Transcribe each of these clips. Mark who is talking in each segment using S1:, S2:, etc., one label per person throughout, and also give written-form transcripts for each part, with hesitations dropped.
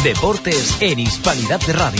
S1: Deportes en Hispanidad de Radio.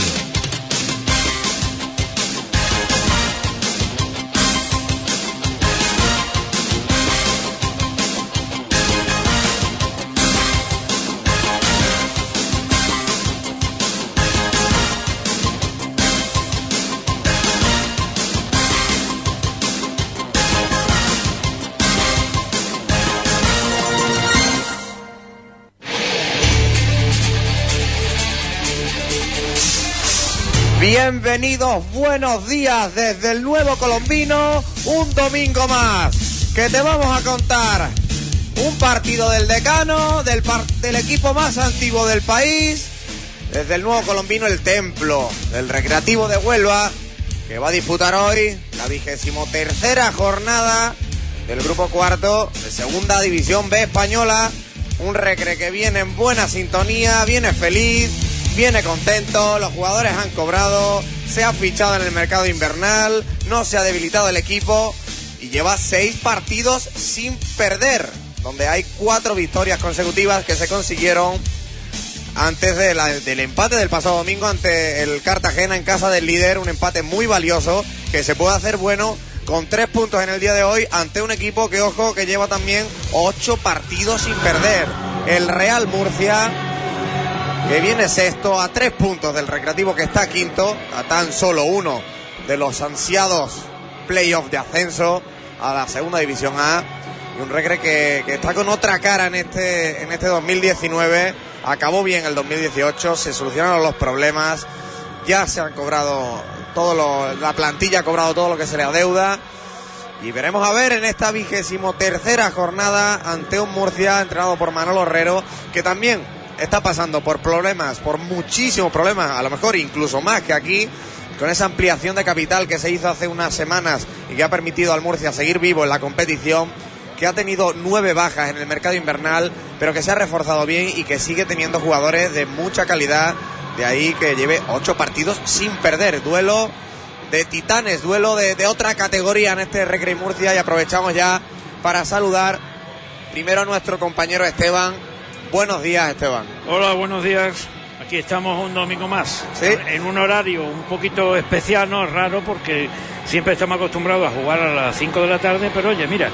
S2: Bienvenidos, buenos días desde el Nuevo Colombino, un domingo más, que te vamos a contar un partido del decano, del equipo más antiguo del país, desde el Nuevo Colombino, el templo del Recreativo de Huelva, que va a disputar hoy la 23ª jornada del grupo cuarto de Segunda División B española, un Recre que viene en buena sintonía, viene feliz, viene contento, los jugadores han cobrado, se ha fichado en el mercado invernal, no se ha debilitado el equipo y lleva 6 partidos sin perder, donde hay 4 victorias consecutivas que se consiguieron antes del empate del pasado domingo ante el Cartagena en casa del líder, un empate muy valioso que se puede hacer bueno con 3 puntos en el día de hoy ante un equipo que, ojo, que lleva también 8 partidos sin perder, el Real Murcia, que viene sexto a 3 puntos del Recreativo, que está quinto, a tan solo uno de los ansiados playoffs de ascenso a la Segunda División A, y un Recre que está con otra cara en este 2019. Acabó bien el 2018, se solucionaron los problemas, ya se han cobrado la plantilla ha cobrado todo lo que se le adeuda, y veremos a ver en esta 23ª jornada ante un Murcia entrenado por Manolo Herrero, que también está pasando por problemas, por muchísimos problemas, a lo mejor incluso más que aquí, con esa ampliación de capital que se hizo hace unas semanas y que ha permitido al Murcia seguir vivo en la competición, que ha tenido 9 bajas en el mercado invernal, pero que se ha reforzado bien y que sigue teniendo jugadores de mucha calidad, de ahí que lleve 8 partidos sin perder, duelo de titanes, duelo de otra categoría en este Recre Murcia, y aprovechamos ya para saludar primero a nuestro compañero Esteban. Buenos días, Esteban.
S3: Hola, buenos días. Aquí estamos un domingo más.
S2: ¿Sí?
S3: En un horario un poquito especial, no raro, porque siempre estamos acostumbrados a jugar a las 5 de la tarde, pero oye, mira,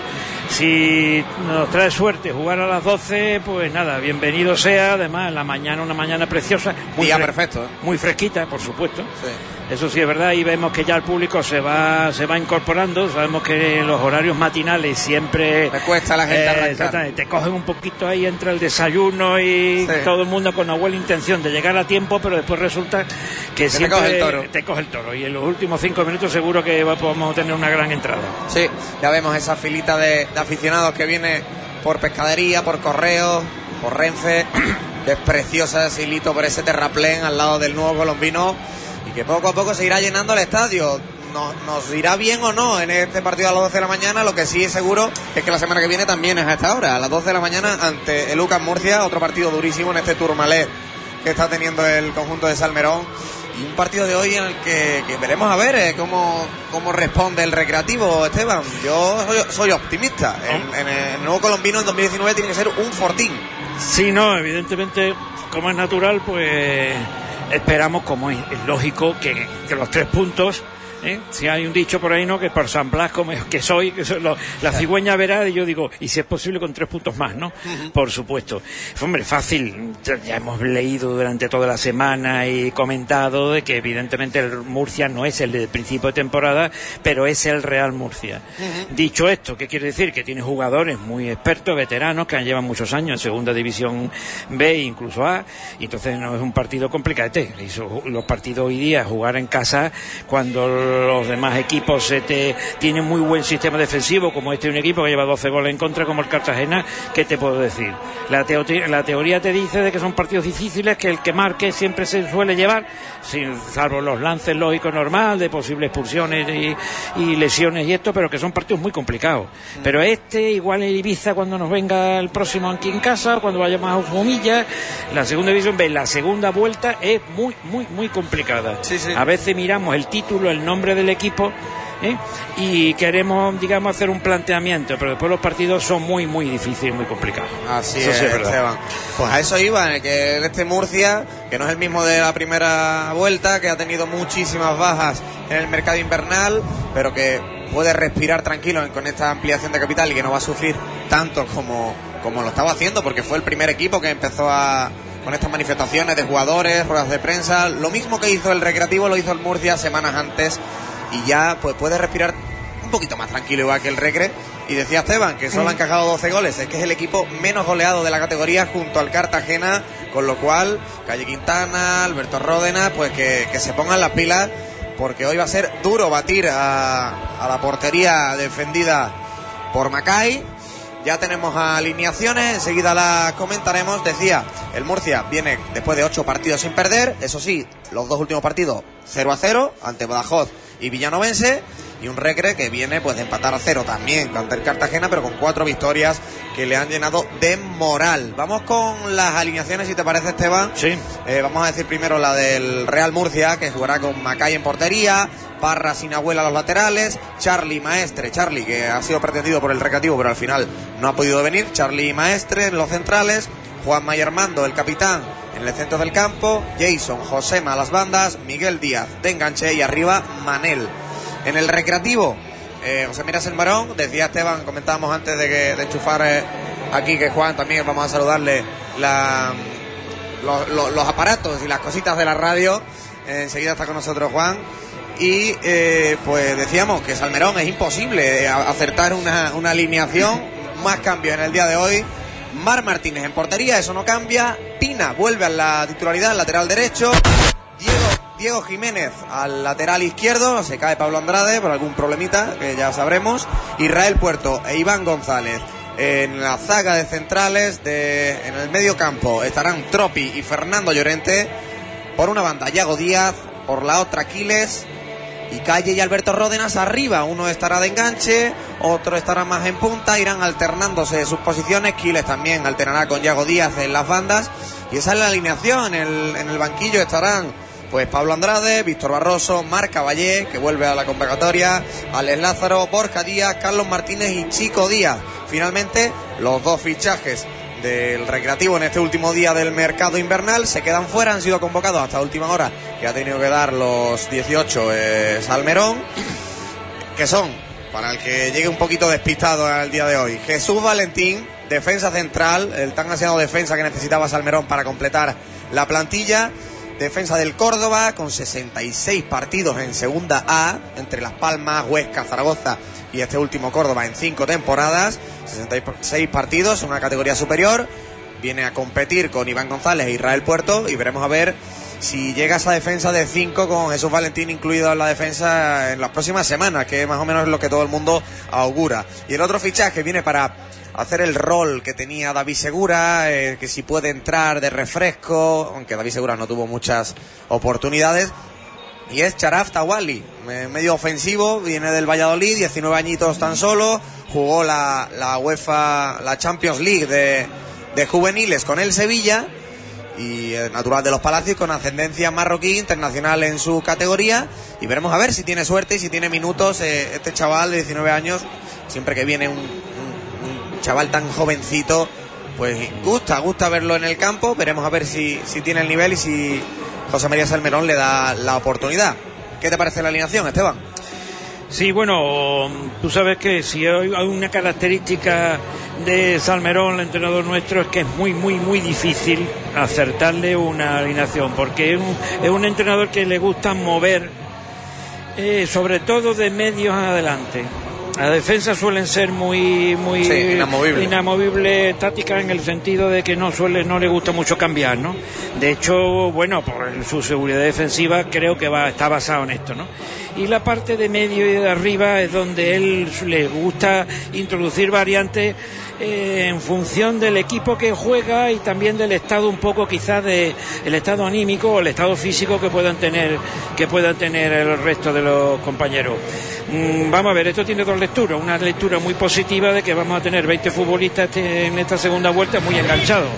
S3: si nos trae suerte jugar a las 12, pues nada, bienvenido sea. Además, en la mañana, una mañana preciosa.
S2: Día perfecto, ¿eh?
S3: Muy fresquita, por supuesto.
S2: Sí.
S3: Eso sí es verdad, y vemos que ya el público se va incorporando. Sabemos que en los horarios matinales siempre
S2: me cuesta a la gente arrancar.
S3: Te cogen un poquito ahí entre el desayuno y sí, todo el mundo con una buena intención de llegar a tiempo, pero después resulta que siempre te coge el toro, y en los últimos 5 minutos seguro que vamos a tener una gran entrada. Sí,
S2: ya vemos esa filita de aficionados que viene por pescadería, por correo, por Renfe, que es preciosa ese hilito por ese terraplén al lado del Nuevo Colombino, y que poco a poco se irá llenando el estadio. Nos irá bien o no en este partido a las 12 de la mañana. Lo que sí es seguro es que la semana que viene también es a esta hora, a las 12 de la mañana, ante el UCAM Murcia, otro partido durísimo en este Tourmalet que está teniendo el conjunto de Salmerón, y un partido de hoy en el que veremos a ver cómo responde el Recreativo, Esteban. Yo soy optimista. En el Nuevo Colombino en 2019 tiene que ser un fortín.
S3: Sí, no, evidentemente, como es natural, pues esperamos, como es lógico, que los 3 puntos, si hay un dicho por ahí, ¿no?, que por San Blas, como que soy la cigüeña verá, y yo digo, y si es posible con 3 puntos más, ¿no? Uh-huh. Por supuesto. Hombre, fácil, ya hemos leído durante toda la semana y comentado de que evidentemente el Murcia no es el del principio de temporada, pero es el Real Murcia. Uh-huh. Dicho esto, ¿qué quiere decir? Que tiene jugadores muy expertos, veteranos, que llevan muchos años en Segunda División B e incluso A, y entonces no es un partido complicadete. Los partidos hoy día, jugar en casa, cuando los demás equipos tienen muy buen sistema defensivo, como un equipo que lleva 12 goles en contra, como el Cartagena, ¿qué te puedo decir? La teoría te dice de que son partidos difíciles, que el que marque siempre se suele llevar, salvo los lances lógicos normal de posibles expulsiones y lesiones y esto, pero que son partidos muy complicados. Pero igual en Ibiza, cuando nos venga el próximo aquí en casa, cuando vayamos a Jumilla, la Segunda División B, la segunda vuelta es muy, muy, muy complicada.
S2: Sí, sí.
S3: A veces miramos el título, el nombre del equipo, y queremos, digamos, hacer un planteamiento, pero después los partidos son muy, muy difíciles, muy complicados.
S2: Así es, Esteban. Pues a eso iba, que este Murcia, que no es el mismo de la primera vuelta, que ha tenido muchísimas bajas en el mercado invernal, pero que puede respirar tranquilo con esta ampliación de capital y que no va a sufrir tanto como lo estaba haciendo, porque fue el primer equipo que empezó con estas manifestaciones de jugadores, ruedas de prensa. Lo mismo que hizo el Recreativo lo hizo el Murcia semanas antes, y ya pues puede respirar un poquito más tranquilo igual que el Recre. Y decía Esteban que solo han encajado 12 goles, es que es el equipo menos goleado de la categoría junto al Cartagena, con lo cual Calle Quintana, Alberto Ródena, pues que se pongan las pilas, porque hoy va a ser duro batir a la portería defendida por Macay. Ya tenemos alineaciones, enseguida las comentaremos. Decía, el Murcia viene después de 8 partidos sin perder, eso sí, los 2 últimos partidos 0-0 ante Badajoz y Villanovense, y un Recre que viene pues de empatar a 0 también ante el Cartagena, pero con 4 victorias que le han llenado de moral. Vamos con las alineaciones, si te parece, Esteban.
S3: Sí.
S2: Vamos a decir primero la del Real Murcia, que jugará con Macay en portería, Parra, Sinabuela a los laterales, Charly Maestre, que ha sido pretendido por el Recreativo pero al final no ha podido venir, Charly Maestre en los centrales, Juanma y Armando, el capitán, en el centro del campo, Jason, Josema a las bandas, Miguel Díaz de enganche y arriba Manel. En el Recreativo, José Mira Selmarón, decía Esteban, comentábamos antes de enchufar aquí que Juan también, vamos a saludarle los aparatos y las cositas de la radio. Enseguida está con nosotros Juan. Y pues decíamos que Salmerón es imposible acertar una alineación. Más cambios en el día de hoy. Mar Martínez en portería, eso no cambia. Pina vuelve a la titularidad, lateral derecho. Diego Jiménez al lateral izquierdo. Se cae Pablo Andrade por algún problemita que ya sabremos. Israel Puerto e Iván González en la zaga de centrales. En el medio campo estarán Tropi y Fernando Llorente. Por una banda Yago Díaz, por la otra Quiles y Calle y Alberto Ródenas arriba. Uno estará de enganche, otro estará más en punta, irán alternándose sus posiciones. Quiles también alternará con Yago Díaz en las bandas, y esa es la alineación. En el banquillo estarán pues Pablo Andrade, Víctor Barroso, Marc Caballé, que vuelve a la convocatoria, Alex Lázaro, Borja Díaz, Carlos Martínez y Chico Díaz. Finalmente, los 2 fichajes del Recreativo en este último día del mercado invernal se quedan fuera, han sido convocados hasta última hora, que ha tenido que dar los 18 Salmerón, que son, para el que llegue un poquito despistado al día de hoy, Jesús Valentín, defensa central, el tan ansiado defensa que necesitaba Salmerón para completar la plantilla. Defensa del Córdoba, con 66 partidos en Segunda A, entre Las Palmas, Huesca, Zaragoza y este último Córdoba en 5 temporadas, 66 partidos, una categoría superior. Viene a competir con Iván González e Israel Puerto, y veremos a ver si llega esa defensa de 5 con Jesús Valentín incluido en la defensa en las próximas semanas, que más o menos es lo que todo el mundo augura. Y el otro fichaje viene para hacer el rol que tenía David Segura, que si puede entrar de refresco, aunque David Segura no tuvo muchas oportunidades, y es Charaf Tawali, medio ofensivo, viene del Valladolid, 19 añitos tan solo, jugó la UEFA, la Champions League de juveniles con el Sevilla, y natural de Los Palacios, con ascendencia marroquí, internacional en su categoría, y veremos a ver si tiene suerte y si tiene minutos este chaval de 19 años. Siempre que viene un chaval tan jovencito, pues gusta verlo en el campo. Veremos a ver si tiene el nivel y si José María Salmerón le da la oportunidad. ¿Qué te parece la alineación, Esteban?
S3: Sí, bueno, tú sabes que si hay una característica de Salmerón, el entrenador nuestro, es que es muy, muy, muy difícil acertarle una alineación, porque es un entrenador que le gusta mover, sobre todo de medios adelante. La defensa suelen ser muy inamovible táctica, en el sentido de que no le gusta mucho cambiar, ¿no? De hecho, bueno, por su seguridad defensiva creo que está basado en esto, ¿no? Y la parte de medio y de arriba es donde él le gusta introducir variantes en función del equipo que juega y también del estado, un poco quizás de el estado anímico o el estado físico que puedan tener el resto de los compañeros. Vamos a ver, esto tiene 2 lecturas. Una lectura muy positiva de que vamos a tener 20 futbolistas en esta segunda vuelta muy enganchados.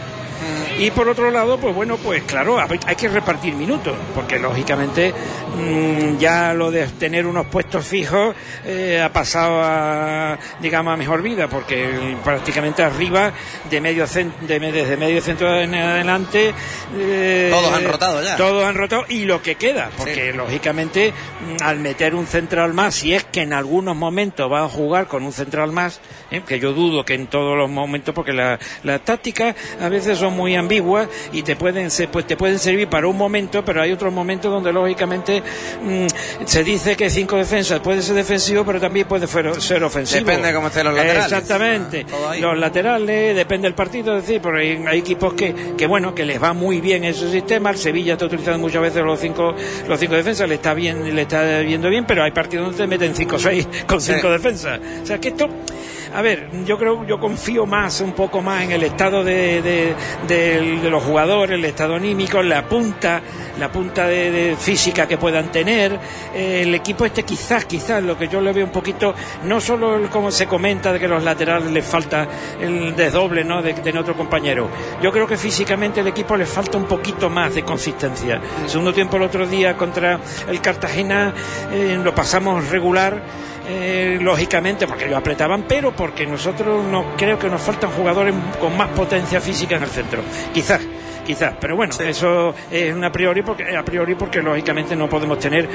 S3: Y por otro lado, pues bueno, pues claro, hay que repartir minutos, porque lógicamente ya lo de tener unos puestos fijos ha pasado a, digamos, a mejor vida, porque prácticamente arriba desde medio centro en adelante
S2: todos han rotado ya.
S3: Todos han rotado, y lo que queda, porque lógicamente al meter un central más, si es que en algunos momentos va a jugar con un central más, que yo dudo que en todos los momentos, porque las tácticas a veces son muy ambiguas y te pueden servir para un momento, pero hay otros momentos donde lógicamente se dice que 5 defensas puede ser defensivo, pero también puede ser ofensivo.
S2: Depende de cómo estén los laterales.
S3: Exactamente. Los laterales, depende del partido, es decir, pero hay equipos que bueno, que les va muy bien ese sistema. El Sevilla está utilizando muchas veces los cinco defensas, le está viendo bien, pero hay partidos donde te meten 5 o 6 con 5 defensas. O sea que esto, a ver, yo confío un poco más en el estado de los jugadores, el estado anímico, la punta de física que puedan tener. El equipo quizás lo que yo le veo un poquito, no solo como se comenta de que los laterales les falta el desdoble, ¿no?, de otro compañero. Yo creo que físicamente el equipo le falta un poquito más de consistencia. El segundo tiempo el otro día contra el Cartagena lo pasamos regular. Lógicamente porque ellos apretaban, pero porque nosotros creo que nos faltan jugadores con más potencia física en el centro, quizás, pero bueno, eso es a priori porque lógicamente no podemos tener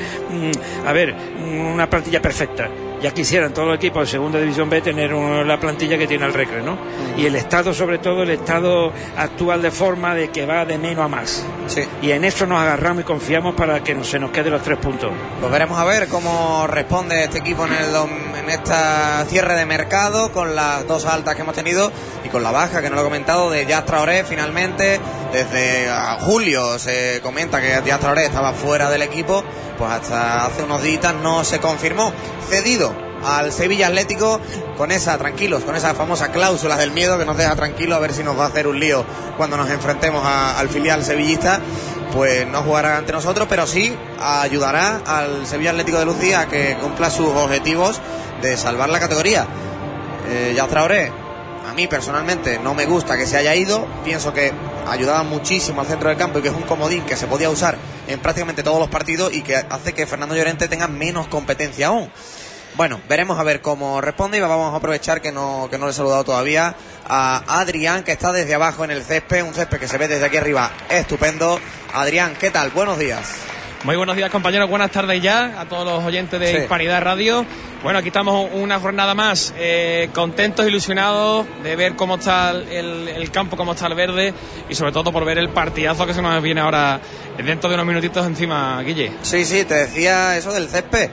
S3: una plantilla perfecta. Ya quisieran todos los equipos de segunda división B tener la plantilla que tiene el Recre, ¿no? Y el estado, sobre todo el estado actual, de forma de que va de menos a más. Sí. Y en eso nos agarramos y confiamos para que se nos queden los 3 puntos.
S2: Pues veremos a ver cómo responde este equipo en esta cierre de mercado, con las 2 altas que hemos tenido y con la baja, que no lo he comentado, de Jazz Traoré. Finalmente, desde julio se comenta que Jazz Traoré estaba fuera del equipo, pues hasta hace unos días no se confirmó. Cedido al Sevilla Atlético con esa famosa cláusula del miedo que nos deja tranquilos a ver si nos va a hacer un lío cuando nos enfrentemos al filial sevillista. Pues no jugará ante nosotros, pero sí ayudará al Sevilla Atlético de Lucía a que cumpla sus objetivos de salvar la categoría. Jazz Traoré, a mí personalmente no me gusta que se haya ido, pienso que ayudaba muchísimo al centro del campo y que es un comodín que se podía usar en prácticamente todos los partidos y que hace que Fernando Llorente tenga menos competencia aún. Bueno, veremos a ver cómo responde, y vamos a aprovechar que no le he saludado todavía a Adrián, que está desde abajo en el césped, un césped que se ve desde aquí arriba estupendo. Adrián, ¿qué tal? Buenos días.
S4: Muy buenos días, compañeros, buenas tardes ya a todos los oyentes de Hispanidad Radio. Bueno, aquí estamos una jornada más, contentos, ilusionados de ver cómo está el campo, cómo está el verde, y sobre todo por ver el partidazo que se nos viene ahora dentro de unos minutitos encima, Guille.
S2: Sí, te decía eso del césped.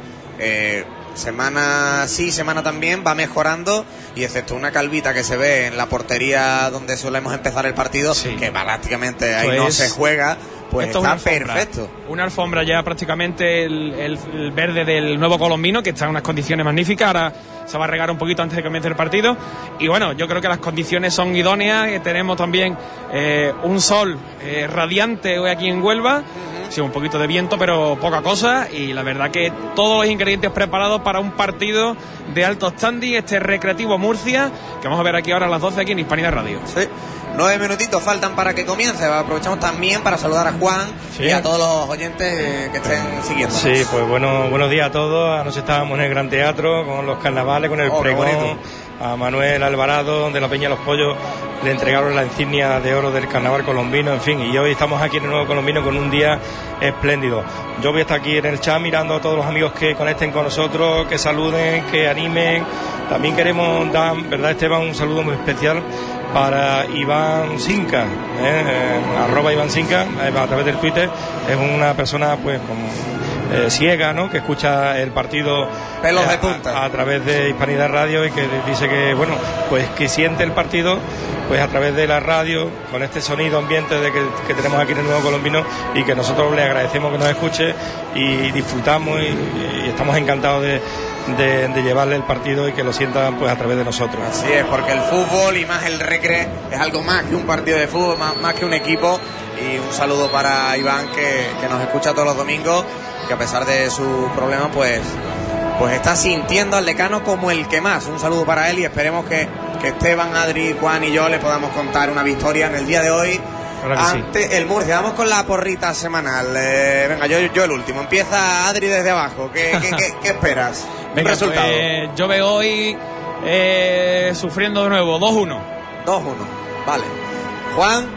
S2: Semana sí, semana también va mejorando, y excepto una calvita que se ve en la portería donde solemos empezar el partido, que prácticamente ahí pues no se juega, pues está perfecto.
S4: Una alfombra ya prácticamente el verde del nuevo colombino, que está en unas condiciones magníficas. Ahora se va a regar un poquito antes de que comience el partido, y bueno, yo creo que las condiciones son idóneas. Tenemos también un sol radiante hoy aquí en Huelva. Sí, un poquito de viento, pero poca cosa, y la verdad que todos los ingredientes preparados para un partido de alto standing, este Recreativo Murcia, que vamos a ver aquí ahora a las 12 aquí en Hispanidad Radio.
S2: Sí, 9 minutitos faltan para que comience. Aprovechamos también para saludar a Juan y a todos los oyentes que estén siguiendo.
S5: Sí, pues buenos días a todos. Anoche estábamos en el Gran Teatro con los carnavales, con el pregón. A Manuel Alvarado, de la Peña Los Pollos, le entregaron la insignia de oro del carnaval colombino, en fin, y hoy estamos aquí en el nuevo colombino con un día espléndido. Yo voy a estar aquí en el chat mirando a todos los amigos que conecten con nosotros, que saluden, que animen. También queremos dar, ¿verdad, Esteban?, un saludo muy especial para Iván Cinca, arroba Iván Cinca, a través del Twitter. Es una persona pues ciega, ¿no?, que escucha el partido
S2: pelos de punta
S5: a través de Hispanidad Radio, y que dice que bueno, pues que siente el partido pues a través de la radio, con este sonido ambiente que tenemos aquí en el nuevo colombino, y que nosotros le agradecemos que nos escuche y disfrutamos y estamos encantados de llevarle el partido y que lo sientan pues a través de nosotros.
S2: Así es, porque el fútbol, y más el Recre, es algo más que un partido de fútbol, más que un equipo. Y un saludo para Iván, que nos escucha todos los domingos, que a pesar de su problema pues pues está sintiendo al Decano como el que más. Un saludo para él y esperemos que Esteban, Adri, Juan y yo le podamos contar una victoria en el día de hoy ante el Murcia. Vamos con la porrita semanal. Venga, yo el último. Empieza Adri desde abajo. ¿Qué esperas?
S4: Venga,
S2: resultado.
S4: Pues, yo veo hoy sufriendo de nuevo, 2-1.
S2: 2-1, vale. Juan.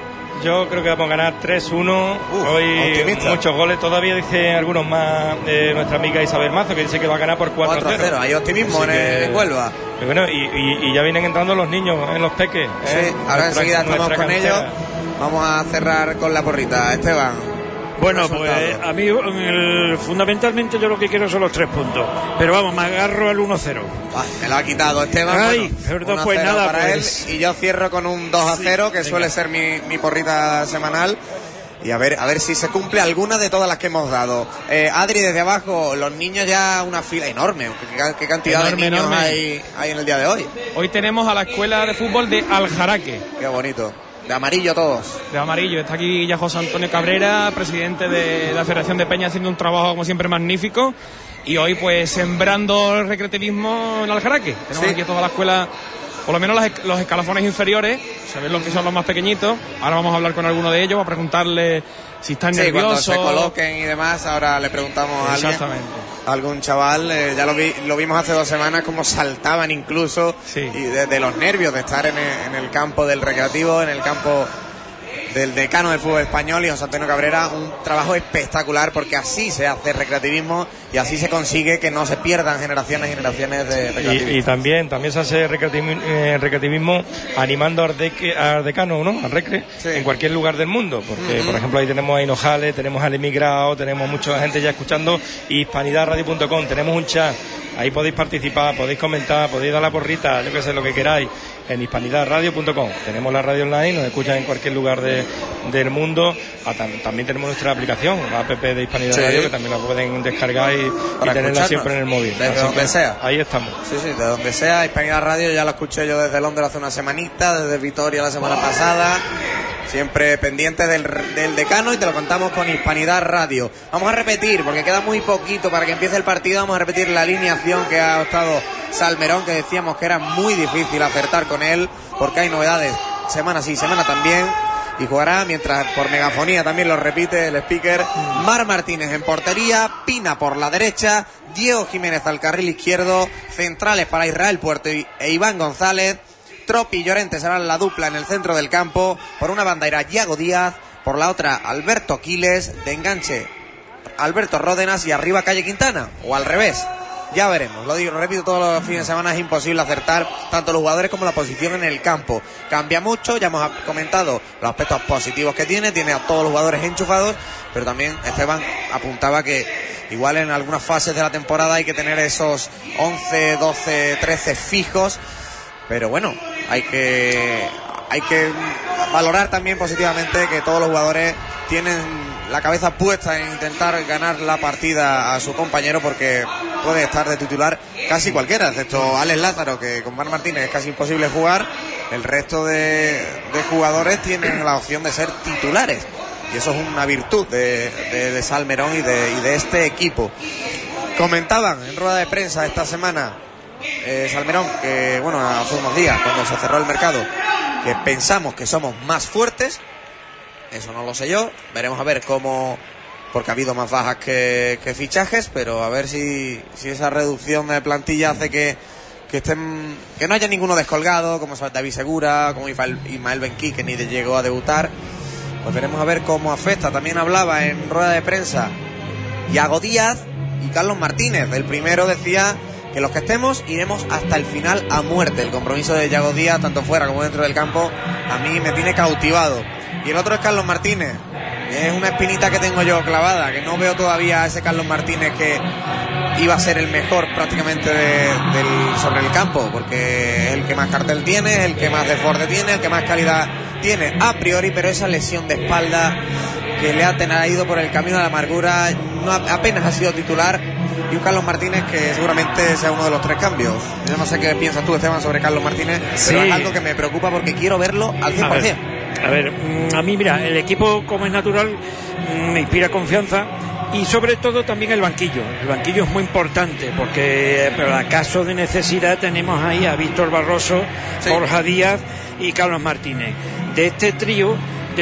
S5: Yo creo que vamos a ganar 3-1. Hoy
S2: optimista.
S5: Muchos goles. Todavía dice algunos más nuestra amiga Isabel Mazo, que dice que va a ganar por 4-0.
S2: Hay optimismo en Huelva.
S5: Y bueno, y ya vienen entrando los niños en los peques.
S2: Sí, ahora enseguida estamos con ellos. Vamos a cerrar con la porrita. Esteban.
S3: Bueno, pues a mí fundamentalmente yo lo que quiero son los 3 puntos. Pero vamos, me agarro al 1-0.
S2: Me lo ha quitado Esteban.
S3: Ay, perdón, pues nada,
S2: para
S3: pues...
S2: él. Y yo cierro con un 2-0, que suele ser mi porrita semanal. Y a ver si se cumple alguna de todas las que hemos dado. Adri, desde abajo, los niños ya una fila enorme. ¿Qué cantidad de niños hay en el día de hoy?
S4: Hoy tenemos a la escuela de fútbol de Aljaraque.
S2: Qué bonito. De amarillo todos.
S4: De amarillo. Está aquí ya José Antonio Cabrera, presidente de la Federación de Peña, haciendo un trabajo como siempre magnífico. Y hoy pues sembrando el recreativismo en Aljaraque. Tenemos aquí toda la escuela, por lo menos los escalafones inferiores, saber lo que son los más pequeñitos. Ahora vamos a hablar con alguno de ellos, a preguntarle si están nerviosos.
S2: Cuando se coloquen y demás, ahora le preguntamos a alguien, a algún chaval. Ya lo vimos hace 2 semanas, como saltaban incluso, y de los nervios de estar en el campo del recreativo, en el campo del Decano del fútbol español. Y José Antonio Cabrera, un trabajo espectacular, porque así se hace recreativismo y así se consigue que no se pierdan generaciones y generaciones de recreativismo.
S5: Y también se hace recreativismo animando al Decano, ¿no? Al recre, en cualquier lugar del mundo, porque por ejemplo ahí tenemos a Hinojales, tenemos al Emigrado, tenemos mucha gente ya escuchando, y hispanidadradio.com, tenemos un chat. Ahí podéis participar, podéis comentar, podéis dar la porrita, yo que sé, lo que queráis, en hispanidadradio.com. Tenemos la radio online, nos escuchan en cualquier lugar del mundo. También tenemos nuestra aplicación, la app de Hispanidad Radio, que también la pueden descargar y tenerla siempre en el móvil.
S2: Desde donde sea.
S5: Ahí estamos.
S2: Sí, de donde sea. Hispanidad Radio ya lo escuché yo desde Londres hace una semanita, desde Vitoria la semana pasada. Siempre pendiente del Decano, y te lo contamos con Hispanidad Radio. Vamos a repetir, porque queda muy poquito para que empiece el partido. Vamos a repetir la alineación que ha optado Salmerón, que decíamos que era muy difícil acertar con él, porque hay novedades semana sí, semana también. Y jugará, mientras por megafonía también lo repite el speaker, Mar Martínez en portería, Pina por la derecha, Diego Jiménez al carril izquierdo, centrales para Israel Puerto e Iván González. Tropi y Llorente serán la dupla en el centro del campo. Por una banda irá Yago Díaz, por la otra Alberto Quiles, de enganche Alberto Ródenas y arriba Calle Quintana, o al revés. Ya veremos, lo repito, todos los fines de semana es imposible acertar tanto los jugadores como la posición en el campo. Cambia mucho, ya hemos comentado los aspectos positivos que tiene a todos los jugadores enchufados, pero también Esteban apuntaba que igual en algunas fases de la temporada hay que tener esos 11, 12, 13 fijos. Pero bueno, hay que valorar también positivamente que todos los jugadores tienen la cabeza puesta en intentar ganar la partida a su compañero, porque puede estar de titular casi cualquiera, excepto Alex Lázaro, que con Mar Martínez es casi imposible jugar. El resto de jugadores tienen la opción de ser titulares, y eso es una virtud de Salmerón y de este equipo. Comentaban en rueda de prensa esta semana Salmerón, que bueno, hace unos días cuando se cerró el mercado, que pensamos que somos más fuertes. Eso no lo sé yo, veremos a ver cómo, porque ha habido más bajas que fichajes, pero a ver si esa reducción de plantilla hace que no haya ninguno descolgado, como David Segura, como Ismael Benquí, que ni llegó a debutar. Pues veremos a ver cómo afecta. También hablaba en rueda de prensa Yago Díaz y Carlos Martínez. El primero decía que los que estemos iremos hasta el final a muerte. El compromiso de Yago Díaz, tanto fuera como dentro del campo, a mí me tiene cautivado. Y el otro es Carlos Martínez. Es una espinita que tengo yo clavada, que no veo todavía a ese Carlos Martínez que iba a ser el mejor prácticamente sobre el campo, porque es el que más cartel tiene, es el que más desborde tiene, el que más calidad tiene a priori, pero esa lesión de espalda que le ha ido por el camino de la amargura, apenas ha sido titular. Y un Carlos Martínez que seguramente sea uno de los 3 cambios. Yo no sé qué piensas tú, Esteban, sobre Carlos Martínez, pero es algo que me preocupa porque quiero verlo al 100%.
S3: A ver, a mí, mira, el equipo, como es natural, me inspira confianza, Y sobre todo también el banquillo. El banquillo es muy importante porque, pero a caso de necesidad, tenemos ahí a Víctor Barroso, sí, Borja Díaz y Carlos Martínez. De este trío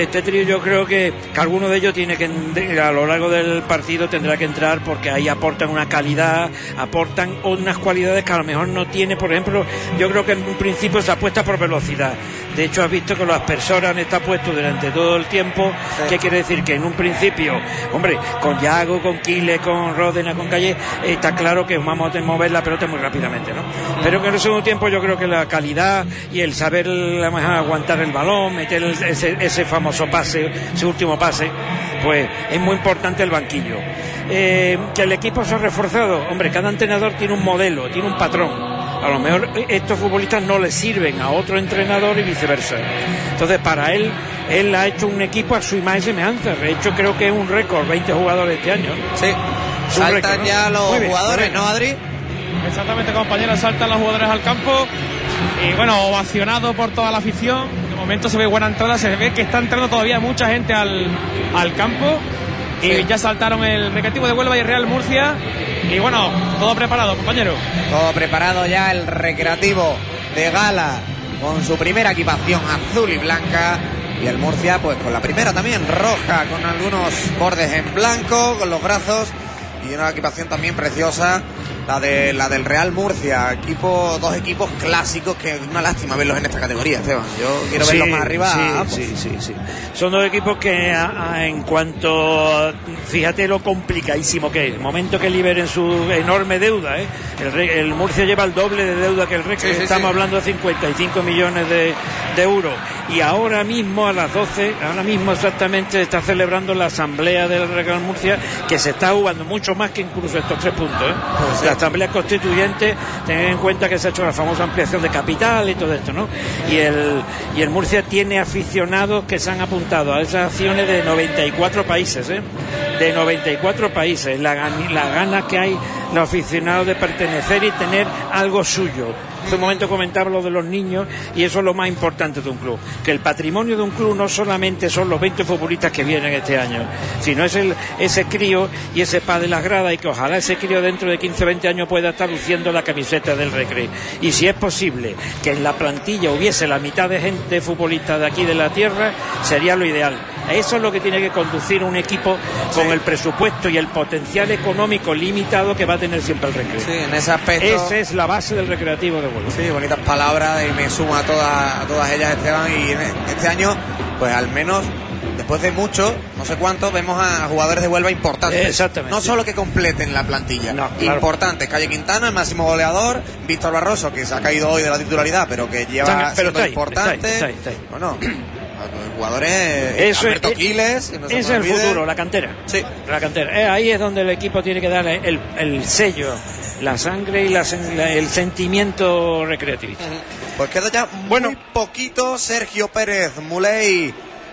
S3: yo creo que alguno de ellos tiene que, a lo largo del partido tendrá que entrar, porque ahí aportan una calidad, aportan unas cualidades que a lo mejor no tiene. Por ejemplo, yo creo que en un principio se apuesta por velocidad. De hecho, has visto que los aspersores han estado puestos durante todo el tiempo. Sí. ¿Qué quiere decir? Que en un principio, hombre, con Yago, con Quiles, con Ródena, con Calle, está claro que vamos a mover la pelota muy rápidamente, ¿no? Pero que en el segundo tiempo yo creo que la calidad y el saber aguantar el balón, meter ese famoso pase, ese último pase, pues es muy importante el banquillo. Que el equipo se ha reforzado, hombre, cada entrenador tiene un modelo, tiene un patrón. A lo mejor estos futbolistas no le sirven a otro entrenador y viceversa. Entonces, para él ha hecho un equipo a su imagen y semejanza. De hecho, creo que es un récord, 20 jugadores este año.
S2: Sí, saltan récord, ¿no? Ya los jugadores, ¿no, Adri?
S4: Exactamente, compañeros, saltan los jugadores al campo. Y bueno, ovacionado por toda la afición. De momento se ve buena entrada, se ve que está entrando todavía mucha gente al campo. Y sí, ya saltaron el Recreativo de Huelva y el Real Murcia. Y bueno, todo preparado, compañero.
S2: Todo preparado ya el Recreativo de gala, con su primera equipación azul y blanca. Y el Murcia, pues con la primera también roja, con algunos bordes en blanco, con los brazos. Y una equipación también preciosa, la del Real Murcia. Dos equipos clásicos, que es una lástima verlos en esta categoría, Esteban. Yo quiero verlos más arriba.
S3: Sí. Son dos equipos que en cuanto, fíjate lo complicadísimo que es. El momento que liberen su enorme deuda, el Murcia lleva el doble de deuda que el Recre. Estamos hablando de 55 millones de euros. Y ahora mismo a las 12, ahora mismo exactamente, está celebrando la asamblea del Real Murcia, que se está jugando mucho más que incluso estos 3 puntos, Pues la asamblea constituyente, tened en cuenta que se ha hecho la famosa ampliación de capital y todo esto, ¿no? Y el Murcia tiene aficionados que se han apuntado a esas acciones de 94 países, de 94 países. La gana que hay los aficionados de pertenecer y tener algo suyo. Hace un momento comentaba lo de los niños, y eso es lo más importante de un club, que el patrimonio de un club no solamente son los 20 futbolistas que vienen este año, sino es ese crío y ese padre de las gradas, y que ojalá ese crío dentro de 15 o 20 años pueda estar luciendo la camiseta del Recre. Y si es posible que en la plantilla hubiese la mitad de gente futbolista de aquí de la tierra, sería lo ideal. Eso es lo que tiene que conducir un equipo con el presupuesto y el potencial económico limitado que va a tener siempre el Recre.
S2: Sí, en ese aspecto.
S3: Esa es la base del Recreativo de Huelva.
S2: Sí, bonitas palabras, y me sumo a todas ellas, Esteban. Y este año, pues al menos, después de mucho, no sé cuánto, vemos a jugadores de Huelva importantes.
S3: Exactamente.
S2: No solo que completen la plantilla,
S3: no, claro,
S2: importantes. Calle Quintana, el máximo goleador. Víctor Barroso, que se ha caído hoy de la titularidad, pero que lleva siendo importante.
S3: Está ahí.
S2: Bueno, jugadores, Alberto Quiles,
S3: no es el futuro, la cantera.
S2: Sí,
S3: la cantera. Ahí es donde el equipo tiene que darle el sello, la sangre y el sentimiento recreativo.
S2: Pues queda ya muy poquito. Sergio Pérez Muleri,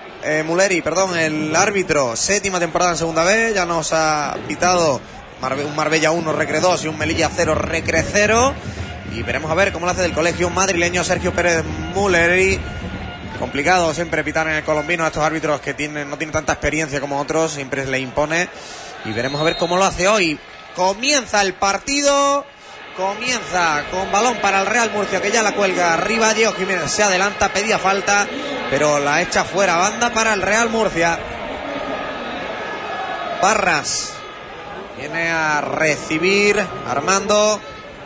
S2: el árbitro, 7ª temporada en segunda B, ya nos ha pitado un Marbella 1, Recre 2 y un Melilla 0, Recre 0. Y veremos a ver cómo lo hace del colegio madrileño Sergio Pérez Muleri. Complicado siempre pitar en el colombino a estos árbitros que no tienen tanta experiencia como otros, siempre le impone. Y veremos a ver cómo lo hace hoy. Comienza el partido, comienza con balón para el Real Murcia, que ya la cuelga arriba. Diego Jiménez se adelanta, pedía falta, pero la echa fuera. Banda para el Real Murcia. Parras viene a recibir Armando.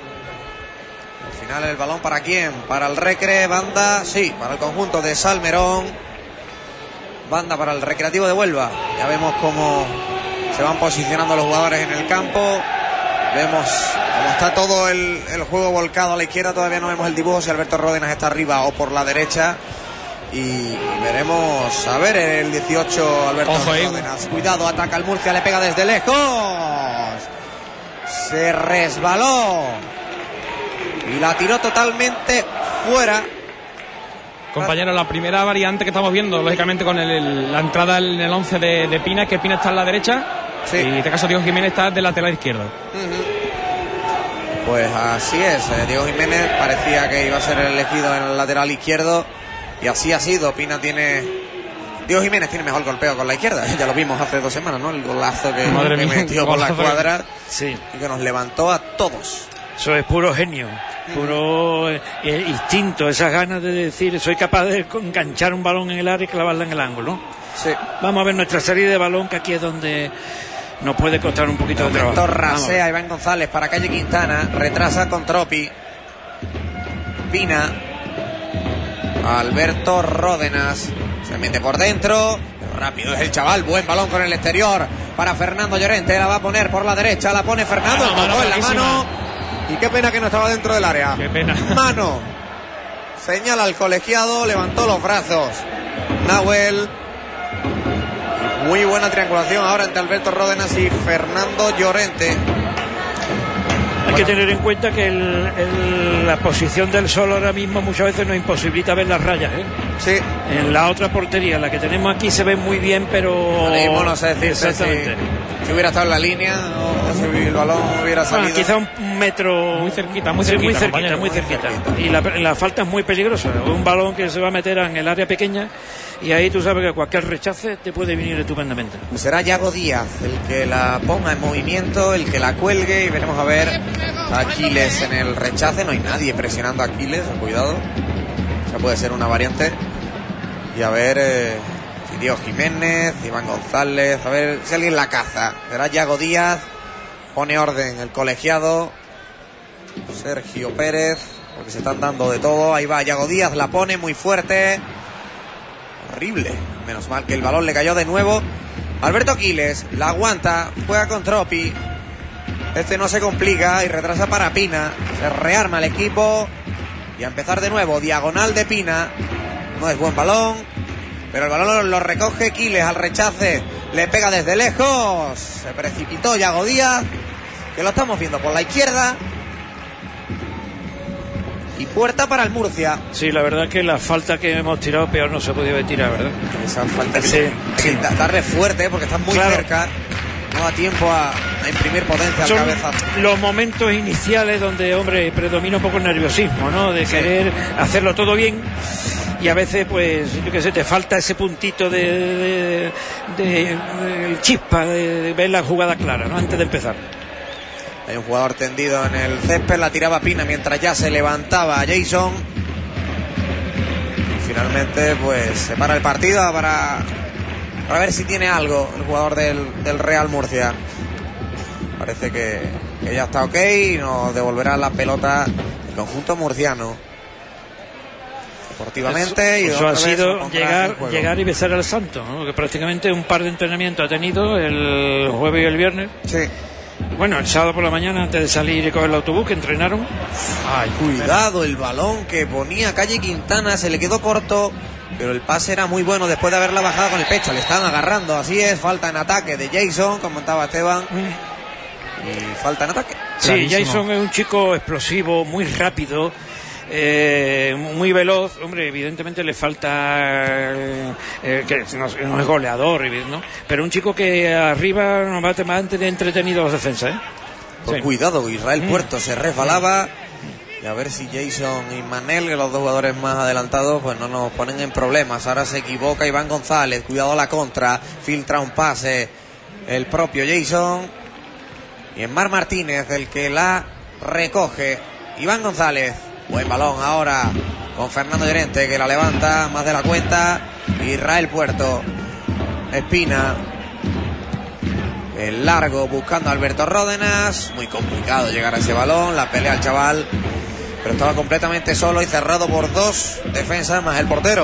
S2: El balón para quién, para el Recre, banda, sí, para el conjunto de Salmerón, banda para el Recreativo de Huelva. Ya vemos cómo se van posicionando los jugadores en el campo, vemos cómo está todo el juego volcado a la izquierda. Todavía no vemos el dibujo si Alberto Ródenas está arriba o por la derecha, y veremos, a ver, el 18 Alberto Ródenas, cuidado, ataca el Murcia, le pega desde lejos, se resbaló y la tiró totalmente fuera.
S4: Compañero, la primera variante que estamos viendo, lógicamente, con la entrada en el 11 de Pina, que Pina está en la derecha, y en este caso Diego Jiménez está del lateral izquierdo.
S2: Pues así es, Diego Jiménez parecía que iba a ser elegido en el lateral izquierdo, y así ha sido. Pina tiene Diego Jiménez tiene mejor golpeo con la izquierda. Ya lo vimos hace 2 semanas, ¿no? El golazo que metió por la cuadra y que nos levantó a todos.
S3: Eso es puro genio, puro instinto, esas ganas de decir, soy capaz de enganchar un balón en el área y clavarla en el ángulo.
S2: Sí.
S3: Vamos a ver nuestra salida de balón, que aquí es donde nos puede costar un poquito de trabajo.
S2: Rasea Iván González para Calle Quintana, retrasa con Tropi. Pina, Alberto Ródenas, se mete por dentro, rápido es el chaval, buen balón con el exterior para Fernando Llorente, la va a poner por la derecha, la pone Fernando, tocó en la mano. Y qué pena que no estaba dentro del área.
S4: Qué pena.
S2: Mano. Señala al colegiado, levantó los brazos Nahuel. Muy buena triangulación ahora entre Alberto Ródenas y Fernando Llorente.
S3: Hay que tener en cuenta que la posición del sol ahora mismo muchas veces nos imposibilita ver las rayas, ¿eh?
S2: Sí.
S3: En la otra portería, la que tenemos aquí, se ve muy bien, pero...
S2: Ahora mismo no sé decirte si hubiera estado en la línea o si el balón hubiera salido.
S3: Quizá un metro...
S4: Muy cerquita.
S3: Muy cerquita. Y la falta es muy peligrosa. Un balón que se va a meter en el área pequeña, y ahí tú sabes que cualquier rechace te puede venir estupendamente.
S2: Será Yago Díaz el que la ponga en movimiento, el que la cuelgue, y veremos a ver a Aquiles en el rechace. No hay nadie presionando a Aquiles, cuidado. Esa puede ser una variante. Y a ver si Diego Jiménez, Iván González, a ver si alguien la caza. Será Yago Díaz, pone orden el colegiado. Sergio Pérez, porque se están dando de todo. Ahí va Yago Díaz, la pone muy fuerte. Horrible, menos mal que el balón le cayó de nuevo. Alberto Aquiles la aguanta, juega con Tropi. Este no se complica y retrasa para Pina. Se rearma el equipo y a empezar de nuevo. Diagonal de Pina. No es buen balón, pero el balón lo recoge Aquiles al rechace. Le pega desde lejos. Se precipitó Yago Díaz, que lo estamos viendo por la izquierda. Y puerta para el Murcia.
S3: Sí, la verdad que la falta que hemos tirado peor no se podía haber tirado, ¿verdad?
S2: Esa falta sí. Darle fuerte porque está muy cerca. No da tiempo a imprimir potencia al cabeza.
S3: Los momentos iniciales donde, hombre, predomina un poco el nerviosismo, ¿no? De querer hacerlo todo bien. Y a veces, pues, yo qué sé, te falta ese puntito de chispa, de ver la jugada clara, ¿no? Antes de empezar.
S2: Hay un jugador tendido en el césped, la tiraba Pina mientras ya se levantaba Jason. Y finalmente, pues, se para el partido para ver si tiene algo el jugador del Real Murcia. Parece que ya está ok y nos devolverá la pelota el conjunto murciano. Deportivamente.
S3: Eso ha sido llegar y besar al santo, ¿no? Que prácticamente un par de entrenamientos ha tenido el jueves y el viernes.
S2: Sí.
S3: Bueno, el sábado por la mañana, antes de salir y coger el autobús, que entrenaron.
S2: Ay, cuidado, el balón que ponía Calle Quintana se le quedó corto, pero el pase era muy bueno después de haberla bajado con el pecho. Le están agarrando, así es, falta en ataque de Jason, comentaba Esteban. Y falta en ataque.
S3: Sí, clarísimo. Jason es un chico explosivo, muy rápido, muy veloz. Hombre, evidentemente le falta que no es goleador, ¿no? Pero un chico que arriba nos va a tener de entretenido los defensas, ¿eh?
S2: Pues sí. Cuidado, Israel Puerto se resbalaba. Y a ver si Jason y Manel, que los dos jugadores más adelantados, pues no nos ponen en problemas. Ahora se equivoca Iván González, cuidado a la contra, filtra un pase el propio Jason. Y es Mar Martínez el que la recoge. Iván González, buen balón ahora con Fernando Llorente, que la levanta más de la cuenta. Israel Puerto, Espina, el largo buscando a Alberto Ródenas. Muy complicado llegar a ese balón, la pelea al chaval, pero estaba completamente solo y cerrado por dos defensas más el portero.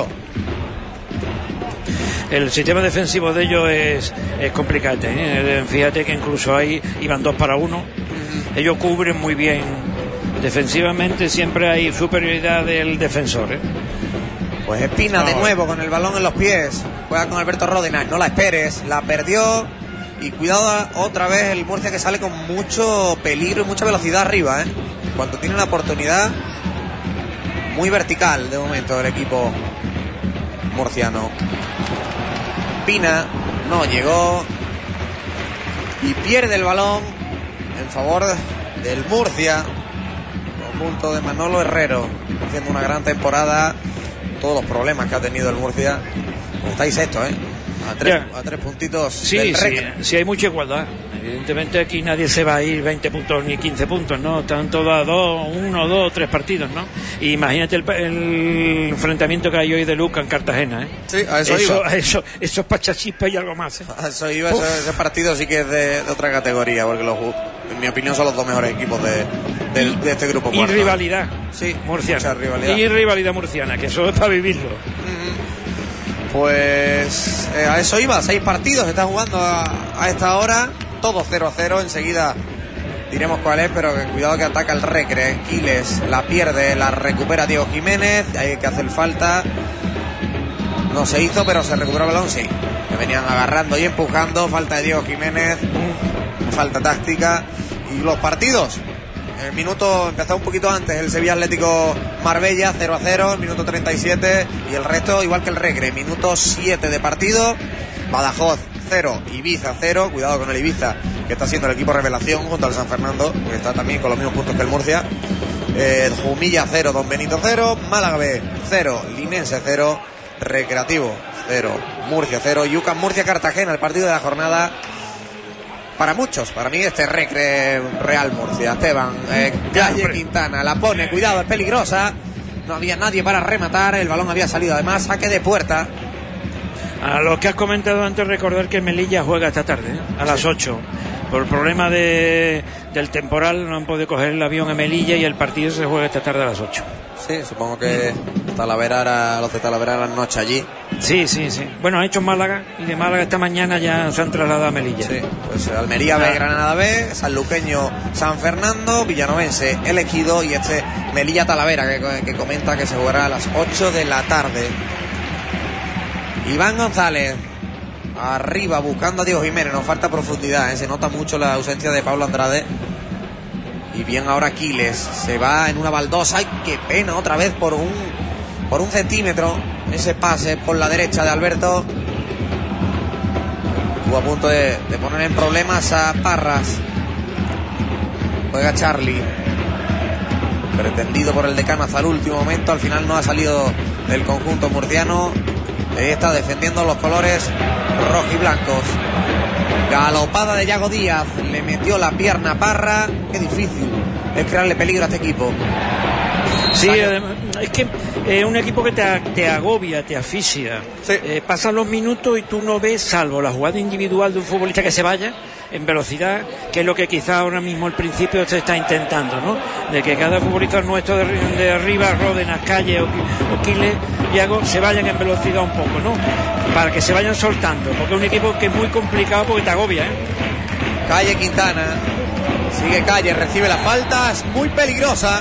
S3: El sistema defensivo de ellos es complicado, ¿eh? Fíjate que incluso ahí iban 2 para 1. Ellos cubren muy bien. Defensivamente siempre hay superioridad del defensor, ¿eh?
S2: Pues Espina de nuevo con el balón en los pies. Juega con Alberto Ródenas, no la esperes, la perdió. Y cuidado otra vez el Murcia, que sale con mucho peligro y mucha velocidad arriba, ¿eh? Cuando tiene la oportunidad, muy vertical de momento el equipo murciano. Pina no llegó y pierde el balón en favor del Murcia, conjunto de Manolo Herrero, haciendo una gran temporada todos los problemas que ha tenido el Murcia. Estáis sexto, a tres puntitos.
S3: Sí, sí, hay mucha igualdad. Evidentemente aquí nadie se va a ir 20 puntos ni 15 puntos, ¿no? Están todos a 1, 2, 3 partidos, ¿no? Y imagínate el enfrentamiento que hay hoy de Luca en Cartagena, ¿eh?
S2: Sí, a eso iba.
S3: Eso es pachachispa y algo más, ¿eh?
S2: A eso iba, ese partido sí que es de otra categoría, porque en mi opinión son los dos mejores equipos de este grupo.
S3: Y rivalidad,
S2: sí,
S3: murciana.
S2: Mucha rivalidad.
S3: Y rivalidad murciana, que eso es para vivirlo.
S2: Pues a eso iba, 6 partidos se están jugando a esta hora, todos 0-0, enseguida diremos cuál es, pero cuidado que ataca el Recre, Quiles la pierde, la recupera Diego Jiménez, hay que hacer falta, no se hizo, pero se recuperó el balón, sí, que venían agarrando y empujando, falta de Diego Jiménez, falta táctica, y los partidos. El minuto empezó un poquito antes el Sevilla Atlético Marbella 0-0, el minuto 37, y el resto igual que el Recre, minuto 7 de partido. Badajoz 0, Ibiza 0, cuidado con el Ibiza, que está siendo el equipo revelación junto al San Fernando, que está también con los mismos puntos que el Murcia. Jumilla 0, Don Benito 0, Málaga B 0, Linense 0, Recreativo 0, Murcia 0, Yucas Murcia Cartagena, el partido de la jornada. Para muchos, para mí Recre Real Murcia. Esteban, Calle Quintana la pone, cuidado, es peligrosa, no había nadie para rematar, el balón había salido, además saque de puerta.
S3: A lo que has comentado antes, recordar que Melilla juega esta tarde, a las 8. Por el problema del temporal no han podido coger el avión a Melilla y el partido se juega esta tarde a las 8.
S2: Sí, supongo que los de Talavera harán noche allí.
S3: Sí. Bueno, ha hecho Málaga, y de Málaga esta mañana ya se han trasladado a Melilla.
S2: Sí, pues Almería B, Granada B, Sanluqueño San Fernando, Villanovense El Ejido y Melilla Talavera que comenta que se jugará a las 8 de la tarde. Iván González arriba buscando a Diego Jiménez, nos falta profundidad, se nota mucho la ausencia de Pablo Andrade. Y bien ahora Quiles se va en una baldosa. ¡Ay, qué pena! Otra vez por un centímetro ese pase por la derecha de Alberto. Estuvo a punto de poner en problemas a Parras. Juega Charlie, pretendido por el decano hasta el último momento. Al final no ha salido del conjunto murciano. Está defendiendo los colores rojiblancos. Galopada de Yago Díaz, le metió la pierna a Parra. Qué difícil es crearle peligro a este equipo.
S3: Sí, es que es un equipo que te agobia, te asfixia.
S2: Sí.
S3: Pasan los minutos y tú no ves, salvo la jugada individual de un futbolista que se vaya en velocidad, que es lo que quizá ahora mismo al principio se está intentando, ¿no? De que cada futbolista nuestro de arriba, Ródenas, Calle o Quiles, Yago, se vayan en velocidad un poco, ¿no? Para que se vayan soltando, porque es un equipo que es muy complicado porque te agobia, ¿eh?
S2: Calle Quintana, sigue Calle, recibe la falta, es muy peligrosa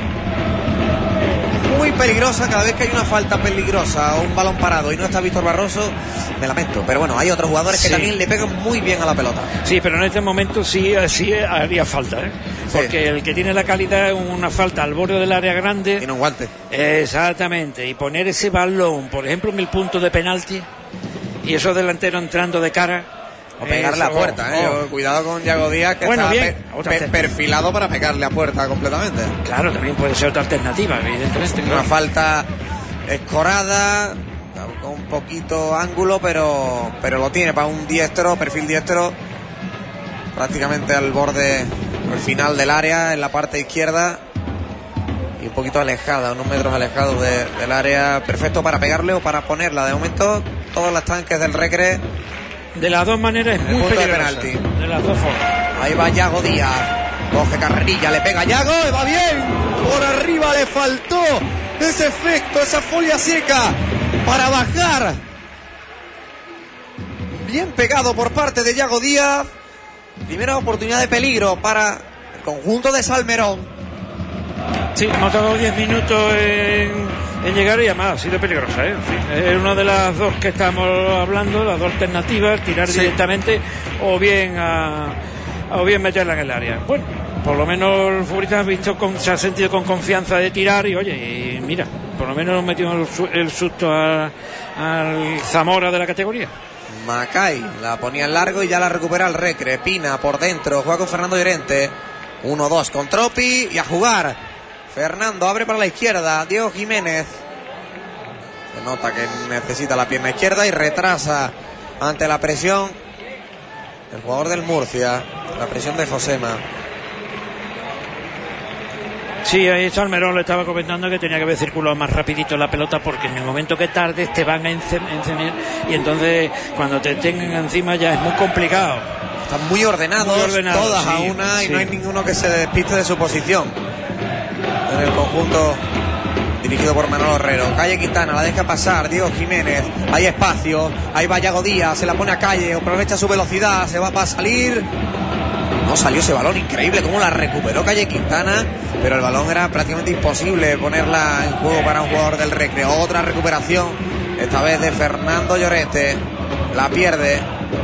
S2: cada vez que hay una falta peligrosa o un balón parado y no está Víctor Barroso, me lamento, pero bueno, hay otros jugadores que también le pegan muy bien a la pelota.
S3: Sí, pero en este momento sí haría falta, ¿eh? Porque el que tiene la calidad es una falta al borde del área grande.
S2: Tiene un guante.
S3: Exactamente, y poner ese balón, por ejemplo, en el punto de penalti, y esos delanteros entrando de cara.
S2: O pegarle a puerta, Cuidado con Yago Díaz, que está perfilado para pegarle a puerta completamente.
S3: Claro, también puede ser otra alternativa, evidentemente.
S2: Una falta escorada, con un poquito ángulo, pero lo tiene para un diestro, perfil diestro, prácticamente al borde, al final del área, en la parte izquierda, y un poquito alejada, unos metros alejados del área, perfecto para pegarle o para ponerla. De momento, todos los tanques del Recre.
S3: De las dos maneras es muy peligrosa. De las dos formas.
S2: Ahí va Yago Díaz, coge carrerilla, le pega a Yago y va bien. Por arriba le faltó ese efecto, esa folia seca para bajar. Bien pegado por parte de Yago Díaz. Primera oportunidad de peligro para el conjunto de Salmerón.
S3: Sí, hemos tardado 10 minutos en llegar y además ha sido peligrosa, ¿eh? Sí, es una de las dos que estamos hablando, las dos alternativas, tirar directamente o bien meterla en el área. Bueno, por lo menos el futbolista se ha sentido con confianza de tirar y oye, y mira, por lo menos metió el susto al Zamora de la categoría.
S2: Macay la ponía en largo y ya la recupera el Recre. Pina por dentro, juega con Fernando Llorente. 1-2 con Tropi y a jugar. Fernando abre para la izquierda, Diego Jiménez Se nota que necesita la pierna izquierda y retrasa ante la presión el jugador del Murcia, la presión de Josema.
S3: Sí, ahí Salmerón le estaba comentando que tenía que haber circulado más rapidito la pelota, porque en el momento que tardes te van a encender y entonces cuando te tengan encima ya es muy complicado.
S2: Están muy ordenados, todas a una, y no hay ninguno que se despiste de su posición en el conjunto dirigido por Manolo Herrero. Calle Quintana la deja pasar, Diego Jiménez, hay espacio, ahí va Yago Díaz, se la pone a Calle, aprovecha su velocidad, se va para salir. No salió ese balón, increíble cómo la recuperó Calle Quintana, pero el balón era prácticamente imposible ponerla en juego para un jugador del Recre. Otra recuperación, esta vez de Fernando Llorente, la pierde.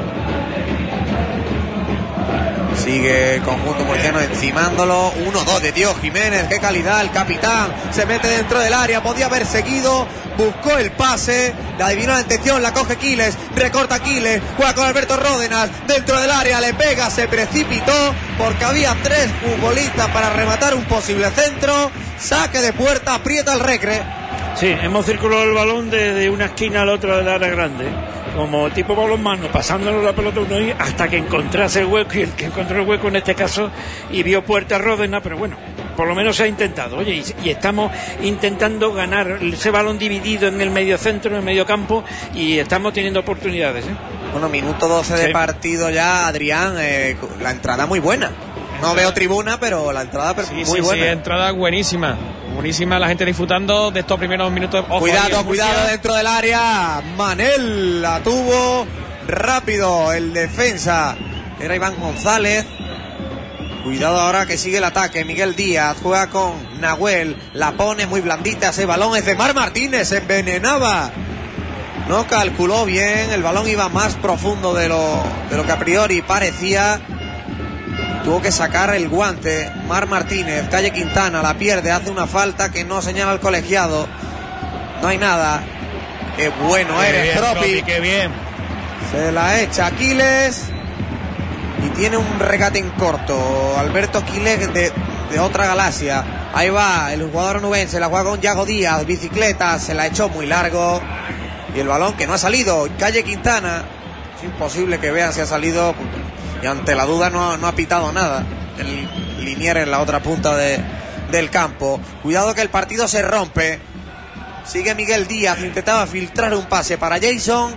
S2: Sigue el conjunto murciano encimándolo. 1-2 de Diego Jiménez, qué calidad, el capitán se mete dentro del área, podía haber seguido, buscó el pase, la adivinó la intención, la coge Quiles, recorta Quiles, juega con Alberto Ródenas, dentro del área, le pega, se precipitó, porque había 3 futbolistas para rematar un posible centro, saque de puerta, aprieta el Recre.
S3: Sí, hemos circulado el balón de una esquina a la otra del área grande, como tipo balonmano, pasándole la pelota uno y hasta que encontrase el hueco, y el que encontró el hueco en este caso y vio puerta Ródenas, pero bueno, por lo menos se ha intentado. Oye, y estamos intentando ganar ese balón dividido en el mediocentro, en el mediocampo, y estamos teniendo oportunidades, ¿eh?
S2: Bueno, minuto 12 de partido ya, Adrián, la entrada muy buena. No veo tribuna, pero la entrada muy buena.
S4: Sí, entrada buenísima. Buenísima, la gente disfrutando de estos primeros minutos. Ojo,
S2: cuidado dentro del área. Manel la tuvo rápido el defensa. Era Iván González. Cuidado ahora que sigue el ataque. Miguel Díaz juega con Nahuel. La pone muy blandita. Ese balón es de Mar Martínez. Se envenenaba. No calculó bien. El balón iba más profundo de lo que a priori parecía. Tuvo que sacar el guante Mar Martínez. Calle Quintana la pierde, hace una falta que no señala el colegiado. No hay nada. Qué bueno eres, Tropi.
S4: Qué bien.
S2: Se la echa Quiles y tiene un regate en corto. Alberto Quiles de otra galaxia. Ahí va el jugador nubense, la juega con Yago Díaz, bicicleta, se la echó muy largo. Y el balón que no ha salido. Calle Quintana, es imposible que vean si ha salido. Y ante la duda no ha pitado nada el linier en la otra punta del campo. Cuidado que el partido se rompe. Sigue Miguel Díaz, intentaba filtrar un pase para Jason.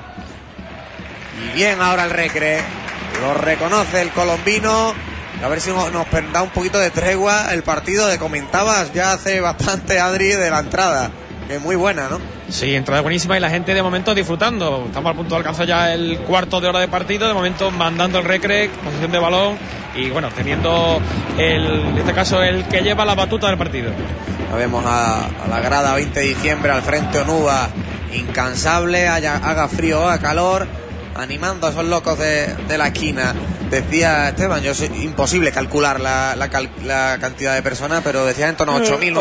S2: Y bien ahora el Recre. Lo reconoce el colombino. A ver si nos da un poquito de tregua el partido de comentabas ya hace bastante, Adri, de la entrada. Que es muy buena, ¿no?
S4: Sí, entrada buenísima y la gente de momento disfrutando. Estamos al punto de alcanzar ya el cuarto de hora de partido. De momento mandando el Recre, posición de balón y bueno, teniendo en este caso el que lleva la batuta del partido.
S2: Ya vemos a la grada 20 de diciembre al frente Onuba, incansable, haga frío o haga calor, animando a esos locos de la esquina. Decía Esteban, imposible calcular la cantidad de personas, pero decía en torno a 8.000,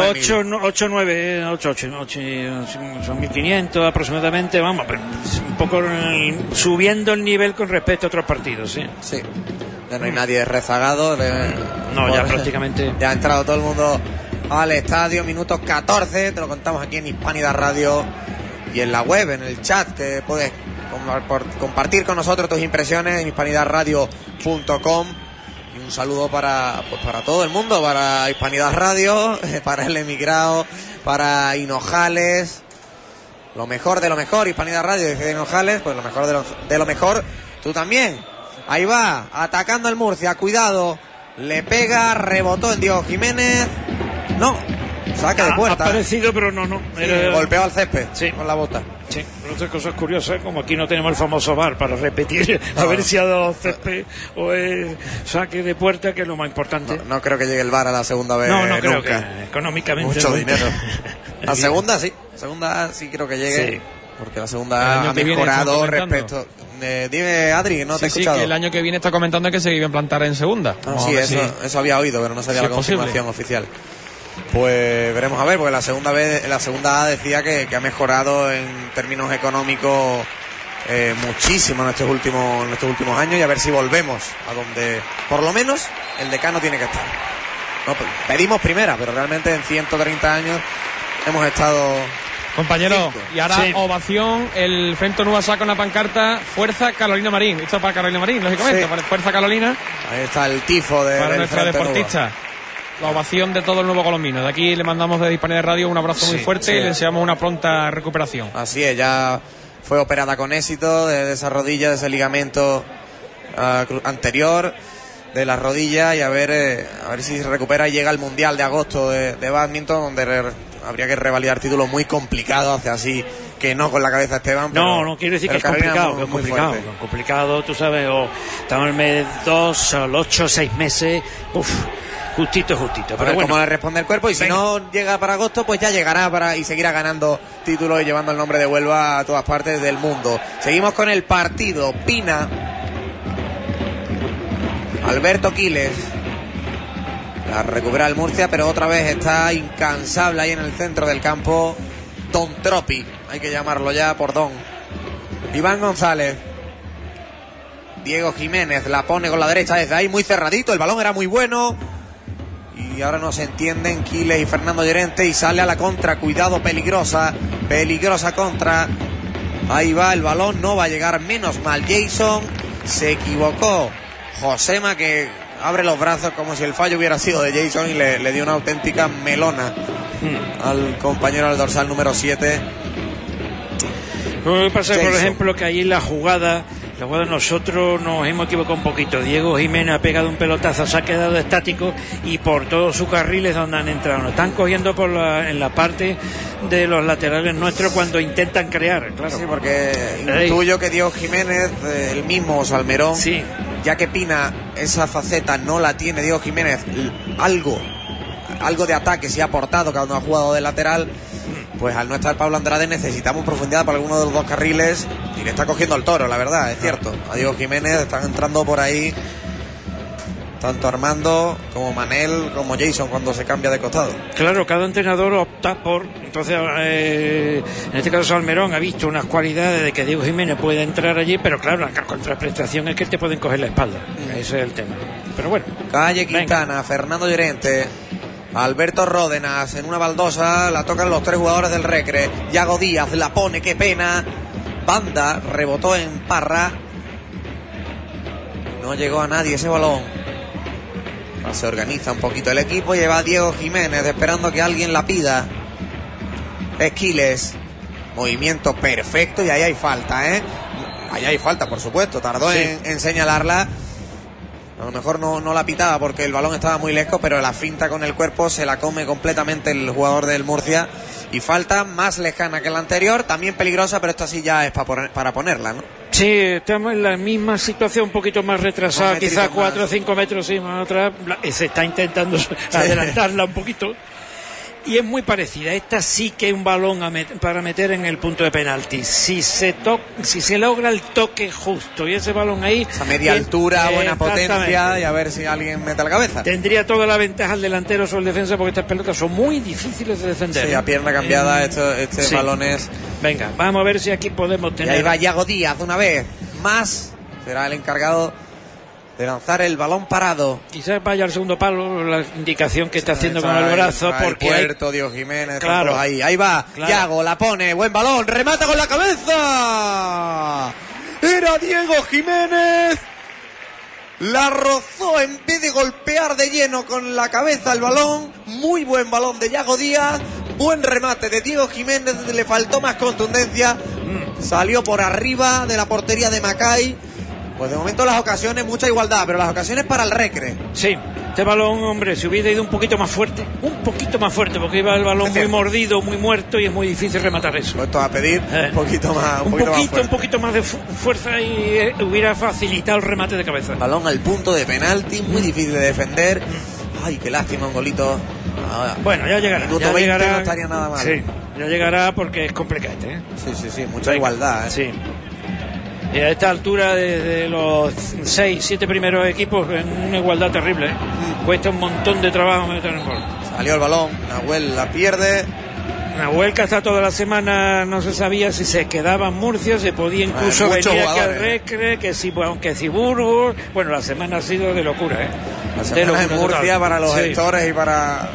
S3: 9.000. Son 1.500 aproximadamente, vamos, pero un poco subiendo el nivel con respecto a otros partidos, ¿sí?
S2: Sí, ya no hay nadie rezagado.
S3: No, ya prácticamente.
S2: Ya ha entrado todo el mundo al estadio, minutos 14, te lo contamos aquí en Hispanidad Radio y en la web, en el chat, que puedes compartir con nosotros tus impresiones en hispanidadradio.com. Y un saludo para todo el mundo, para Hispanidad Radio, para el emigrado, para Hinojales, lo mejor de lo mejor. Hispanidad Radio dice Hinojales, pues lo mejor de lo mejor, tú también. Ahí va, atacando el Murcia, cuidado, le pega, rebotó en Diego Jiménez, no, saque de puerta.
S3: Ha parecido, pero no.
S2: Sí, golpeó al césped, sí, con la bota.
S3: Sí, otras cosas curiosas, como aquí no tenemos el famoso VAR para repetir, a ver si ha dado césped o es saque de puerta, que es lo más importante.
S2: No creo que llegue el VAR a la segunda vez.
S3: No creo
S2: nunca.
S3: Que económicamente.
S2: Mucho dinero. La segunda sí, creo que llegue. Sí. Porque la segunda ha mejorado respecto. Dime, Adri, no te he escuchado.
S4: Sí, que el año que viene está comentando que se iba a implantar en segunda.
S2: Sí, eso había oído, pero no sabía la confirmación oficial. Pues veremos a ver, porque la segunda A decía que ha mejorado en términos económicos muchísimo en estos últimos años, y a ver si volvemos a donde por lo menos el decano tiene que estar. No, pedimos primera, pero realmente en 130 años hemos estado
S4: Compañero, y ahora
S3: Sí.
S4: ovación, el Frente Nueva saca una pancarta, Fuerza Carolina Marín. Esto es para Carolina Marín, lógicamente,
S2: Sí.
S4: para Fuerza Carolina,
S2: Ahí está el tifo
S4: para
S2: del
S4: nuestra
S2: Frente Nuevo.
S4: deportista. La ovación de todo el Nuevo Colombino. De aquí le mandamos desde Hispanidad Radio un abrazo muy fuerte
S2: sí.
S4: y le deseamos una pronta recuperación.
S2: Así es, ya fue operada con éxito de esa rodilla, de ese ligamento anterior de la rodilla, y a ver si se recupera y llega al Mundial de agosto de bádminton, donde habría que revalidar títulos muy complicados, hace así que no con la cabeza Esteban.
S3: No quiero decir que es complicado,
S2: fuerte.
S3: complicado, tú sabes, o estamos en el mes 2, al 8, 6 meses, justito.
S2: A
S3: Pero
S2: ver
S3: bueno,
S2: cómo le responde el cuerpo, y si no llega para agosto, pues ya llegará y seguirá ganando títulos y llevando el nombre de Huelva a todas partes del mundo. Seguimos con el partido. Pina, Alberto Quiles, la recupera el Murcia, pero otra vez está incansable ahí en el centro del campo Don Tropi, hay que llamarlo ya por Don. Iván González, Diego Jiménez la pone con la derecha desde ahí, muy cerradito, el balón era muy bueno. Y ahora no se entienden Quiles y Fernando Llorente, y sale a la contra. Cuidado, peligrosa contra. Ahí va el balón, no va a llegar, menos mal Jason. Se equivocó Josema, que abre los brazos como si el fallo hubiera sido de Jason, y le dio una auténtica melona al compañero del dorsal número 7.
S3: lo que pasa es, por
S2: Jason.
S3: ejemplo, que ahí la jugada nosotros nos hemos equivocado un poquito. Diego Jiménez ha pegado un pelotazo, se ha quedado estático, y por todos sus carriles donde han entrado nos están cogiendo en la parte de los laterales nuestros cuando intentan crear, claro.
S2: Sí, porque intuyo que Diego Jiménez, el mismo Salmerón,
S3: Sí.
S2: ya que Pina esa faceta no la tiene Diego Jiménez, algo de ataque se ha aportado cuando ha jugado de lateral, pues al no estar Pablo Andrade necesitamos profundidad para alguno de los dos carriles, y le está cogiendo el toro, la verdad, es cierto. A Diego Jiménez están entrando por ahí tanto Armando como Manel como Jason cuando se cambia de costado.
S3: Claro, cada entrenador opta por... Entonces, en este caso Salmerón ha visto unas cualidades de que Diego Jiménez puede entrar allí, pero claro, la contraprestación es que te pueden coger la espalda. Ese es el tema. Pero bueno.
S2: Calle Quintana, Fernando Llorente, Alberto Ródenas en una baldosa, la tocan los tres jugadores del Recre. Yago Díaz la pone, qué pena. Banda, rebotó en Parra. No llegó a nadie ese balón. Se organiza un poquito el equipo, lleva a Diego Jiménez esperando que alguien la pida. Esquiles, movimiento perfecto, y ahí hay falta, ahí hay falta, por supuesto, tardó en señalarla. A lo mejor no la pitaba porque el balón estaba muy lejos, pero la finta con el cuerpo se la come completamente el jugador del Murcia, y falta más lejana que la anterior, también peligrosa, pero esta sí ya es para ponerla, ¿no?
S3: Sí, estamos en la misma situación, un poquito más retrasada,
S2: Un
S3: quizás
S2: metrito
S3: 4 o
S2: más.
S3: 5 metros más atrás. Se está intentando adelantarla un poquito. Y es muy parecida. Esta sí que es un balón para meter en el punto de penalti. Si se logra el toque justo y ese balón ahí,
S2: Esa media altura, buena potencia, y a ver si alguien mete la cabeza.
S3: tendría toda la ventaja el delantero sobre el defensa, porque estas pelotas son muy difíciles de defender.
S2: Sí, a pierna cambiada, este
S3: sí.
S2: balón es...
S3: Venga, vamos a ver si aquí podemos
S2: Y
S3: tener...
S2: ahí va Yago Díaz una vez más, será el encargado de lanzar el balón parado.
S3: Quizás vaya al segundo palo, la indicación que está haciendo con el brazo, porque
S2: el puerto, Diego Jiménez,
S3: Claro.
S2: ahí va,
S3: Claro.
S2: Yago la pone, buen balón, remata con la cabeza, era Diego Jiménez, la rozó en vez de golpear de lleno con la cabeza el balón. Muy buen balón de Yago Díaz, buen remate de Diego Jiménez, le faltó más contundencia, salió por arriba de la portería de Macay. Pues de momento las ocasiones, mucha igualdad, pero las ocasiones para el Recre.
S3: Sí, este balón, hombre, si hubiera ido un poquito más fuerte, porque iba el balón muy mordido, muy muerto, y es muy difícil rematar eso.
S2: Puesto a pedir un poquito más,
S3: un poquito más de fuerza, y hubiera facilitado el remate de cabeza.
S2: Balón al punto de penalti, muy difícil de defender. Ay, qué lástima, un golito.
S3: Bueno, ya llegará.
S2: Minuto
S3: ya
S2: 20
S3: llegará,
S2: no estaría nada mal.
S3: Sí, ya llegará porque es complicado,
S2: Sí, mucha igualdad,
S3: Sí. Y a esta altura, desde los 6, 7 primeros equipos, en una igualdad terrible, Cuesta un montón de trabajo meter en gol.
S2: Salió el balón, Nahuel la pierde.
S3: Nahuel, que hasta toda la semana no se sabía si se quedaba en Murcia, se podía incluso venir aquí al Recre, que si, aunque si Burgos. Bueno, la semana ha sido de locura,
S2: La semana en Murcia total. Para los gestores y para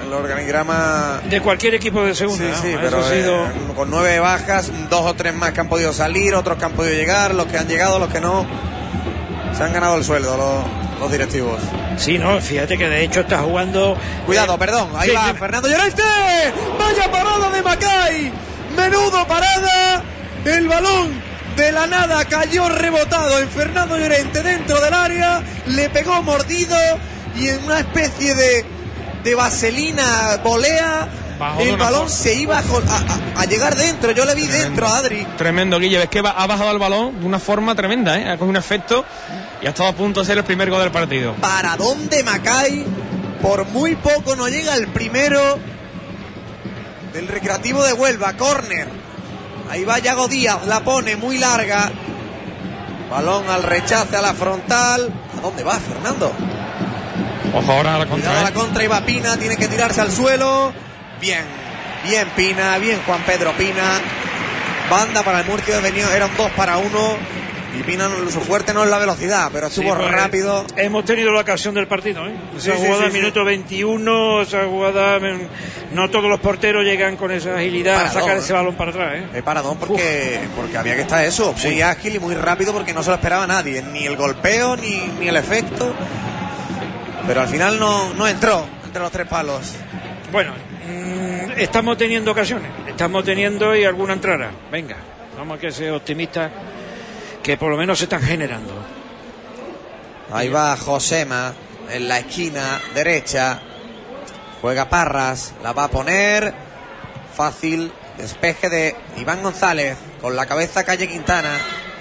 S2: el organigrama
S3: de cualquier equipo de segunda.
S2: sí,
S3: ¿no?
S2: pero
S3: ha sido...
S2: con 9 bajas, 2 o 3 más que han podido salir, otros que han podido llegar, los que han llegado, los que no, se han ganado el sueldo los directivos.
S3: Sí, no, fíjate que de hecho está jugando...
S2: Cuidado, perdón, ahí va Fernando Llorente. Vaya parada de Macay, menudo parada, el balón de la nada cayó rebotado en Fernando Llorente dentro del área, le pegó mordido y en una especie de vaselina volea el balón se iba a llegar dentro. Yo le vi tremendo, dentro a Adri.
S4: Tremendo, Guille, ves que ha bajado el balón de una forma tremenda, ha cogido un efecto y ha estado a punto de ser el primer gol del partido.
S2: ¿Para dónde Macay? Por muy poco no llega el primero del Recreativo de Huelva. Córner, ahí va Yago Díaz, la pone muy larga, balón al rechace, a la frontal. ¿A dónde va Fernando?
S4: Ojo ahora a la contra.
S2: Cuidado a la contra, y va Pina, tiene que tirarse al suelo. Bien Pina, bien Juan Pedro Pina. Banda para el Murcia, era un 2 para 1. Y Pina, su fuerte no es la velocidad, pero estuvo rápido.
S3: Hemos tenido la ocasión del partido, Esa jugada, minuto 21, esa jugada, no todos los porteros llegan con esa agilidad a sacar ese balón para atrás,
S2: Paradón porque había que estar eso, muy ágil y muy rápido, porque no se lo esperaba nadie, ni el golpeo, ni el efecto. Pero al final no entró entre los 3 palos.
S3: Bueno, estamos teniendo ocasiones, y alguna entrará. Venga, vamos a que ser optimistas, que por lo menos se están generando.
S2: Ahí va Josema en la esquina derecha, juega Parras, la va a poner fácil, despeje de Iván González, con la cabeza Calle Quintana.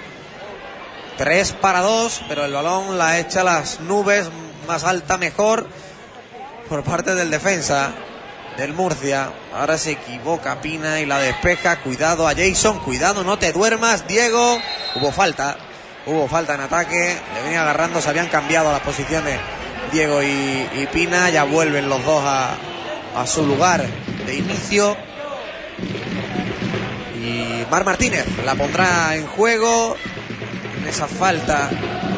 S2: 3 para 2, pero el balón la echa a las nubes, más alta mejor por parte del defensa del Murcia. Ahora se equivoca Pina y la despeja. Cuidado a Jason, cuidado, no te duermas, Diego. Hubo falta en ataque, le venía agarrando, se habían cambiado las posiciones Diego y Pina. Ya vuelven los dos a su lugar de inicio, y Mar Martínez la pondrá en juego en esa falta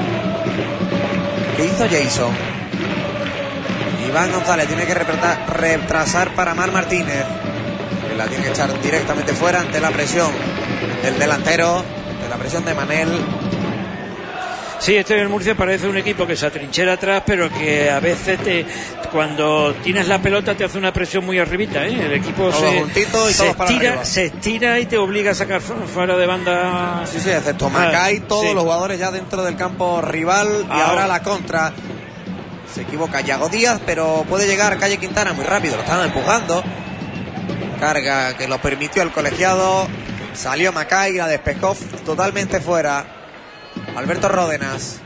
S2: que hizo Jason. Iván González tiene que retrasar para Mar Martínez, que la tiene que echar directamente fuera ante la presión del delantero, de la presión de Manel.
S3: Sí, el Murcia parece un equipo que se atrinchera atrás, pero que a veces cuando tienes la pelota te hace una presión muy arribita, El equipo se estira y te obliga a sacar fuera de banda.
S2: Sí, excepto Macay, todos los jugadores ya dentro del campo rival. Y ahora la contra. Se equivoca Yago Díaz, pero puede llegar Calle Quintana muy rápido, lo estaban empujando. Carga que lo permitió el colegiado. Salió Macay, la despejó totalmente fuera. Alberto Ródenas.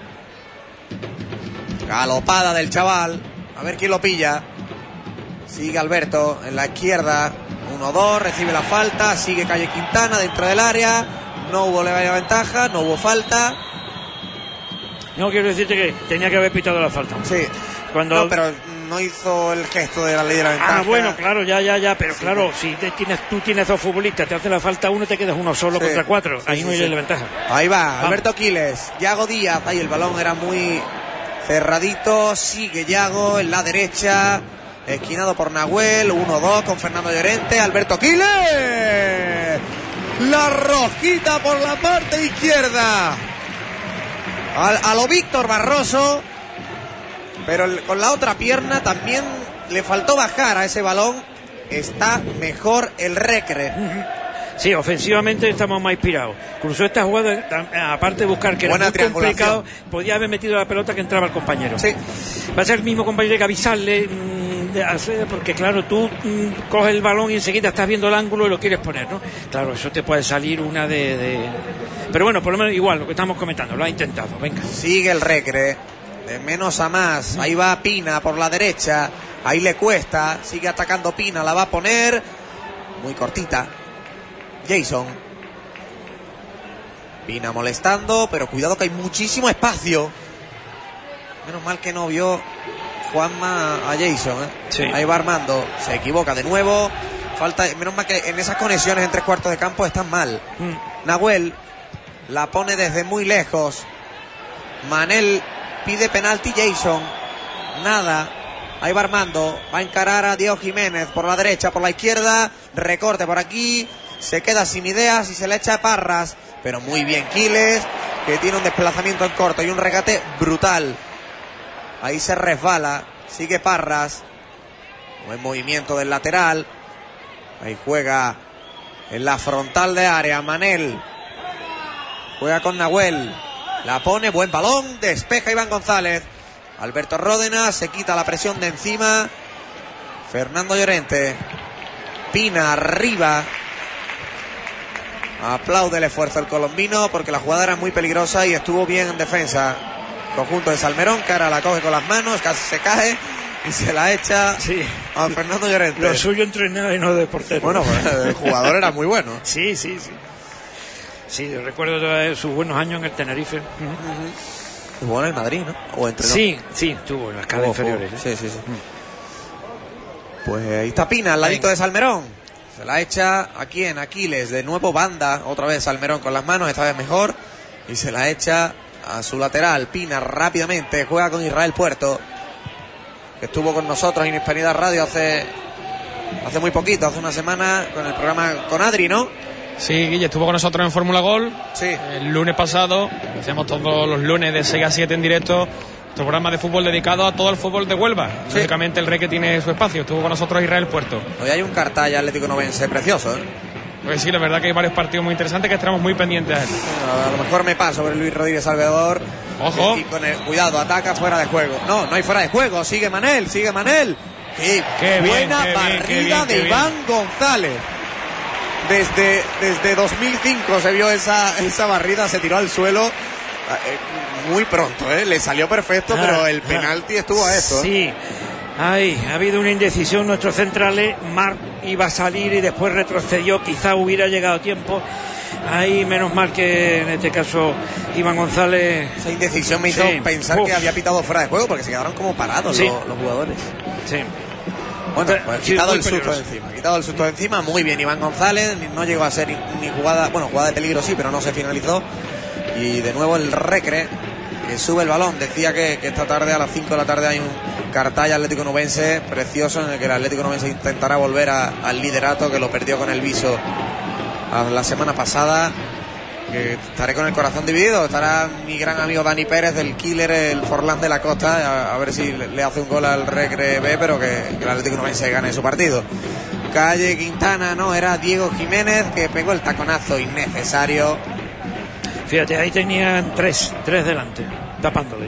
S2: Galopada del chaval. A ver quién lo pilla. Sigue Alberto en la izquierda. 1-2, recibe la falta. Sigue Calle Quintana dentro del área. No hubo ventaja, no hubo falta.
S3: No, quiero decirte que tenía que haber pitado la falta.
S2: Sí. No, pero no hizo el gesto de la ley de la ventaja.
S3: Bueno, claro, ya. Pero sí, claro, si tú tienes 2 futbolistas, te hace la falta uno, te quedas uno solo contra 4. Ahí no hay la ventaja.
S2: Ahí va, Alberto Quiles, Yago Díaz. Ahí el balón era muy cerradito. Sigue Yago en la derecha, esquinado por Nahuel. 1-2 con Fernando Llorente. Alberto Quiles. La rosquita por la parte izquierda. A lo Víctor Barroso, pero con la otra pierna también le faltó bajar a ese balón. Está mejor el Recre.
S3: Sí, ofensivamente estamos más inspirados. Cruzó esta jugada, aparte de buscar que
S2: buena
S3: era muy complicado, podía haber metido la pelota que entraba el compañero. Sí. Va a ser el mismo compañero que avisarle, porque claro, tú coges el balón y enseguida estás viendo el ángulo y lo quieres poner, ¿no? Claro, eso te puede salir una Pero bueno, por lo menos igual, lo que estamos comentando, lo ha intentado, venga.
S2: Sigue el Recre, de menos a más. Ahí va Pina por la derecha, ahí le cuesta, sigue atacando Pina, la va a poner muy cortita. Jason. Pina molestando, pero cuidado que hay muchísimo espacio. Menos mal que no vio Juanma a Jason, Sí. Ahí va Armando, se equivoca de nuevo. Falta, menos mal que en esas conexiones en 3/4 de campo están mal. Nahuel la pone desde muy lejos. Manel pide penalti, Jason nada. Ahí va Armando, va a encarar a Diego Jiménez por la derecha, por la izquierda, recorte por aquí, se queda sin ideas y se le echa a Parras, pero muy bien Quiles, que tiene un desplazamiento en corto y un regate brutal. Ahí se resbala, sigue Parras, buen movimiento del lateral, ahí juega en la frontal de área, Manel, juega con Nahuel, la pone, buen balón, despeja Iván González. Alberto Ródena se quita la presión de encima. Fernando Llorente. Pina arriba. Aplaude el esfuerzo del colombino porque la jugada era muy peligrosa y estuvo bien en defensa. Conjunto de Salmerón, que ahora la coge con las manos, casi se cae y se la echa a Fernando Llorente.
S3: Lo suyo entrenado y no de portero.
S2: Bueno, pues el jugador era muy bueno.
S3: Sí. Sí, recuerdo sus buenos años en el Tenerife.
S2: Jugó en el Madrid, ¿no? O entrenó.
S3: Sí, tuvo en las caras inferiores.
S2: Sí. Pues ahí está Pina, al ladito de Salmerón. Se la echa a quién, Aquiles. De nuevo banda, otra vez Salmerón con las manos, esta vez mejor. Y se la echa a su lateral. Pina rápidamente juega con Israel Puerto, que estuvo con nosotros en Hispanidad Radio hace muy poquito, hace una semana, con el programa con Adri, ¿no?
S4: Sí, Guille, estuvo con nosotros en Fórmula Gol.
S2: Sí.
S4: El lunes pasado, hacemos todos los lunes de 6 a 7 en directo, nuestro programa de fútbol dedicado a todo el fútbol de Huelva.
S2: Sí.
S4: Lógicamente el Reque tiene su espacio, estuvo con nosotros Israel Puerto.
S2: Hoy hay un Cartaya Atlético Novense precioso, ¿eh?
S4: Pues sí, la verdad que hay varios partidos muy interesantes que estaremos muy pendientes a él.
S2: A lo mejor me paso sobre Luis Rodríguez Salvador.
S4: Ojo.
S2: Y con el cuidado, ataca fuera de juego. No hay fuera de juego, sigue Manel. Qué buena barrida de Iván González. Desde 2005 se vio esa barrida, se tiró al suelo muy pronto, le salió perfecto, pero el penalti estuvo a eso.
S3: Sí, ha habido una indecisión, nuestros centrales, Marc iba a salir y después retrocedió, quizá hubiera llegado a tiempo. Ahí menos mal que en este caso Iván González.
S2: Esa indecisión me hizo pensar que había pitado fuera de juego porque se quedaron como parados los jugadores.
S3: Sí.
S2: Bueno, pues quitado el susto de encima, muy bien Iván González, no llegó a ser ni jugada de peligro sí, pero no se finalizó. Y de nuevo el Recre, que sube el balón. Decía que esta tarde a las 5 de la tarde hay un Cartaya Atlético Novense precioso en el que el Atlético Novense intentará volver al liderato, que lo perdió con el Viso la semana pasada. Que estaré con el corazón dividido. Estará mi gran amigo Dani Pérez, del Killer, el Forlán de la Costa, a ver si le hace un gol al Recre B, pero que el Atlético Novense gane su partido. Calle Quintana, no, era Diego Jiménez, que pegó el taconazo innecesario.
S3: Fíjate, ahí tenían tres delante, tapándole.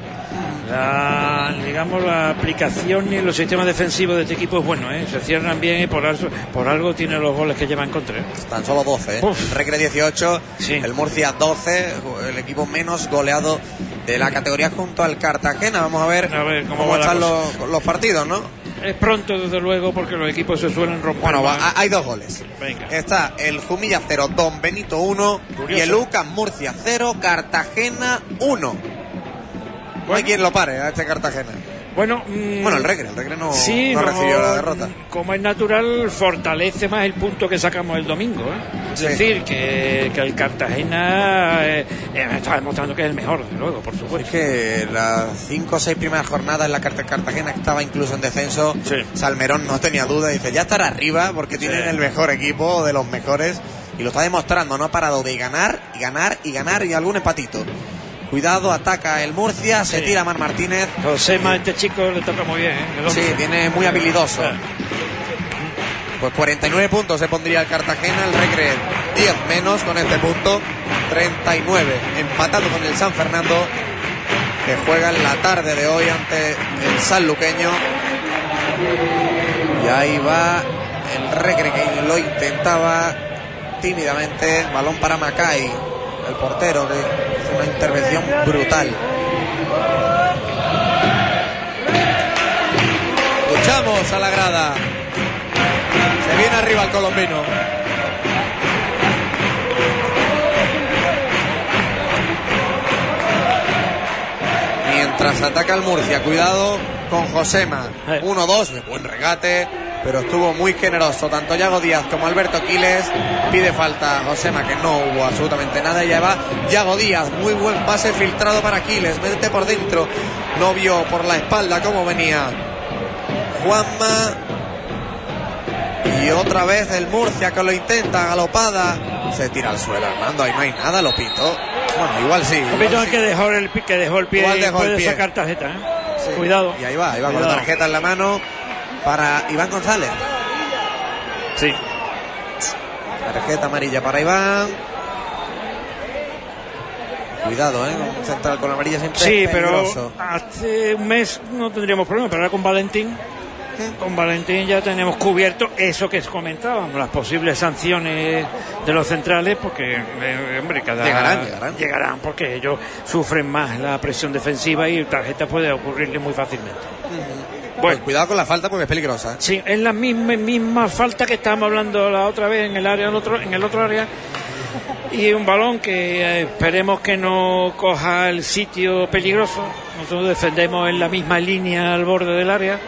S3: La aplicación y los sistemas defensivos de este equipo es bueno, se cierran bien y por algo tiene los goles que lleva en contra.
S2: Tan solo 12, el Recre 18, sí. El Murcia 12, el equipo menos goleado de la categoría junto al Cartagena. Vamos a ver cómo están los partidos, ¿no?
S3: Es pronto, desde luego, porque los equipos se suelen romper.
S2: Bueno, hay dos goles.
S3: Venga.
S2: Está el Jumilla 0, Don Benito 1. Curioso. Y el UCAM Murcia 0, Cartagena 1. No hay quien lo pare a este Cartagena.
S3: Bueno,
S2: el Recre no recibió la derrota.
S3: Como es natural, fortalece más el punto que sacamos el domingo. Es decir, que el Cartagena está demostrando que es el mejor, desde luego, por supuesto.
S2: Es que las 5 o 6 primeras jornadas en la Cartagena estaba incluso en descenso. Sí. Salmerón no tenía duda, dice, ya estará arriba porque tienen el mejor equipo, de los mejores, y lo está demostrando, no ha parado de ganar y algún empatito. Cuidado, ataca el Murcia, se tira Mar Martínez.
S3: Josema, este chico le toca muy bien,
S2: Sí, viene muy habilidoso. Pues 49 puntos se pondría el Cartagena, el Recre 10 menos con este punto, 39, empatado con el San Fernando, que juega en la tarde de hoy ante el sanluqueño. Y ahí va el Recre, que lo intentaba tímidamente, balón para Macay, el portero, que hizo una intervención brutal. Escuchamos a la grada. Se viene arriba el colombino. Mientras ataca el Murcia, cuidado con Josema. 1-2, buen regate, pero estuvo muy generoso. Tanto Yago Díaz como Alberto Quiles. Pide falta a Josema, que no hubo absolutamente nada. Y ya va Yago Díaz, muy buen pase filtrado para Quiles. Métete por dentro. No vio por la espalda cómo venía Juanma. Y otra vez el Murcia que lo intenta, galopada. Se tira al suelo, Armando, ahí no hay nada, lo pitó. Bueno, igual sí.
S3: Lopito es que dejó el pie, puede
S2: pie.
S3: sacar tarjeta, ¿eh?
S2: Sí.
S3: Cuidado.
S2: Y ahí va con la tarjeta en la mano para Iván González.
S3: Sí.
S2: Tarjeta amarilla para Iván. Cuidado, con un central con la amarilla siempre.
S3: Sí,
S2: peligroso.
S3: pero hace un mes no tendríamos problema, pero ahora con Valentín. Con Valentín ya tenemos cubierto eso que comentábamos, las posibles sanciones de los centrales, porque, hombre, llegarán, porque ellos sufren más la presión defensiva y tarjeta puede ocurrirle muy fácilmente.
S2: Bueno, cuidado con la falta porque es peligrosa.
S3: Sí, es la misma falta que estábamos hablando la otra vez en el otro área. Y un balón que esperemos que no coja el sitio peligroso. Nosotros defendemos en la misma línea al borde del área.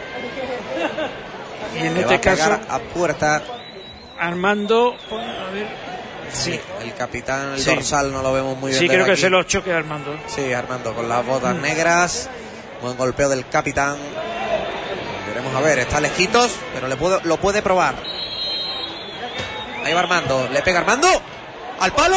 S3: Y en este caso
S2: a puerta
S3: Armando, a ver, sí,
S2: el capitán, el dorsal no lo vemos muy bien.
S3: Sí, creo que
S2: aquí.
S3: se lo choque Armando.
S2: Sí, Armando con las botas negras. Buen golpeo del capitán. Veremos a ver, está lejitos, pero lo puede probar. Ahí va Armando, le pega Armando al palo.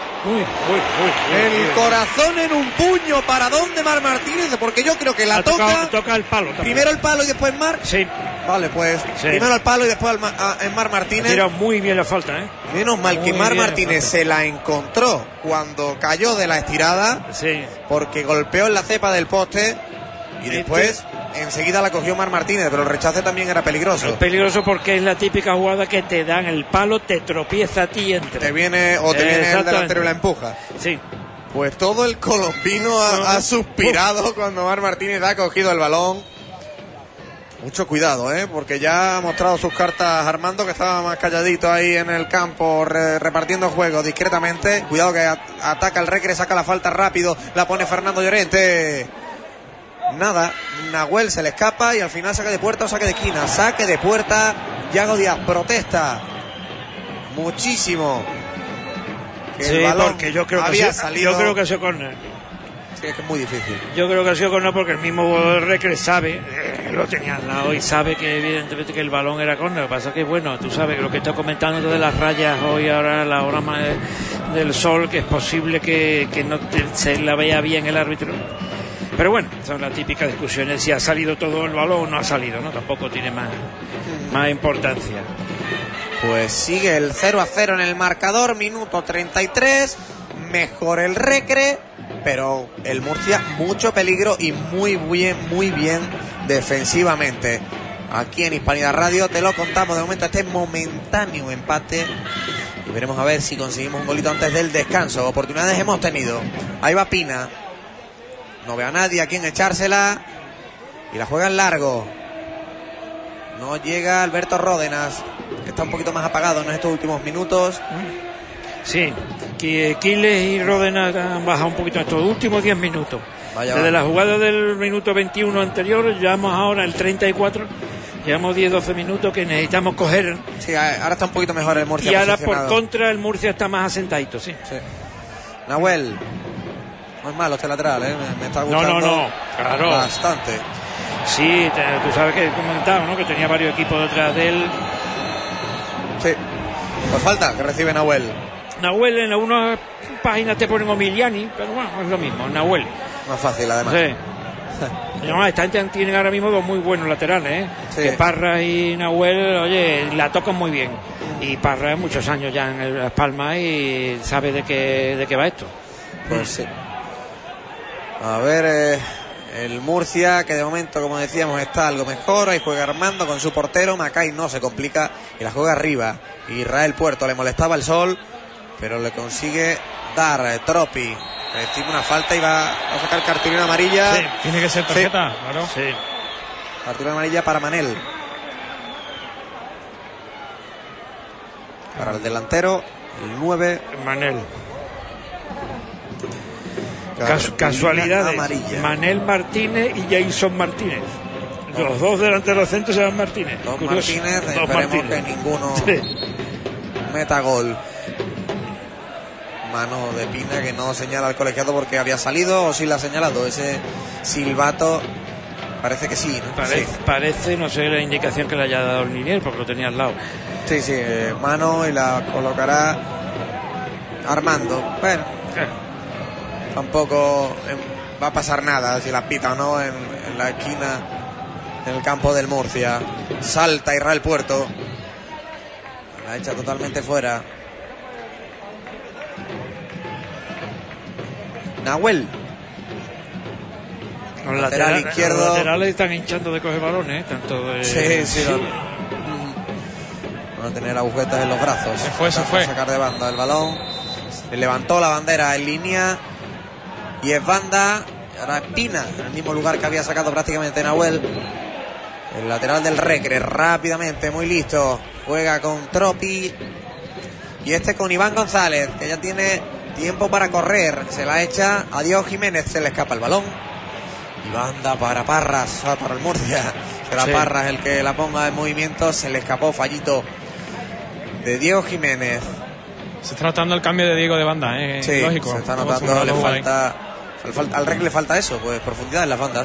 S2: El corazón en un puño para dónde Mar Martínez, porque yo creo que la
S3: toca el palo también.
S2: Primero el palo y después Mar.
S3: Sí.
S2: Vale, pues sí. Primero al palo y después en Mar Martínez.
S3: Tira muy bien la falta,
S2: Menos mal que Mar Martínez se la encontró cuando cayó de la estirada.
S3: Sí.
S2: Porque golpeó en la cepa del poste y después enseguida la cogió Mar Martínez, pero el rechace también era peligroso.
S3: Es peligroso porque es la típica jugada que te dan el palo, te tropieza a ti y entra.
S2: Te viene el delantero y la empuja.
S3: Sí.
S2: Pues todo el colombino ha suspirado cuando Mar Martínez ha cogido el balón. Mucho cuidado, porque ya ha mostrado sus cartas Armando, que estaba más calladito ahí en el campo repartiendo juego discretamente. Cuidado que ataca el Recre, saca la falta rápido, la pone Fernando Llorente. Nada, Nahuel se le escapa y al final saque de puerta o saque de esquina. Saque de puerta, Yago Díaz protesta muchísimo.
S3: Sí, porque yo creo que ha sido córner.
S2: Sí, es que es muy difícil.
S3: Yo creo que ha sido córner porque el mismo jugador del Recre sabe, lo tenía al lado y sabe que evidentemente que el balón era córner. Lo que pasa es que, bueno, tú sabes que lo que estoy comentando de las rayas hoy, ahora a la hora más del sol, que es posible que no se la vea bien el árbitro. Pero bueno, son las típicas discusiones, si ha salido todo el balón o no ha salido, ¿no? Tampoco tiene más importancia.
S2: Pues sigue el 0-0 en el marcador, minuto 33, mejor el Recre, pero el Murcia mucho peligro y muy bien defensivamente. Aquí en Hispanidad Radio te lo contamos, de momento este momentáneo empate y veremos a ver si conseguimos un golito antes del descanso. Oportunidades hemos tenido, ahí va Pina. No ve a nadie a quien echársela y la juega en largo. No llega Alberto Ródenas, que está un poquito más apagado en estos últimos minutos.
S3: Sí, Quiles y Ródenas han bajado un poquito en estos últimos 10 minutos. Desde la jugada del minuto 21 anterior, llevamos ahora el 34. Llevamos 10-12 minutos que necesitamos coger.
S2: Sí, ahora está un poquito mejor el Murcia.
S3: Y ahora por contra el Murcia está más asentadito, sí.
S2: Nahuel. No es malo este lateral, me está gustando.
S3: No, claro.
S2: Bastante.
S3: Sí, tú sabes que he comentado, ¿no? Que tenía varios equipos detrás de él.
S2: Sí. Pues falta que recibe Nahuel.
S3: Nahuel en algunas páginas te ponen Omiliani, pero bueno, es lo mismo, Nahuel.
S2: Más fácil, además.
S3: Sí. No, esta gente tienen ahora mismo dos muy buenos laterales,
S2: Sí.
S3: Que Parra y Nahuel, oye, la tocan muy bien. Y Parra muchos años ya en Las Palmas y sabe de qué va esto.
S2: Pues sí. A ver, el Murcia, que de momento, como decíamos, está algo mejor. Ahí juega Armando con su portero. Macay no se complica y la juega arriba. Israel Puerto le molestaba el sol, pero le consigue dar. Tropi recibe una falta y va a sacar cartulina amarilla.
S4: Sí, tiene que ser tarjeta, claro.
S3: Sí.
S2: Cartulina amarilla para Manel. Para el delantero, el 9.
S3: Manel. Casualidades.
S2: Amarilla.
S3: Manel Martínez y Jason Martínez. Los dos delanteros centros se llaman Martínez.
S2: Dos
S3: Curioso.
S2: Martínez,
S3: Dos
S2: esperemos
S3: Martínez.
S2: que ninguno
S3: Sí.
S2: meta gol. Mano de Pina que no señala al colegiado porque había salido o sí la ha señalado. Ese silbato Parece que sí, ¿no?
S3: Parece, no sé la indicación que le haya dado el linier, porque lo tenía al lado.
S2: Sí, mano, y la colocará Armando. Bueno, tampoco va a pasar nada si la pita o no en la esquina, en el campo del Murcia. Salta Israel Puerto, la echa totalmente fuera. Nahuel,
S3: Los
S2: lateral izquierdo.
S3: Los laterales están hinchando de coger balones, tanto de...
S2: Sí. Van a tener agujetas en los brazos.
S4: Se fue.
S2: Sacar de banda el balón. Se levantó la bandera en línea y es banda. Ahora Pina, en el mismo lugar que había sacado prácticamente Nahuel. El lateral del Recre, rápidamente, muy listo. Juega con Tropi. Y este con Iván González, que ya tiene tiempo para correr. Se la echa a Diego Jiménez, se le escapa el balón. Y banda para Parras, para el Murcia. Será Parras el que la ponga en movimiento. Se le escapó, fallito de Diego Jiménez.
S4: Se está notando el cambio de Diego de banda,
S2: sí,
S4: lógico.
S2: Se está notando, al Recre le falta eso, pues profundidad en las bandas.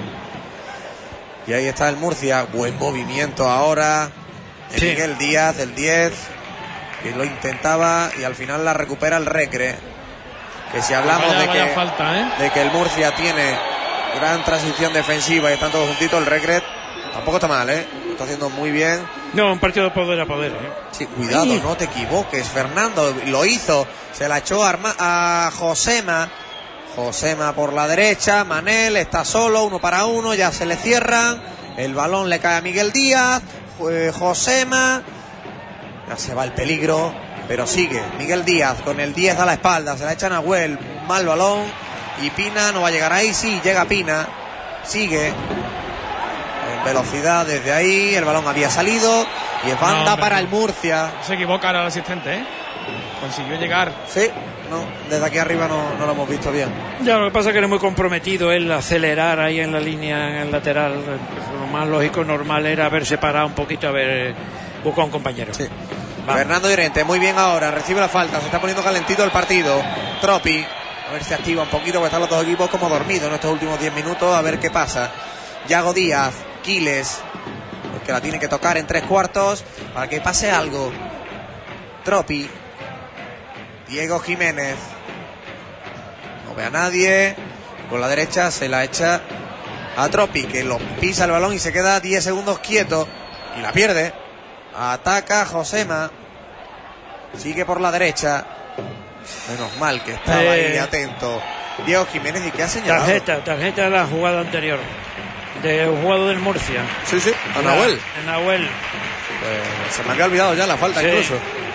S2: Y ahí está el Murcia, buen movimiento ahora de Miguel Díaz, el 10, que lo intentaba y al final la recupera el Recre. Que si hablamos de que el Murcia tiene gran transición defensiva y están todos juntitos, el Recre tampoco está mal, lo está haciendo muy bien.
S3: No, un partido de poder a poder.
S2: Sí, cuidado, no te equivoques, Fernando, lo hizo, se la echó a Josema por la derecha, Manel está solo, 1 para 1, ya se le cierran, el balón le cae a Miguel Díaz, Josema, ya se va el peligro, pero sigue Miguel Díaz con el 10 a la espalda, se la echa a Nahuel, mal balón, y Pina no va a llegar ahí, sí, llega Pina, sigue en velocidad desde ahí, el balón había salido, y es banda para el Murcia.
S4: Se equivoca ahora el asistente, consiguió llegar.
S2: Sí. No, desde aquí arriba no lo hemos visto bien.
S3: Ya, lo que pasa es que era muy comprometido el acelerar ahí en la línea, en el lateral. Lo más lógico, normal era haberse parado un poquito, haber buscado un compañero.
S2: Sí. Fernando Llorente, muy bien ahora, recibe la falta, se está poniendo calentito el partido. Tropi, a ver si activa un poquito, porque están los dos equipos como dormidos en estos últimos 10 minutos, a ver qué pasa. Yago Díaz, Quiles, que la tiene que tocar en 3/4 para que pase algo. Tropi, Diego Jiménez, no ve a nadie, con la derecha se la echa a Tropi, que lo pisa el balón y se queda 10 segundos quieto y la pierde. Ataca Josema, sigue por la derecha, menos mal que estaba ahí atento Diego Jiménez. ¿Y qué ha señalado?
S3: Tarjeta de la jugada anterior de un jugador del Murcia.
S2: Sí, a Nahuel.
S3: Nahuel.
S2: Pues se me había olvidado ya la falta, incluso.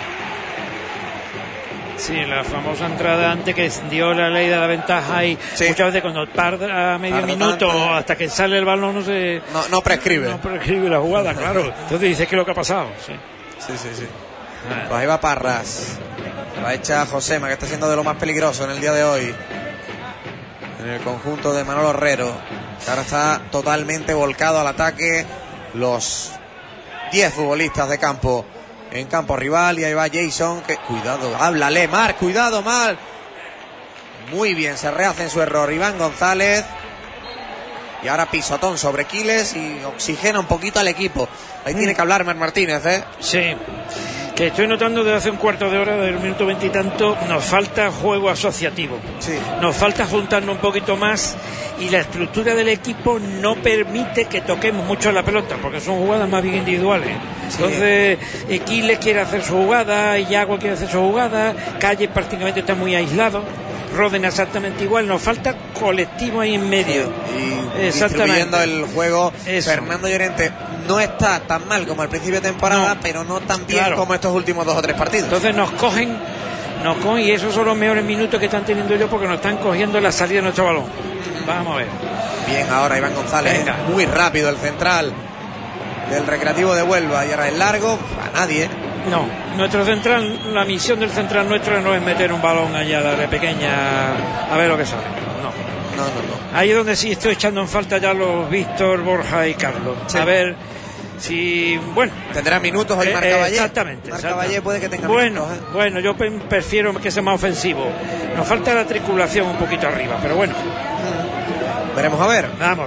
S3: Sí, la famosa entrada antes que dio la ley de la ventaja y muchas veces cuando tarda medio minuto hasta que sale el balón
S2: no prescribe.
S3: No prescribe la jugada, claro. Entonces dices que es lo que ha pasado. Sí.
S2: Pues ahí va Parras. La echa Josema, que está siendo de lo más peligroso en el día de hoy. En el conjunto de Manolo Herrero, que ahora está totalmente volcado al ataque. Los 10 futbolistas de campo en campo rival, y ahí va Jason, que cuidado, háblale, Marc, cuidado, Marc. Muy bien, se rehace en su error Iván González, y ahora pisotón sobre Quiles y oxigena un poquito al equipo. Ahí tiene que hablar Marc Martínez,
S3: Sí, que estoy notando desde hace un cuarto de hora, del minuto 20 y tanto, nos falta juego asociativo.
S2: Sí.
S3: Nos falta juntarnos un poquito más, y la estructura del equipo no permite que toquemos mucho la pelota, porque son jugadas más bien individuales. Sí. Entonces, Quiles quiere hacer su jugada, Iago quiere hacer su jugada, Calle prácticamente está muy aislado, Rodena exactamente igual, nos falta colectivo ahí en medio.
S2: Y distribuyendo el juego. Fernando Llorente no está tan mal como al principio de temporada, pero no tan bien como estos últimos 2 o 3 partidos.
S3: Entonces nos cogen, y esos son los mejores minutos que están teniendo ellos, porque nos están cogiendo la salida de nuestro balón. Vamos a ver.
S2: Bien ahora Iván González, muy rápido el central del Recreativo de Huelva, y ahora el largo a nadie.
S3: No, nuestro central, la misión del central nuestro no es meter un balón allá de pequeña a ver lo que sale. No. Ahí es donde sí estoy echando en falta ya los Víctor, Borja y Carlos. Sí. A ver si,
S2: tendrá minutos hoy Marc Caballé.
S3: Exactamente.
S2: Marc Caballé puede que tenga minutos.
S3: Bueno, yo prefiero que sea más ofensivo. Nos falta la tripulación un poquito arriba, pero bueno.
S2: Veremos a ver.
S3: Vamos a ver.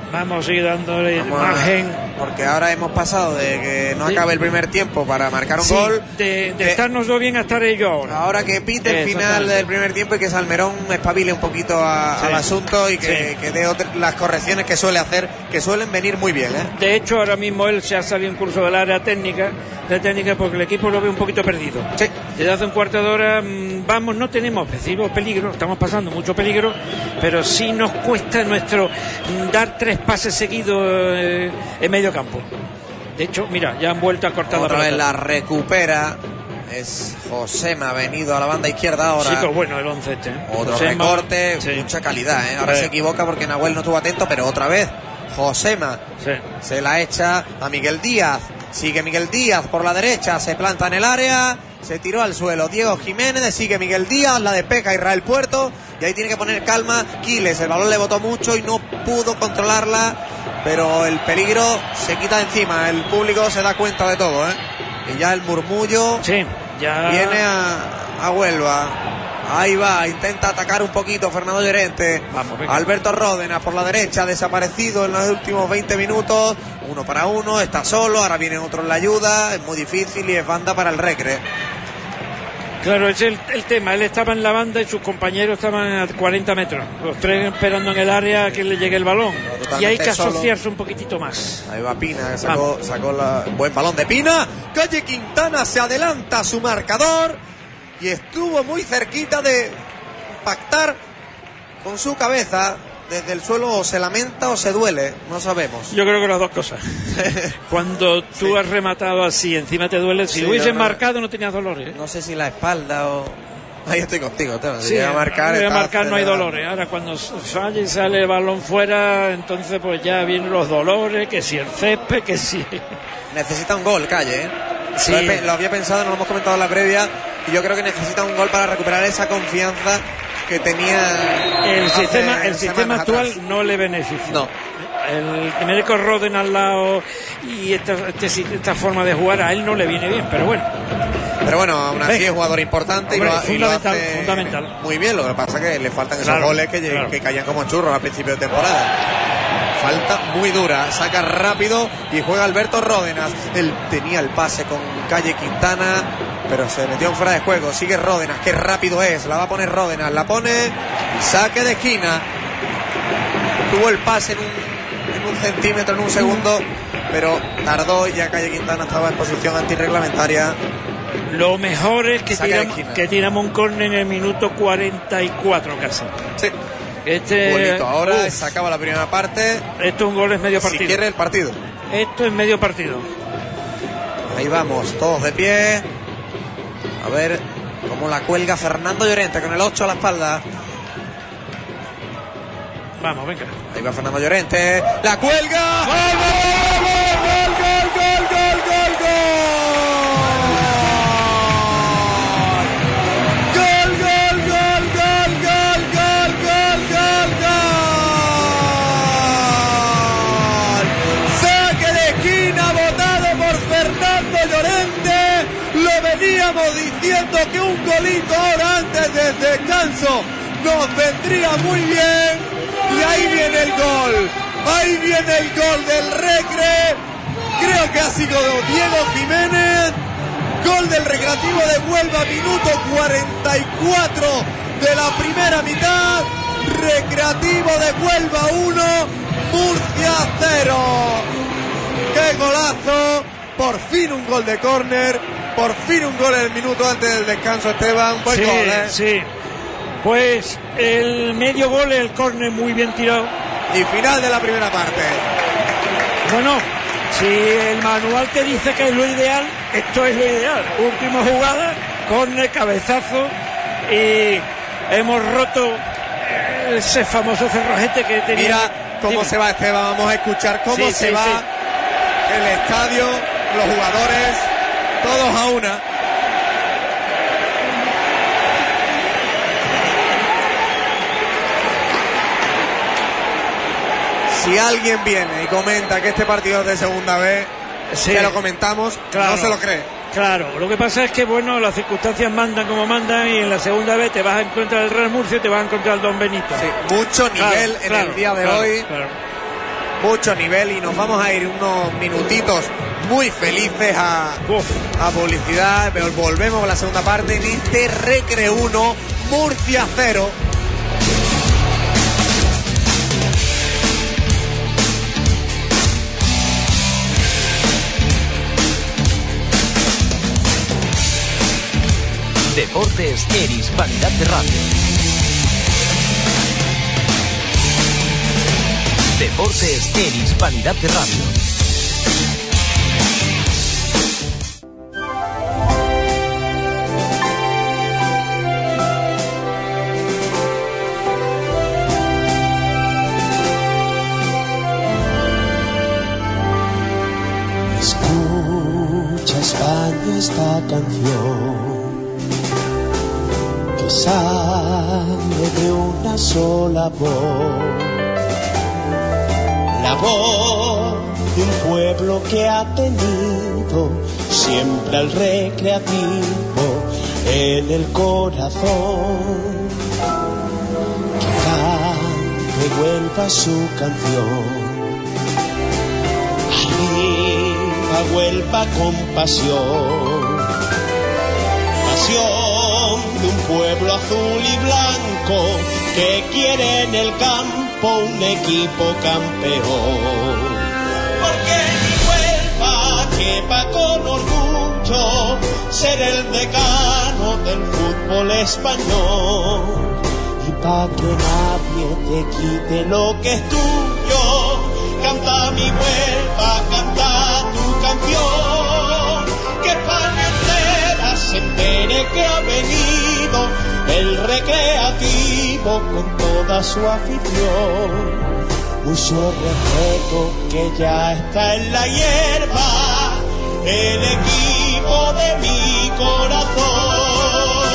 S3: Vamos a ir dándole margen.
S2: Porque ahora hemos pasado de que no acabe el primer tiempo para marcar un gol.
S3: De estarnos dos bien a estar ellos ahora.
S2: Ahora que pite el final del primer tiempo y que Salmerón espabile un poquito al asunto y que dé las correcciones que suele hacer, que suelen venir muy bien, ¿eh?
S3: De hecho, ahora mismo él se ha salido un curso del área técnica porque el equipo lo ve un poquito perdido.
S2: Sí.
S3: Desde hace un cuarto de hora, no tenemos excesivo peligro, estamos pasando mucho peligro, pero sí nos cuesta dar 3 pases seguidos en medio campo. De hecho, mira, ya han vuelto a cortar
S2: otra
S3: la
S2: vez
S3: pelota.
S2: la recupera. Es Josema, venido a la banda izquierda ahora.
S3: Chico, bueno, el 11 este.
S2: Otro
S3: Josema,
S2: recorte, mucha calidad, ¿eh? Ahora se equivoca porque Nahuel no estuvo atento, pero otra vez Josema se la echa a Miguel Díaz. Sigue Miguel Díaz por la derecha, se planta en el área, se tiró al suelo Diego Jiménez, sigue Miguel Díaz, la despeja Israel Puerto, y ahí tiene que poner calma Quiles. El balón le botó mucho y no pudo controlarla, pero el peligro se quita de encima. El público se da cuenta de todo, ¿eh? Y ya el murmullo viene a Huelva. Ahí va, intenta atacar un poquito Fernando Llorente. Alberto Ródenas por la derecha, desaparecido en los últimos 20 minutos. 1 para 1, está solo, ahora vienen otros en la ayuda. Es muy difícil y es banda para el Recre.
S3: Claro, es el tema. Él estaba en la banda y sus compañeros estaban a 40 metros. Los 3 esperando en el área a que le llegue el balón. Y hay que asociarse un poquitito más.
S2: Ahí va Pina, sacó buen balón de Pina. Calle Quintana se adelanta a su marcador y estuvo muy cerquita de pactar con su cabeza. Desde el suelo o se lamenta o se duele, no sabemos.
S3: Yo creo que las dos cosas. Cuando tú has rematado así, encima te duele. Si hubieses marcado no tenías dolores, ¿eh?
S2: No sé si la espalda o... Ahí estoy contigo,
S3: si a marcar no hay dolores. Ahora cuando sale y sale el balón fuera, entonces pues ya vienen los dolores, que si el césped, que si...
S2: Necesita un gol, Calle, ¿eh?
S3: Sí.
S2: Lo había pensado, no lo hemos comentado en la previa, y yo creo que necesita un gol para recuperar esa confianza que tenía
S3: el sistema actual atrás. No le beneficia.
S2: No.
S3: El tener con Roden al lado y esta forma de jugar a él no le viene bien, pero bueno.
S2: Pero bueno, aún así es jugador importante.
S3: Hombre,
S2: y lo hace
S3: fundamental.
S2: Muy bien, lo que pasa es que le faltan esos goles que caían como churros al principio de temporada. Falta muy dura, saca rápido y juega Alberto Ródenas. Él tenía el pase con Calle Quintana, pero se metió en fuera de juego. Sigue Ródenas, qué rápido es, la va a poner Ródenas, la pone y saque de esquina. Tuvo el pase en un centímetro, en un segundo, pero tardó y ya Calle Quintana estaba en posición antirreglamentaria.
S3: Lo mejor es que tiramos un córner en el minuto 44 casi.
S2: Sí. Bonito. Ahora se acaba la primera parte.
S3: Esto es un gol, es medio partido.
S2: Si quiere el partido.
S3: Esto es medio partido.
S2: Ahí vamos, todos de pie. A ver cómo la cuelga Fernando Llorente con el 8 a la espalda.
S3: Vamos, venga.
S2: Ahí va Fernando Llorente. ¡La cuelga! ¡Gol, gol, gol, gol, gol, gol, gol! Veníamos diciendo que un golito ahora antes del descanso nos vendría muy bien y ahí viene el gol, del Recre. Creo que ha sido Diego Jiménez. Gol del Recreativo de Huelva, minuto 44 de la primera mitad. Recreativo de Huelva 1, Murcia 0. ¡Qué golazo! Por fin un gol de córner, por fin un gol en el minuto antes del descanso, Esteban. Buen gol, ¿eh?
S3: Sí. Pues el medio gol, el córner muy bien tirado.
S2: Y final de la primera parte.
S3: Bueno, si el manual te dice que es lo ideal, esto es lo ideal. Última jugada, córner, cabezazo y hemos roto ese famoso cerrojete que tenía.
S2: Mira cómo se va Esteban, vamos a escuchar cómo se va el estadio, los jugadores, todos a una. Si alguien viene y comenta que este partido es de segunda vez, que lo comentamos, claro, no se lo cree.
S3: Claro, lo que pasa es que, bueno, las circunstancias mandan como mandan y en la segunda vez te vas a encontrar el Real Murcia y te vas a encontrar el Don Benito.
S2: Sí, mucho nivel en el día de hoy. Claro. mucho nivel, y nos vamos a ir unos minutitos muy felices a publicidad. Pero volvemos a la segunda parte en este Recre 1, Murcia 0.
S1: Deportes en Hispanidad de Radio. Deportes en Hispanidad de Radio.
S6: Escucha, España, esta canción que sale de una sola voz, la voz de un pueblo que ha tenido siempre al recreativo en el corazón, que cante Huelva su canción. Arriba Huelva con pasión, pasión de un pueblo azul y blanco que quiere en el campo un equipo campeón. Porque mi Huelva quepa con orgullo ser el decano del fútbol español, y pa' que nadie te quite lo que es tuyo, canta mi Huelva, canta tu canción, que España entera se entere que ha venido el recreativo con toda su afición. Mucho respeto que ya está en la hierba el equipo de mi corazón.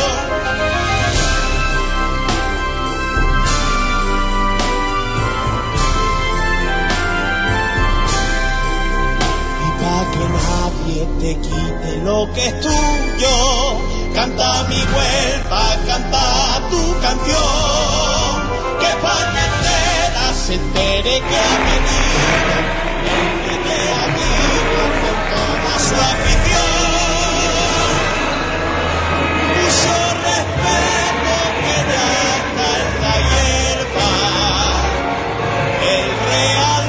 S6: Que nadie te quite lo que es tuyo, canta mi Huelva, canta tu canción, que España entera se entere que ha venido el recreativo con toda su afición. Mucho respeto que ya está en la hierba el Real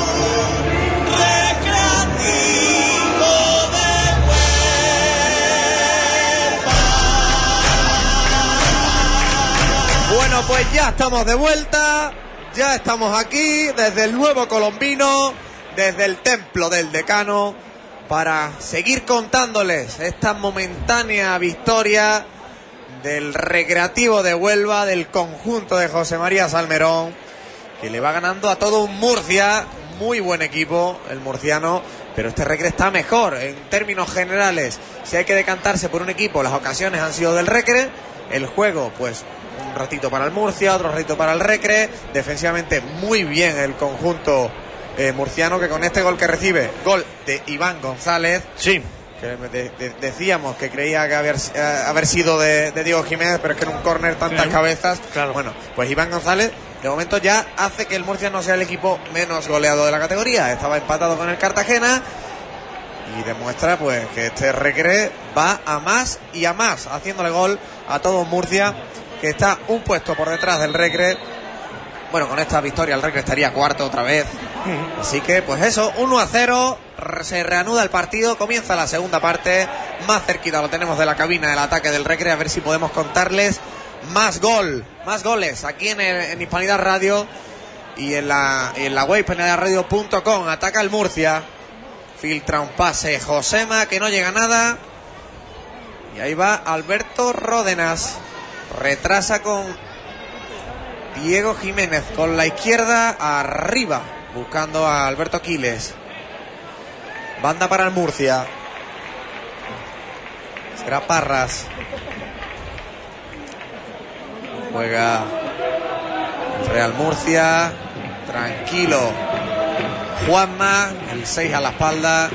S2: Pues ya estamos de vuelta, ya estamos aquí desde el Nuevo Colombino, desde el Templo del Decano, para seguir contándoles esta momentánea victoria del Recreativo de Huelva, del conjunto de José María Salmerón, que le va ganando a todo un Murcia, muy buen equipo el murciano, pero este Recre está mejor en términos generales. Si hay que decantarse por un equipo, las ocasiones han sido del Recre, el juego pues un ratito para el Murcia, otro ratito para el Recre. Defensivamente muy bien el conjunto murciano, que con este gol que recibe, gol de Iván González,
S3: sí,
S2: que decíamos que creía que haber sido de Diego Jiménez, pero es que en un córner tantas cabezas,
S3: claro. Bueno,
S2: pues Iván González de momento ya hace que el Murcia no sea el equipo menos goleado de la categoría. Estaba empatado con el Cartagena y demuestra pues que este Recre va a más y a más, haciéndole gol a todo Murcia, que está un puesto por detrás del Recre. Bueno, con esta victoria el Recre estaría cuarto otra vez. Así que pues eso, 1-0, se reanuda el partido, comienza la segunda parte. Más cerquita lo tenemos de la cabina del ataque del Recre, a ver si podemos contarles más goles aquí en Hispanidad Radio y en la web hispanidadradio.com. Ataca el Murcia, filtra un pase Josema que no llega a nada, y ahí va Alberto Ródenas, retrasa con Diego Jiménez con la izquierda arriba, buscando a Alberto Quiles. Banda para el Murcia, será Parras, juega el Real Murcia, tranquilo Juanma, el 6 a la espalda.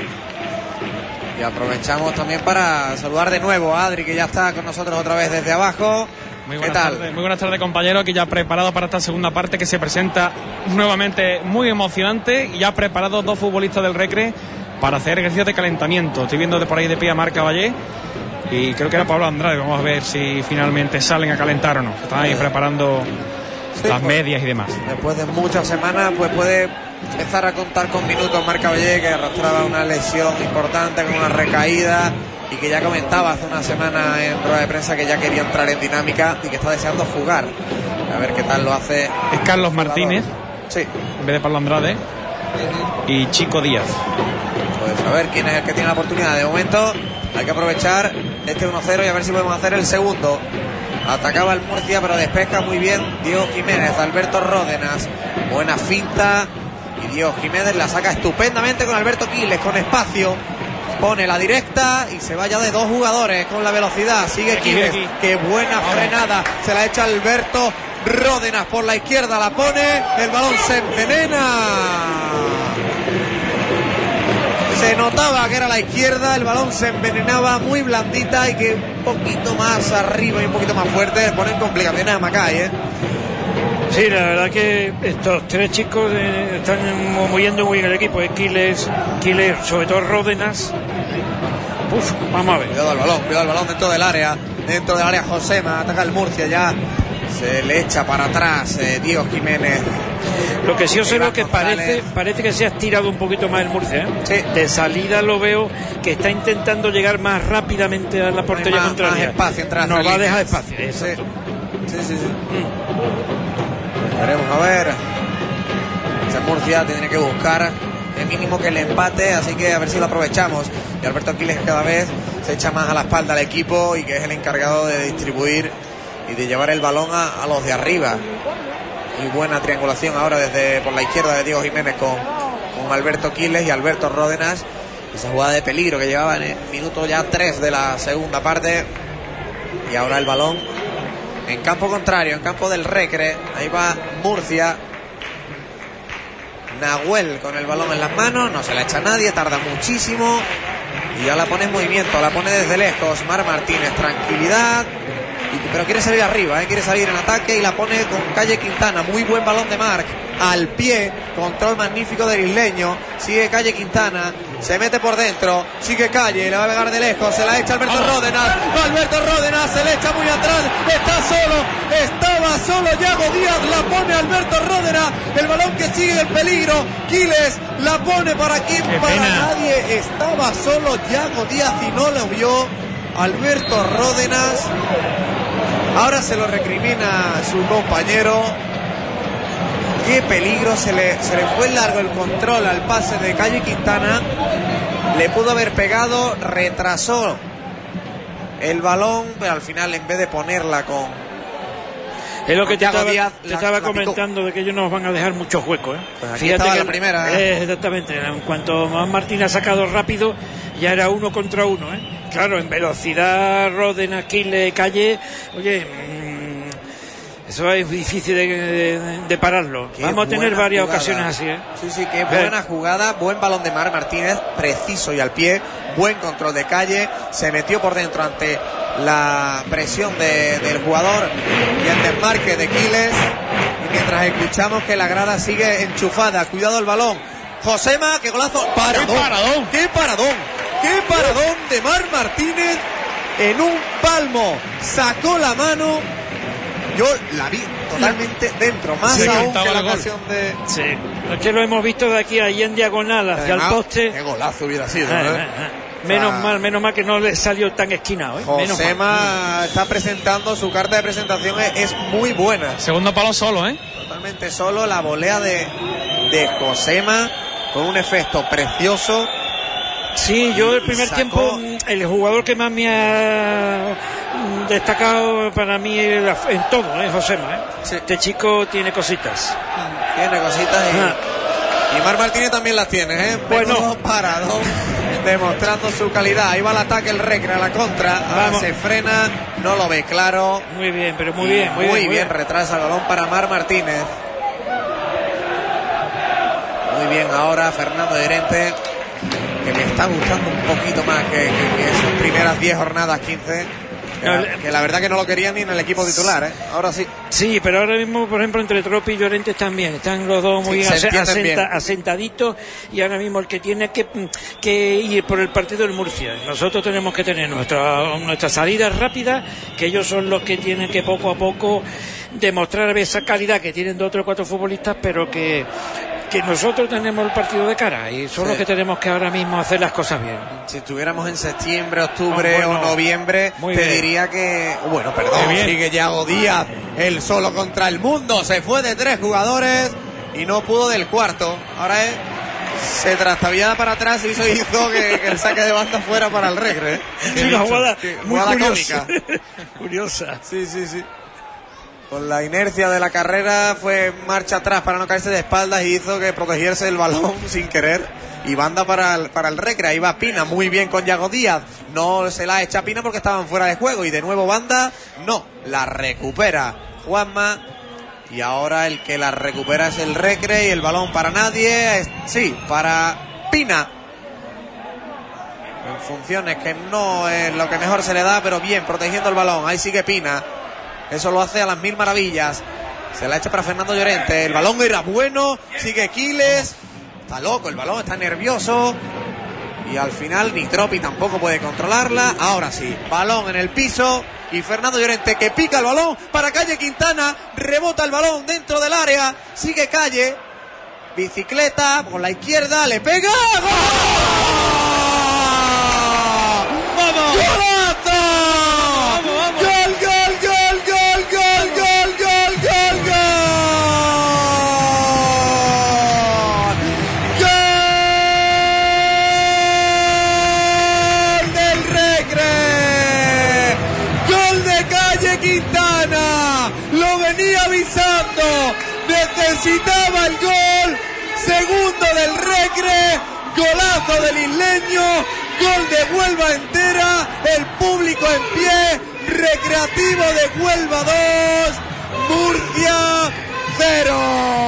S2: Y aprovechamos también para saludar de nuevo a Adri, que ya está con nosotros otra vez desde abajo.
S4: Muy
S2: ¿Qué
S4: buenas
S2: tal?
S4: tardes. Muy buenas tardes, compañeros, aquí ya preparado para esta segunda parte que se presenta nuevamente muy emocionante y ya preparados 2 futbolistas del Recre para hacer ejercicios de calentamiento. Estoy viendo de por ahí de pie a Marc Caballé y creo que era Pablo Andrade. Vamos a ver si finalmente salen a calentar o no. Están ahí preparando las medias y demás.
S2: Después de muchas semanas, pues puede empezar a contar con minutos Marc Caballé, que arrastraba una lesión importante con una recaída y que ya comentaba hace una semana en rueda de prensa que ya quería entrar en dinámica y que está deseando jugar. A ver qué tal lo hace.
S4: Es Carlos Martínez,
S2: sí,
S4: en vez de Pablo Andrade, y Chico Díaz.
S2: Pues a ver quién es el que tiene la oportunidad. De momento hay que aprovechar este 1-0 y a ver si podemos hacer el segundo. Atacaba el Murcia, pero despeja muy bien Diego Jiménez. Alberto Ródenas, buena finta, y Diego Jiménez la saca estupendamente con Alberto Quiles, con espacio. Pone la directa y se vaya de 2 jugadores con la velocidad. Sigue Quiles, qué buena frenada. Se la echa Alberto Ródenas por la izquierda, la pone, el balón se envenena. Se notaba que era la izquierda, el balón se envenenaba, muy blandita, y que un poquito más arriba y un poquito más fuerte ponen complicaciones a Macay, ¿eh?
S3: Sí, la verdad que estos 3 chicos están moviendo muy bien el equipo. Quiles, sobre todo Ródenas. Uf, vamos a ver.
S2: Cuidado al balón dentro del área Josema, ataca el Murcia ya. Se le echa para atrás Diego Jiménez.
S3: Lo que sí observo es que parece que se ha estirado un poquito más el Murcia, ¿eh?
S2: Sí.
S3: De salida lo veo que está intentando llegar más rápidamente a la portería contraria.
S2: Más espacio entre
S3: nos va a dejar espacio. Eso.
S2: Sí. Veremos a ver. Ese Murcia tiene que buscar el mínimo que el empate, así que a ver si lo aprovechamos. Y Alberto Aquiles cada vez se echa más a la espalda al equipo y que es el encargado de distribuir y de llevar el balón a los de arriba. Muy buena triangulación ahora desde por la izquierda de Diego Jiménez con Alberto Quiles y Alberto Ródenas. Esa jugada de peligro que llevaba en el minuto ya 3 de la segunda parte. Y ahora el balón en campo contrario, en campo del Recre. Ahí va Murcia. Nahuel con el balón en las manos, no se la echa nadie, tarda muchísimo y ya la pone en movimiento, la pone desde lejos. Marc Martínez, tranquilidad, pero quiere salir arriba, quiere salir en ataque y la pone con Calle Quintana. Muy buen balón de Marc, al pie, control magnífico del isleño. Sigue Calle Quintana, se mete por dentro, sigue Calle, le va a pegar de lejos, se la echa Alberto Ródenas. Alberto Ródenas se le echa muy atrás, estaba solo Yago Díaz, la pone Alberto Ródenas, el balón que sigue en peligro. Quiles la pone para aquí, para nadie, estaba solo Yago Díaz y no lo vio Alberto Ródenas. Ahora se lo recrimina su compañero. Qué peligro, se le fue largo el control al pase de Calle Quintana. Le pudo haber pegado, retrasó el balón, pero al final en vez de ponerla con...
S3: Es lo que te estaba comentando, de que ellos nos van a dejar muchos huecos, ¿eh?
S2: Pues fíjate que la primera,
S3: exactamente, en cuanto más Martín ha sacado rápido, ya era 1 contra 1, ¿eh? Claro, en velocidad, Ródenas, Quiles, Calle, oye, eso es difícil de pararlo. Vamos a tener varias ocasiones así, ¿eh?
S2: Sí, qué buena jugada, buen balón de Marc Martínez, preciso y al pie, buen control de Calle, se metió por dentro ante la presión del jugador y el desmarque de Quiles, y mientras escuchamos que la grada sigue enchufada. Cuidado el balón, Josema, qué golazo, qué paradón de Marc Martínez en un palmo, sacó la mano. Yo la vi totalmente dentro, más aún que la ocasión de...
S3: Sí, es que lo hemos visto de aquí ahí en diagonal hacia el poste.
S2: Qué golazo hubiera sido,
S3: Menos mal que no le salió tan esquinado, ¿eh?
S2: Josema está presentando, su carta de presentación es muy buena.
S4: Segundo palo solo, ¿eh?
S2: Totalmente solo, la volea de Josema con un efecto precioso.
S3: Sí, yo el primer tiempo, el jugador que más me ha destacado para mí en todo, Josema, ¿eh? Sí. Este chico tiene cositas.
S2: Y Marc Martínez también las tiene, ¿eh? Bueno, parado, demostrando su calidad. Ahí va el ataque, el Recre a la contra. Ahora se frena, no lo ve claro.
S3: Muy bien, pero muy bien.
S2: Retrasa el balón para Marc Martínez. Muy bien ahora Fernando Llorente, que me está gustando un poquito más que sus primeras 10 jornadas, 15. Que la verdad que no lo querían ni en el equipo titular, ¿eh? Ahora sí.
S3: Sí, pero ahora mismo, por ejemplo, entre Tropi y Llorente también están los dos muy asentaditos, y ahora mismo el que tiene que ir por el partido del Murcia. Nosotros tenemos que tener nuestra salida rápida, que ellos son los que tienen que poco a poco demostrar esa calidad que tienen 2 o 4 futbolistas, pero que nosotros tenemos el partido de cara y son los que tenemos que ahora mismo hacer las cosas bien.
S2: Si estuviéramos en septiembre, octubre o noviembre, te diría que... Bueno, perdón, sigue Yago Díaz, él solo contra el mundo, se fue de 3 jugadores y no pudo del cuarto. Ahora se trastabillaba para atrás y hizo que el saque de banda fuera para el Recre.
S3: Sí, una jugada muy
S2: cómica.
S3: Curiosa.
S2: Sí. Con la inercia de la carrera fue marcha atrás para no caerse de espaldas y hizo que protegiese el balón sin querer. Y banda para el Recre. Ahí va Pina muy bien con Yago Díaz. No se la echa Pina porque estaban fuera de juego. Y de nuevo banda, no, la recupera Juanma. Y ahora el que la recupera es el Recre y el balón para nadie. Sí, para Pina. En funciones que no es lo que mejor se le da, pero bien, protegiendo el balón. Ahí sigue Pina. Eso lo hace a las 1000 maravillas. Se la echa para Fernando Llorente. El balón era bueno. Sigue Quiles. Está loco el balón, está nervioso. Y al final ni Tropi tampoco puede controlarla. Ahora sí, balón en el piso. Y Fernando Llorente que pica el balón para Calle Quintana. Rebota el balón dentro del área. Sigue Calle. Bicicleta con la izquierda. Le pega. ¡Gol! ¡Vamos! ¡Golazo! Quintana lo venía avisando, necesitaba el gol, segundo del Recre, golazo del isleño, gol de Huelva entera, el público en pie, Recreativo de Huelva 2, Murcia 0.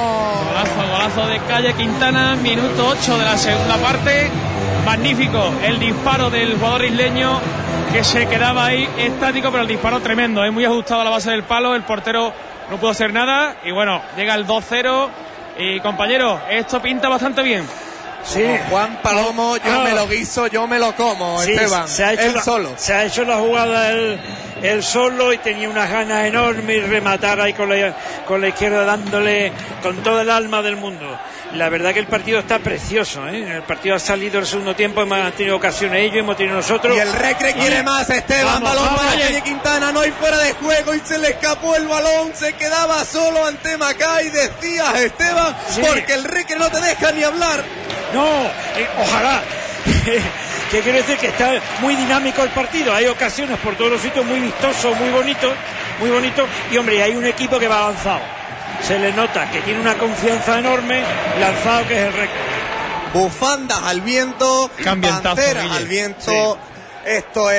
S4: Golazo de Calle Quintana, minuto 8 de la segunda parte, magnífico el disparo del jugador isleño, que se quedaba ahí estático, pero el disparo tremendo, muy ajustado a la base del palo, el portero no pudo hacer nada y bueno, llega el 2-0 y compañero, esto pinta bastante bien.
S2: Sí, Juan Palomo, yo me lo guiso, yo me lo como, sí, Esteban, solo.
S3: Se ha hecho la jugada él solo y tenía unas ganas enormes de rematar ahí con la izquierda dándole con todo el alma del mundo. La verdad que el partido está precioso, ¿eh? El partido ha salido el segundo tiempo, hemos tenido ocasiones ellos, hemos tenido nosotros.
S2: Y el Recre quiere más, Esteban, balón para Calle Quintana, no hay fuera de juego y se le escapó el balón, se quedaba solo ante Macay, decías, Esteban, porque el Recre no te deja ni hablar.
S3: No, ojalá. Que quiere decir que está muy dinámico el partido, hay ocasiones por todos los sitios muy vistosos, muy bonito, y hombre, hay un equipo que va avanzado. Se le nota que tiene una confianza enorme, lanzado, que es el Recre.
S2: Bufandas al viento, banderas al viento. Sí. Esto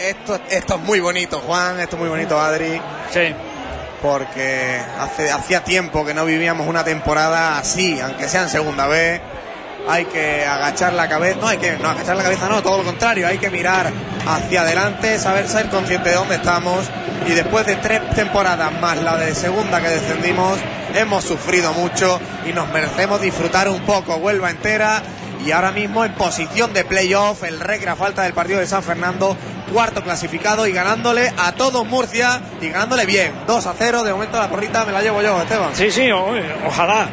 S2: es muy bonito, Juan, esto es muy bonito, Adri.
S3: Sí.
S2: Porque hacía tiempo que no vivíamos una temporada así, aunque sea en segunda vez. Hay que agachar la cabeza, no agachar la cabeza, no, todo lo contrario, hay que mirar hacia adelante, ser consciente de dónde estamos. Y después de 3 temporadas más la de segunda que descendimos, hemos sufrido mucho y nos merecemos disfrutar un poco Huelva entera. Y ahora mismo en posición de playoff, el Recre a falta del partido de San Fernando, cuarto clasificado y ganándole a todos Murcia y ganándole bien, 2-0. De momento la porrita me la llevo yo, Esteban.
S3: Sí, ojalá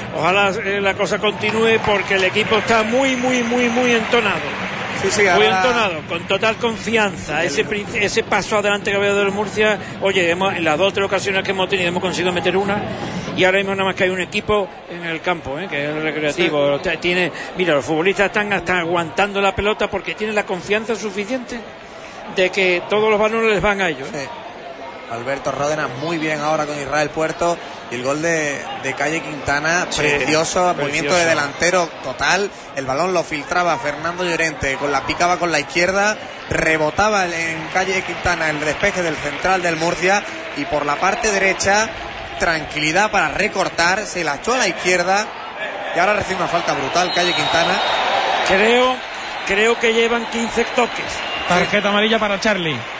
S3: la cosa continúe porque el equipo está muy entonado.
S2: Sí,
S3: muy entonado, con total confianza. Ese paso adelante que ha habido del Murcia, oye, en las 2 o 3 ocasiones que hemos tenido hemos conseguido meter una, y ahora mismo nada más que hay un equipo en el campo, que es el Recreativo. Sí. Mira, los futbolistas están hasta aguantando la pelota porque tienen la confianza suficiente de que todos los balones les van a ellos.
S2: Sí. Alberto Ródenas muy bien ahora con Israel Puerto. Y el gol de Calle Quintana, precioso, movimiento de delantero total. El balón lo filtraba Fernando Llorente, picaba con la izquierda, rebotaba en Calle Quintana el despeje del central del Murcia, y por la parte derecha, tranquilidad para recortar, se la echó a la izquierda y ahora recibe una falta brutal Calle Quintana.
S3: Creo que llevan 15 toques.
S4: Tarjeta amarilla para Charlie.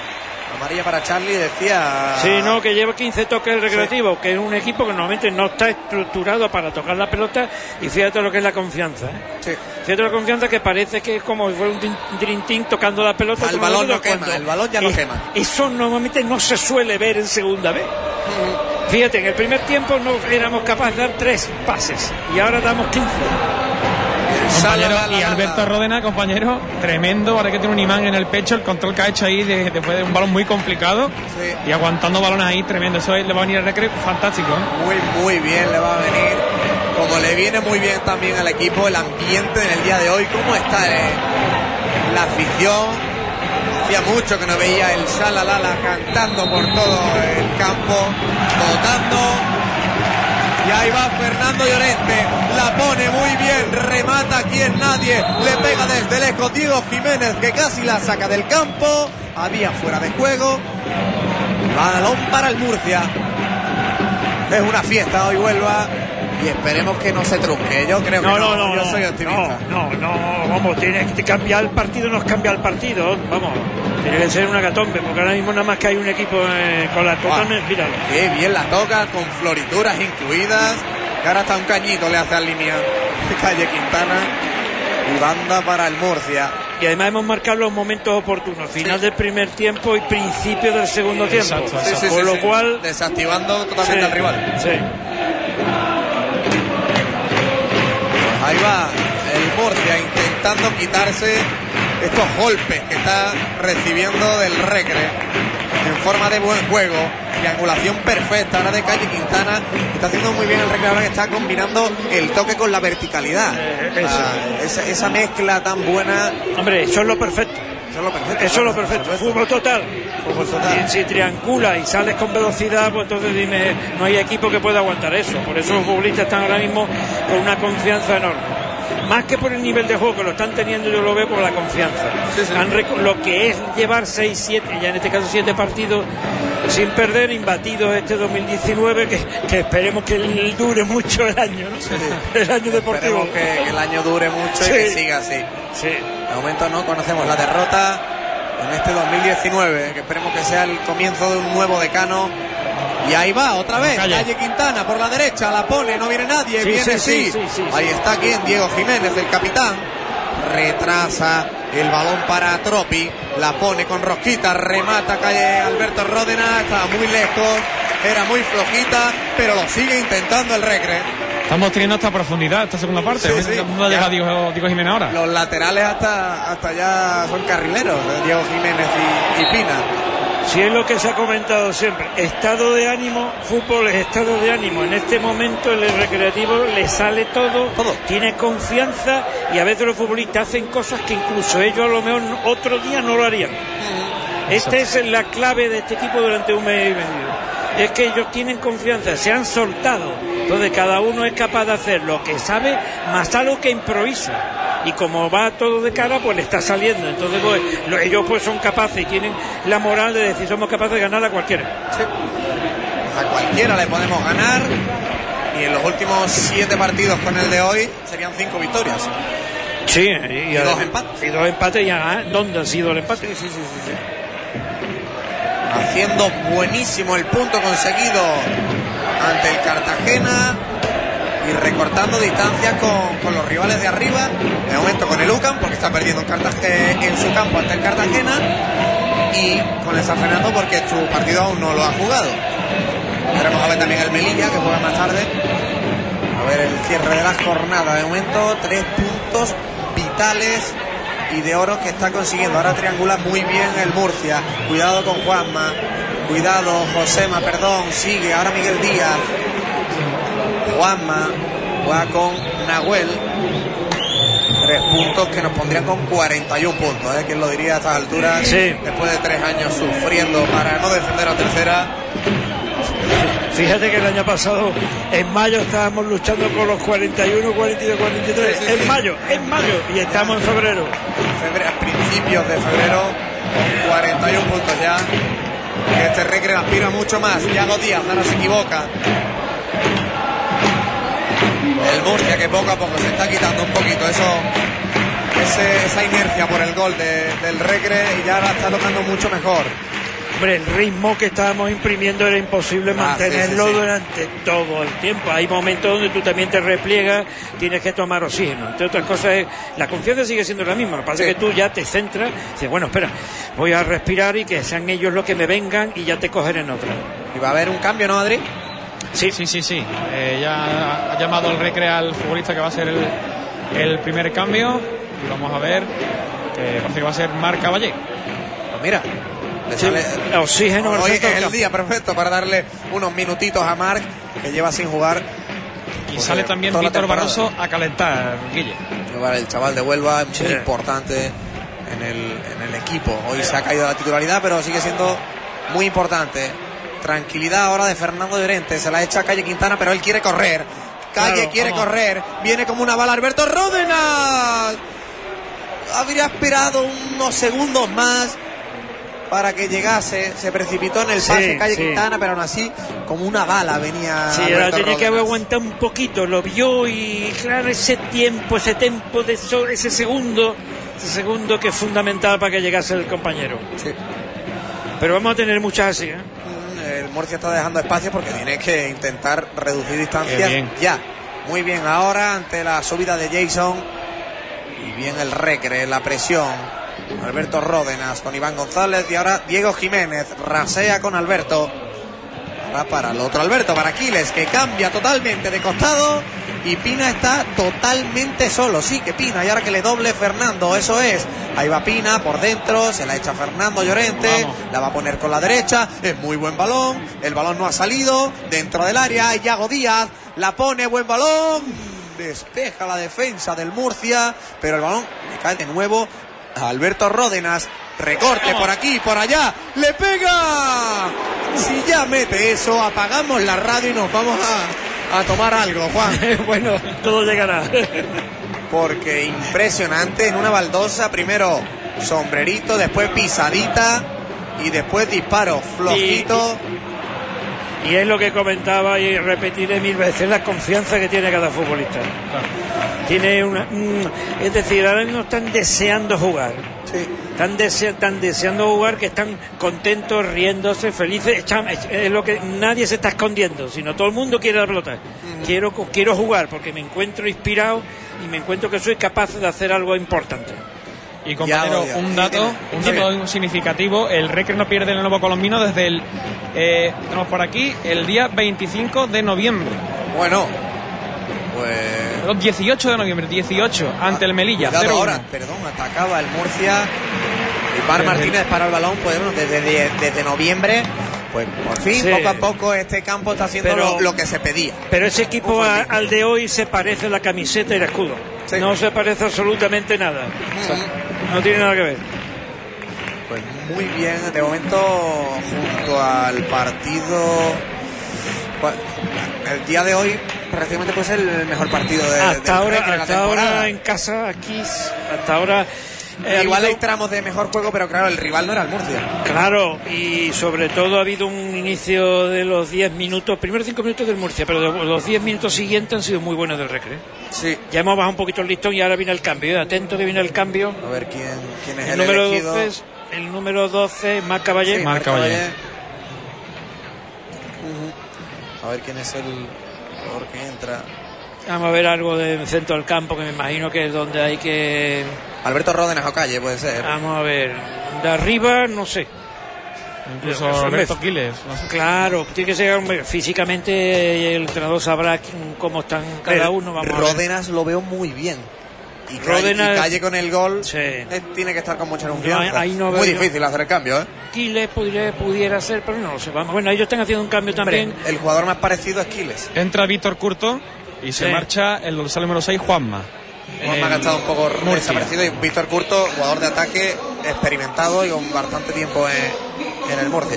S2: Amarilla para Charlie, decía.
S3: Sí, no, que lleva 15 toques el Recreativo, que es un equipo que normalmente no está estructurado para tocar la pelota, y fíjate lo que es la confianza, ¿eh?
S2: Sí.
S3: Fíjate la confianza, que parece que es como si fuera un Dream Team tocando la pelota.
S2: El balón no quema, el balón ya no quema.
S3: Eso normalmente no se suele ver en segunda vez. Fíjate, en el primer tiempo no éramos capaces de dar 3 pases y ahora damos 15.
S4: Compañero, y Alberto Ródena, compañero, tremendo, ahora que tiene un imán en el pecho, el control que ha hecho ahí después de un balón muy complicado, sí, y aguantando balones ahí, tremendo. Eso le va a venir al Recre fantástico, ¿eh?
S2: Muy bien le va a venir, como le viene muy bien también al equipo el ambiente en el día de hoy, cómo está la afición. Hacía mucho que no veía el Shalalala cantando por todo el campo, votando. Y ahí va Fernando Llorente, la pone muy bien, remata aquí en nadie, le pega desde lejos Diego Jiménez, que casi la saca del campo, había fuera de juego, balón para el Murcia. Es una fiesta hoy Huelva y esperemos que no se trunque. Yo creo que yo soy optimista.
S3: No, vamos, tiene que cambiar el partido, nos cambia el partido, vamos, tiene que ser una catombe, porque ahora mismo nada más que hay un equipo con la totalmente, míralo.
S2: Qué bien la toca, con florituras incluidas, que ahora hasta un cañito le hace al línea Calle Quintana, y banda para el Murcia.
S3: Y además hemos marcado los momentos oportunos, final del primer tiempo y principio del segundo tiempo.
S2: Sí,
S3: por lo cual
S2: desactivando totalmente al rival.
S3: Sí.
S2: Ahí va el Murcia intentando quitarse estos golpes que está recibiendo del Recre en forma de buen juego, triangulación perfecta ahora de Calle Quintana. Está haciendo muy bien el Recre ahora, que está combinando el toque con la verticalidad. Esa mezcla tan buena.
S3: Hombre, eso es lo perfecto. Eso es lo perfecto. Fútbol total. Si triangula y sales con velocidad, pues entonces dime, no hay equipo que pueda aguantar eso. Por eso los futbolistas están ahora mismo con una confianza enorme. Más que por el nivel de juego que lo están teniendo, yo lo veo por la confianza. Lo que es llevar 6, 7, ya en este caso 7 partidos sin perder, imbatidos este 2019, que esperemos que dure mucho el año, ¿no? El año deportivo.
S2: Esperemos que el año dure mucho y que siga así.
S3: Sí.
S2: De momento no conocemos la derrota en este 2019, que esperemos que sea el comienzo de un nuevo decano. Y ahí va otra vez Calle Quintana por la derecha, la pone, no viene nadie, sí. Ahí está quien, Diego Jiménez, el capitán, retrasa el balón para Tropi, la pone con rosquita, remata Calle Alberto Ródena, estaba muy lejos, era muy flojita, pero lo sigue intentando el Recre.
S4: Estamos teniendo hasta profundidad esta segunda parte. ¿Dónde llega Diego Jiménez ahora?
S2: Los laterales hasta ya son carrileros, Diego Jiménez y Pina.
S3: Si es lo que se ha comentado siempre, estado de ánimo, fútbol es estado de ánimo. En este momento el Recreativo le sale todo, tiene confianza, y a veces los futbolistas hacen cosas que incluso ellos a lo mejor otro día no lo harían. Esta es la clave de este equipo durante un mes y medio. Es que ellos tienen confianza, se han soltado. Entonces cada uno es capaz de hacer lo que sabe, más algo que improvisa. Y como va todo de cara, pues le está saliendo. Entonces pues, ellos pues son capaces y tienen la moral de decir, somos capaces de ganar a cualquiera.
S2: Sí. A cualquiera le podemos ganar. Y en los últimos 7 partidos con el de hoy serían 5 victorias.
S3: Sí,
S2: y 2 empates.
S3: Y 2 empates ya. ¿Dónde ha sido el empate?
S2: Sí. Haciendo buenísimo el punto conseguido ante el Cartagena y recortando distancias con los rivales de arriba. De momento con el UCAM, porque está perdiendo en su campo ante el Cartagena, y con el San Fernando porque su partido aún no lo ha jugado. Veremos a ver también el Melilla, que juega más tarde. A ver el cierre de la jornada. De momento 3 puntos vitales y de oro que está consiguiendo. Ahora triangula muy bien el Murcia. Cuidado con Juanma, cuidado Josema, sigue ahora Miguel Díaz. Juanma juega con Nahuel. 3 puntos que nos pondrían con 41 puntos, ¿Quién lo diría a estas alturas?
S3: Sí.
S2: Después de 3 años sufriendo para no descender a tercera.
S3: Fíjate que el año pasado, en mayo, estábamos luchando por los 41, 42, 43. Sí. En mayo, y estamos en febrero.
S2: A principios de febrero, 41 puntos ya. Que este Recre aspira mucho más. Yago Díaz ahora se equivoca. El Murcia, que poco a poco se está quitando un poquito esa inercia por el gol del Recre, y ya la está tocando mucho mejor.
S3: Hombre, el ritmo que estábamos imprimiendo era imposible mantenerlo
S2: sí.
S3: durante todo el tiempo. Hay momentos donde tú también te repliegas, tienes que tomar oxígeno. Entre otras cosas, la confianza sigue siendo la misma. Lo que pasa es que tú ya te centras, dices, bueno, espera, voy a respirar y que sean ellos los que me vengan y ya te cogeré en otra.
S2: ¿Y va a haber un cambio, no, Adri?
S4: Sí. Ya ha llamado el Recre al futbolista que va a ser el primer cambio. Y vamos a ver, que parece que va a ser Marc Caballé.
S2: Pues mira, le sale
S3: oxígeno.
S2: Hoy es el día perfecto para darle unos minutitos a Marc, que lleva sin jugar.
S4: Y sale también Víctor Barroso a calentar, Guille.
S2: El chaval de Huelva es muy importante en el equipo. Hoy se ha caído la titularidad, pero sigue siendo muy importante. Tranquilidad ahora de Fernando Llorente. Se la echa a Calle Quintana, pero él quiere correr. Calle quiere correr. Viene como una bala Alberto Ródenas. Habría esperado unos segundos más para que llegase. Se precipitó en el pase Calle Quintana, pero aún así como una bala venía.
S3: Sí, ahora tenía que haber aguantado un poquito. Lo vio y claro, ese tiempo de ese segundo que es fundamental para que llegase el compañero.
S2: Sí.
S3: Pero vamos a tener muchas así,
S2: El Murcia está dejando espacio porque tiene que intentar reducir distancias ya. Muy bien ahora ante la subida de Jason. Y bien el Recre, la presión. Alberto Ródenas con Iván González. Y ahora Diego Jiménez rasea con Alberto. Ahora para el otro Alberto, para Aquiles, que cambia totalmente de costado. Y Pina está totalmente solo. Sí, que Pina. Y ahora que le doble Fernando. Eso es. Ahí va Pina por dentro. Se la echa Fernando Llorente. La va a poner con la derecha. Es muy buen balón. El balón no ha salido. Dentro del área. Yago Díaz la pone. Buen balón. Despeja la defensa del Murcia. Pero el balón le cae de nuevo a Alberto Ródenas. Recorte por aquí, por allá. ¡Le pega! Si ya mete eso, apagamos la radio y nos vamos a tomar algo, Juan.
S3: Bueno, todo llegará.
S2: Porque impresionante en una baldosa. Primero sombrerito, después pisadita y después disparo flojito.
S3: Y es lo que comentaba y repetiré 1000 veces, la confianza que tiene cada futbolista. Tiene es decir, ahora mismo están deseando jugar.
S2: Sí.
S3: Están deseando jugar, que están contentos, riéndose, felices. Es lo que nadie se está escondiendo, sino todo el mundo quiere la pelota. Quiero jugar porque me encuentro inspirado y me encuentro que soy capaz de hacer algo importante.
S4: Y compañero, un dato significativo: el Recre no pierde en el Nuevo Colombino desde el tenemos por aquí el día 25 de noviembre.
S2: Bueno, pues
S4: el 18 de noviembre, ante el Melilla.
S2: Ahora, atacaba el Murcia. Y Par Martínez para el balón, pues bueno, desde noviembre. Pues por fin, poco a poco, este campo está haciendo lo que se pedía.
S3: Pero ese equipo al de hoy se parece a la camiseta y el escudo. Sí. No se parece absolutamente nada. No tiene nada que ver.
S2: Pues muy bien, de momento, junto al partido. El día de hoy prácticamente puede ser el mejor partido de la temporada.
S3: Hasta ahora en casa, aquí, hasta ahora.
S2: Igual hay tramos de mejor juego, pero claro, el rival no era el Murcia.
S3: Claro, y sobre todo ha habido un inicio de los 10 minutos, primeros 5 minutos del Murcia, pero los 10 minutos siguientes han sido muy buenos del Recre.
S2: Sí.
S3: Ya hemos bajado un poquito el listón y ahora viene el cambio. Atento que viene el cambio.
S2: A ver quién es el
S3: número
S2: elegido.
S3: 12, el número 12, Marc Caballé.
S2: Sí, Marc Caballé. A ver quién es el jugador que entra.
S3: Vamos a ver algo del centro del campo, que me imagino que es donde hay que...
S2: Alberto Ródenas o Calle, puede ser.
S3: Vamos a ver. De arriba, no sé.
S4: Incluso Alberto Aquiles. No sé.
S3: Claro, tiene que ser físicamente, el entrenador sabrá cómo están cada uno. Vamos
S2: Ródenas
S3: a ver.
S2: Lo veo muy bien. Y
S3: Ródenas,
S2: Calle con el gol,
S3: sí.
S2: Tiene que estar con mucha confianza.
S3: No
S2: muy difícil hacer el cambio,
S3: Aquiles pudiera ser, pero no lo sé. Vamos, bueno, ellos están haciendo un cambio también.
S2: El jugador más parecido es Aquiles.
S4: Entra Víctor Curto y se marcha el dorsal número 6, Juanma.
S2: Juanma ha estado un poco desaparecido, y Víctor Curto, jugador de ataque experimentado y con bastante tiempo en el Murcia.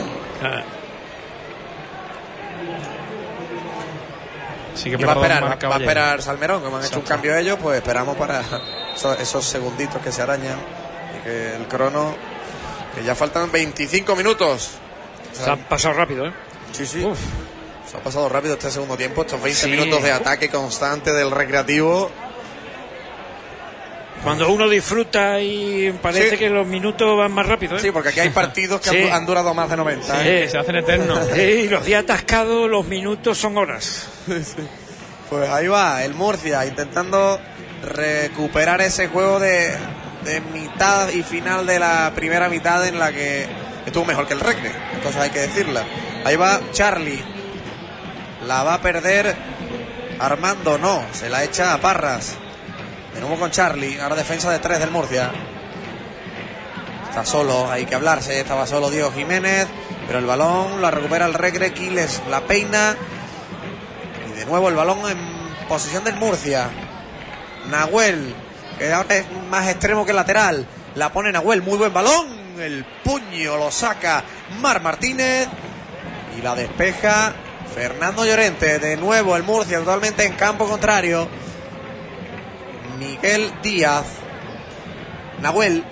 S4: Sí que
S2: y va a esperar Salmerón, como han hecho un cambio ellos, pues esperamos para esos segunditos que se arañan y que el crono, que ya faltan 25 minutos.
S3: Se han pasado rápido,
S2: Sí. Uf. Se ha pasado rápido este segundo tiempo, estos 20 minutos de ataque constante del Recreativo.
S3: Cuando uno disfruta y parece
S2: Sí.
S3: que los minutos van más rápido, ¿eh?
S2: Sí, porque aquí hay partidos que
S3: Sí.
S2: han durado más de 90.
S3: Sí.
S2: ¿eh?
S4: Se hacen eternos.
S3: Sí, los días atascados, los minutos son horas.
S2: Pues ahí va el Murcia intentando recuperar ese juego de mitad y final de la primera mitad en la que estuvo mejor que el Recre. Entonces hay que decirla. Ahí va Charlie. La va a perder Armando, no. Se la echa a Parras. De nuevo con Charlie. Ahora defensa de 3 del Murcia. Está solo, hay que hablarse. Estaba solo Diego Jiménez. Pero el balón la recupera el Recre. Quiles la peina. Y de nuevo el balón en posesión del Murcia. Nahuel, que ahora es más extremo que lateral. La pone Nahuel, muy buen balón. El puño lo saca Mar Martínez. Y la despeja Fernando Llorente. De nuevo el Murcia totalmente en campo contrario. Miguel Díaz. Nahuel.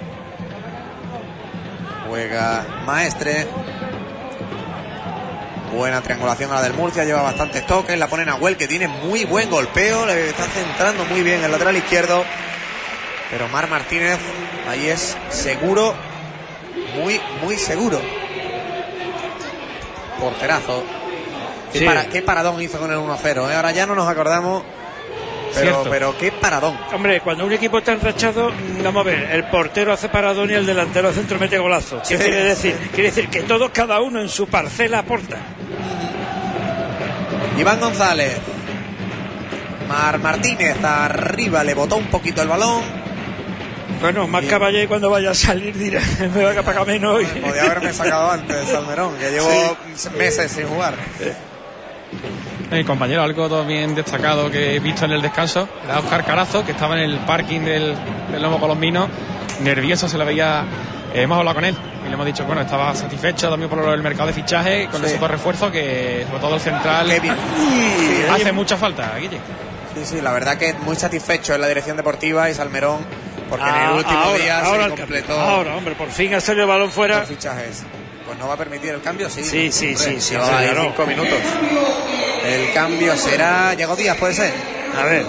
S2: Juega Maestre. Buena triangulación a la del Murcia, lleva bastantes toques, la pone Nahuel, que tiene muy buen golpeo, le está centrando muy bien el lateral izquierdo, pero Mar Martínez ahí es seguro, muy seguro. Porterazo.
S3: Sí.
S2: Qué paradón hizo con el 1-0, ¿eh? Ahora ya no nos acordamos,
S4: Cierto.
S2: pero qué paradón.
S3: Hombre, cuando un equipo está enrachado, vamos a ver, el portero hace paradón y el delantero centro mete golazo. ¿Qué
S2: Sí.
S3: quiere decir? Quiere decir que todos, cada uno en su parcela aporta.
S2: Iván González. Mar Martínez arriba, le botó un poquito el balón.
S3: Bueno, más
S2: Bien.
S3: Caballé cuando vaya a salir dirá, me va a pagar menos.
S2: Podía haberme sacado antes de Salmerón, que llevo meses sin jugar.
S4: Compañero, algo también destacado que he visto en el descanso era Óscar Carazo, que estaba en el parking del Lomo Colombino, nervioso, se lo veía. Hemos hablado con él y le hemos dicho, bueno, estaba satisfecho también por el mercado de fichaje con esos dos refuerzos, que sobre todo el central
S2: Qué bien. Sí,
S4: hace mucha falta, Guille.
S2: sí, la verdad que muy satisfecho en la dirección deportiva y Salmerón, porque en el último día se completó
S3: ahora, hombre, por fin ha salido el balón fuera.
S2: los fichajes. Pues no va a permitir el cambio, sí.
S3: Sí,
S2: Lleva ahí
S3: claro.
S2: 5 minutos. El cambio será Yago Díaz, puede ser.
S3: A ver,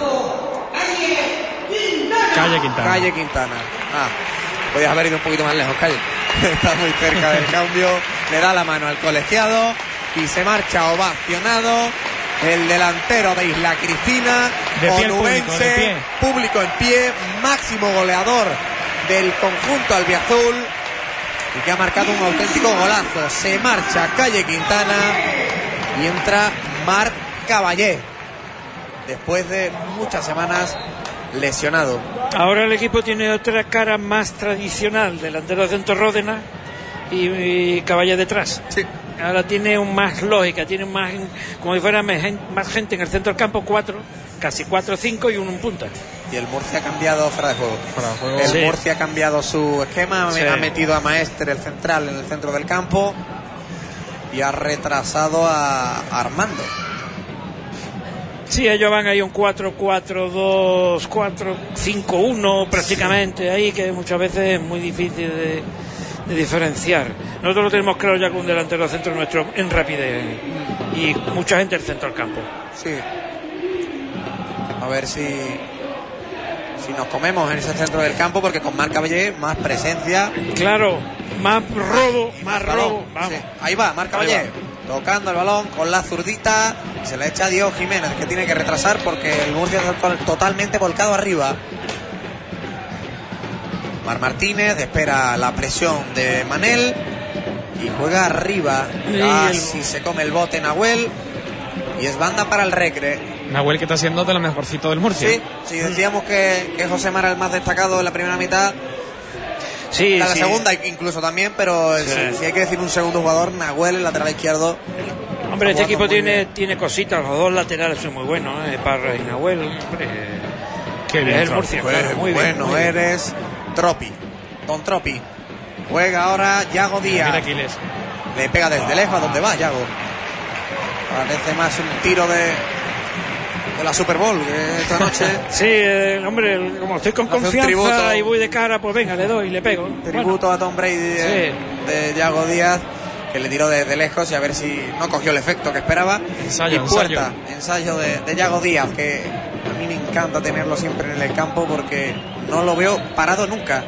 S4: Calle Quintana.
S2: Calle Quintana. Podías haber ido un poquito más lejos, Calle. Está muy cerca del cambio. Le da la mano al colegiado y se marcha ovacionado el delantero de Isla Cristina,
S4: De pie el
S2: onubense,
S4: público, de pie.
S2: público en pie, máximo goleador del conjunto albiazul y que ha marcado un auténtico golazo. Se marcha Calle Quintana y entra Marc Caballé después de muchas semanas lesionado.
S3: ahora el equipo tiene otra cara más tradicional, delantero centro Ródena y Caballé detrás.
S2: Sí.
S3: Ahora tiene más lógica, tiene más, como si fuera más gente en el centro del campo, casi 4 o 5 y uno en punta.
S2: Y el Murcia ha cambiado fuera de juego. El
S3: Sí.
S2: Murcia ha cambiado su esquema,
S3: Sí.
S2: ha metido a Maestre, el central, en el centro del campo y ha retrasado a Armando.
S3: Sí, ellos van ahí un 4-4-2, 4-5-1 prácticamente, ahí que muchas veces es muy difícil de diferenciar. Nosotros lo tenemos claro ya con un delantero centro nuestro en rapidez y mucha gente del centro del campo.
S2: Sí. A ver si nos comemos en ese centro del campo, porque con Marc Caballé más presencia,
S3: Claro, más robo,
S2: y
S3: más
S2: balón.
S3: robo. Vamos.
S2: Sí. Ahí va Marc
S3: Ahí
S2: Caballé tocando el balón con la zurdita, se la echa a Diego Jiménez, que tiene que retrasar porque el Murcia está totalmente volcado arriba. Mar Martínez espera la presión de Manel y juega arriba.
S3: Y
S2: Casi se come el bote Nahuel y es banda para el Recre.
S4: Nahuel, que está siendo de lo mejorcito del Murcia.
S2: Sí, decíamos que José Mara es el más destacado en la primera mitad,
S3: Sí,
S2: la
S3: sí.
S2: segunda incluso también, pero
S3: Sí.
S2: si hay que decir un segundo jugador, Nahuel, el lateral izquierdo.
S3: Hombre, este
S2: Jugando
S3: equipo
S2: muy
S3: tiene cositas, los dos laterales son muy buenos, Parra y Nahuel. Hombre,
S4: Qué bien,
S3: es el
S4: Tropi.
S3: Murcia,
S2: Pues
S3: claro, muy bien.
S2: bueno
S3: muy bien.
S2: eres Tropi, Don Tropi. Juega ahora Yago
S4: Mira
S2: Díaz.
S4: Aquiles.
S2: Le pega desde lejos. ¿A dónde va Yago? Parece más un tiro de la Super Bowl que esta noche.
S3: Sí, hombre, como estoy con
S2: Hace un
S3: confianza
S2: tributo.
S3: y voy de cara, pues venga, le doy y le pego.
S2: Tributo a Tom Brady de Yago Díaz, que le tiró desde lejos y a ver si no cogió el efecto que esperaba.
S4: Ensayo,
S2: y puerta, ensayo de Yago Díaz, que a mí encanta tenerlo siempre en el campo porque no lo veo parado nunca.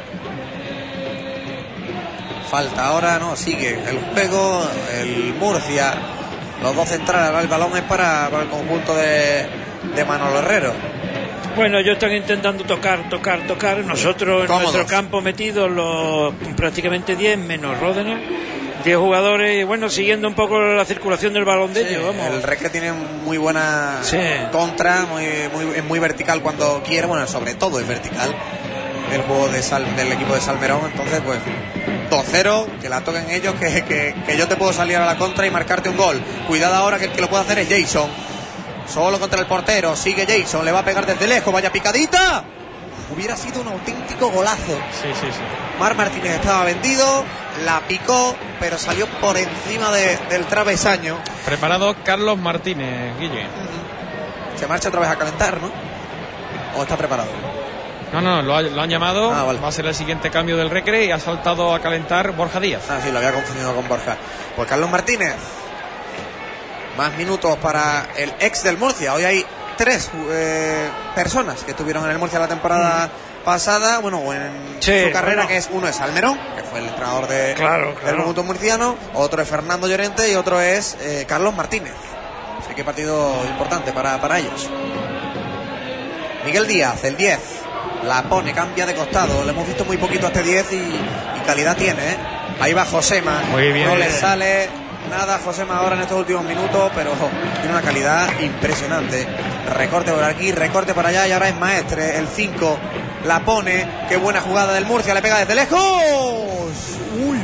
S2: Falta ahora, no, sigue el juego, el Murcia, los dos centrales, ahora el balón es para el conjunto de Manolo Herrero.
S3: Bueno, ellos están intentando tocar. Nosotros en
S2: Cómodos.
S3: nuestro campo metidos los prácticamente 10 menos Ródenas, 10 jugadores, y bueno, siguiendo un poco la circulación del balón de ellos. Vamos.
S2: El Recre tiene muy buena contra, es muy vertical cuando quiere, bueno, sobre todo es vertical el juego del equipo de Salmerón. Entonces, pues 2-0, que la toquen ellos, que yo te puedo salir a la contra y marcarte un gol. Cuidado ahora, que el que lo puede hacer es Jason. Solo contra el portero, sigue Jason, le va a pegar desde lejos, vaya picadita. Hubiera sido un auténtico golazo.
S4: Sí.
S2: Marc Martínez estaba vendido, la picó, pero salió por encima del travesaño.
S4: Preparado Carlos Martínez, Guille.
S2: Se marcha otra vez a calentar, ¿no? ¿O está preparado?
S4: No, lo han llamado.
S2: Vale.
S4: Va a ser el siguiente cambio del Recre y ha saltado a calentar Borja Díaz.
S2: Sí, lo había confundido con Borja. Pues Carlos Martínez. Más minutos para el ex del Murcia. Hoy hay 3 personas que estuvieron en el Murcia la temporada pasada, bueno, o en su carrera, bueno. Que es uno es Salmerón, que fue el entrenador del conjunto murciano, otro es Fernando Llorente y otro es Carlos Martínez. Así que partido importante para ellos. Miguel Díaz, el 10, la pone, cambia de costado. Le hemos visto muy poquito a este 10 y calidad tiene, ¿eh? Ahí va Josema,
S4: muy bien.
S2: No le sale nada a Josema ahora en estos últimos minutos, pero tiene una calidad impresionante. Recorte por aquí, recorte por allá, y ahora es Maestre, el 5, la pone. Qué buena jugada del Murcia, le pega desde lejos. Uy.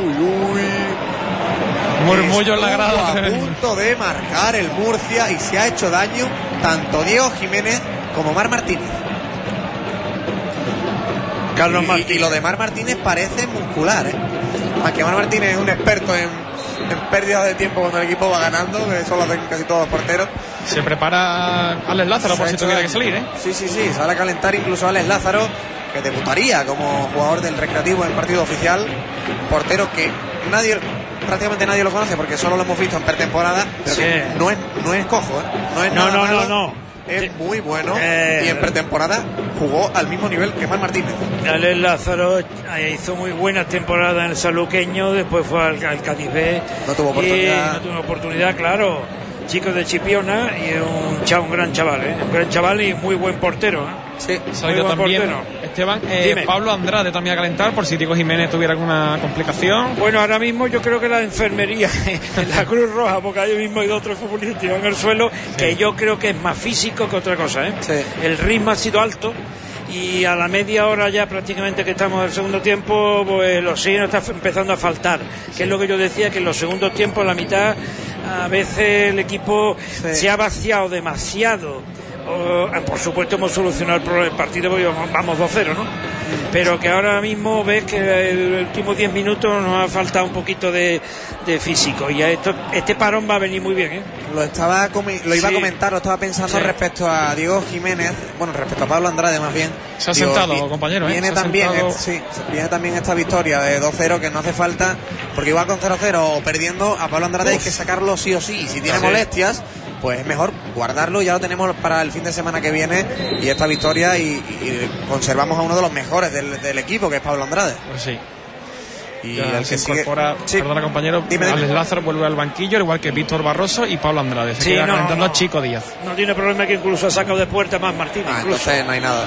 S4: Murmullo en la grada.
S2: A punto de marcar el Murcia y se ha hecho daño tanto Diego Jiménez como Marc Martínez.
S3: Carlos Martínez.
S2: Y lo de Marc Martínez parece muscular, ¿eh? Aunque Marc Martínez es un experto en pérdida de tiempo cuando el equipo va ganando, que eso lo hacen casi todos los porteros.
S4: Se prepara Alex Lázaro por si tuviera que salir, ¿eh?
S2: Sí, sale a calentar incluso Alex Lázaro, que debutaría como jugador del Recreativo en el partido oficial. Portero que prácticamente nadie lo conoce porque solo lo hemos visto en pretemporada, pero que no es cojo, ¿eh? No es nada malo. Es muy bueno y en pretemporada jugó al mismo nivel que Marc Martínez.
S3: Alex Lázaro hizo muy buenas temporadas en el Saluqueño, después fue al Cádiz B.
S2: No tuvo
S3: oportunidad, claro. Chico de Chipiona y un gran chaval, ¿eh? Un gran chaval y muy buen portero, ¿eh?
S2: Sí,
S4: salió también portero. Esteban, Pablo Andrade también a calentar por si Diego Jiménez tuviera alguna complicación.
S3: Bueno, ahora mismo yo creo que la enfermería en la Cruz Roja, porque ahí mismo hay otros futbolistas en el suelo, que yo creo que es más físico que otra cosa, ¿eh?
S2: Sí.
S3: El ritmo ha sido alto y a la media hora ya prácticamente que estamos en el segundo tiempo, pues el oxígeno está empezando a faltar, que es lo que yo decía, que en los segundos tiempos, la mitad, a veces el equipo se ha vaciado demasiado. Por supuesto hemos solucionado el partido porque vamos 2-0, ¿no? Pero que ahora mismo ves que en los últimos 10 minutos nos ha faltado un poquito de físico y este parón va a venir muy bien, ¿eh?
S2: Lo iba a comentar, lo estaba pensando respecto a Diego Jiménez, bueno, respecto a Pablo Andrade más bien.
S4: Se ha sentado, compañero, ¿eh?
S2: Viene también esta victoria de 2-0 que no hace falta, porque igual con 0-0 o perdiendo a Pablo Andrade hay que sacarlo sí o sí, y si tiene molestias, pues es mejor guardarlo. Ya lo tenemos para el fin de semana que viene y esta victoria y conservamos a uno de los mejores del equipo, que es Pablo Andrade.
S4: Pues sí.
S2: Y
S4: ya
S2: el
S4: se
S2: que
S4: incorpora, perdona compañero, Alex Lázaro vuelve al banquillo, al igual que Víctor Barroso y Pablo Andrade. Se queda calentando a Chico Díaz.
S3: No tiene problema, que incluso ha sacado de puerta más Martínez.
S2: Entonces no hay nada.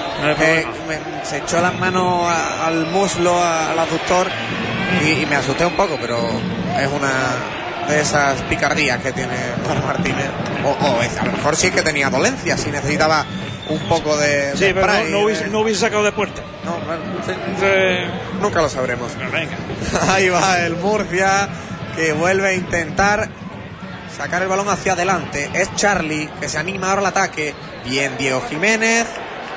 S2: Se echó las manos al muslo, al aductor y me asusté un poco, pero es una de esas picardías que tiene Martínez. A lo mejor sí que tenía dolencia, si necesitaba un poco de
S3: pero spray, no hubiese sacado de puerta.
S2: No, claro, sí. Nunca lo sabremos.
S3: Venga.
S2: Ahí va el Murcia, que vuelve a intentar sacar el balón hacia adelante. Es Charlie, que se anima ahora al ataque. Bien Diego Jiménez.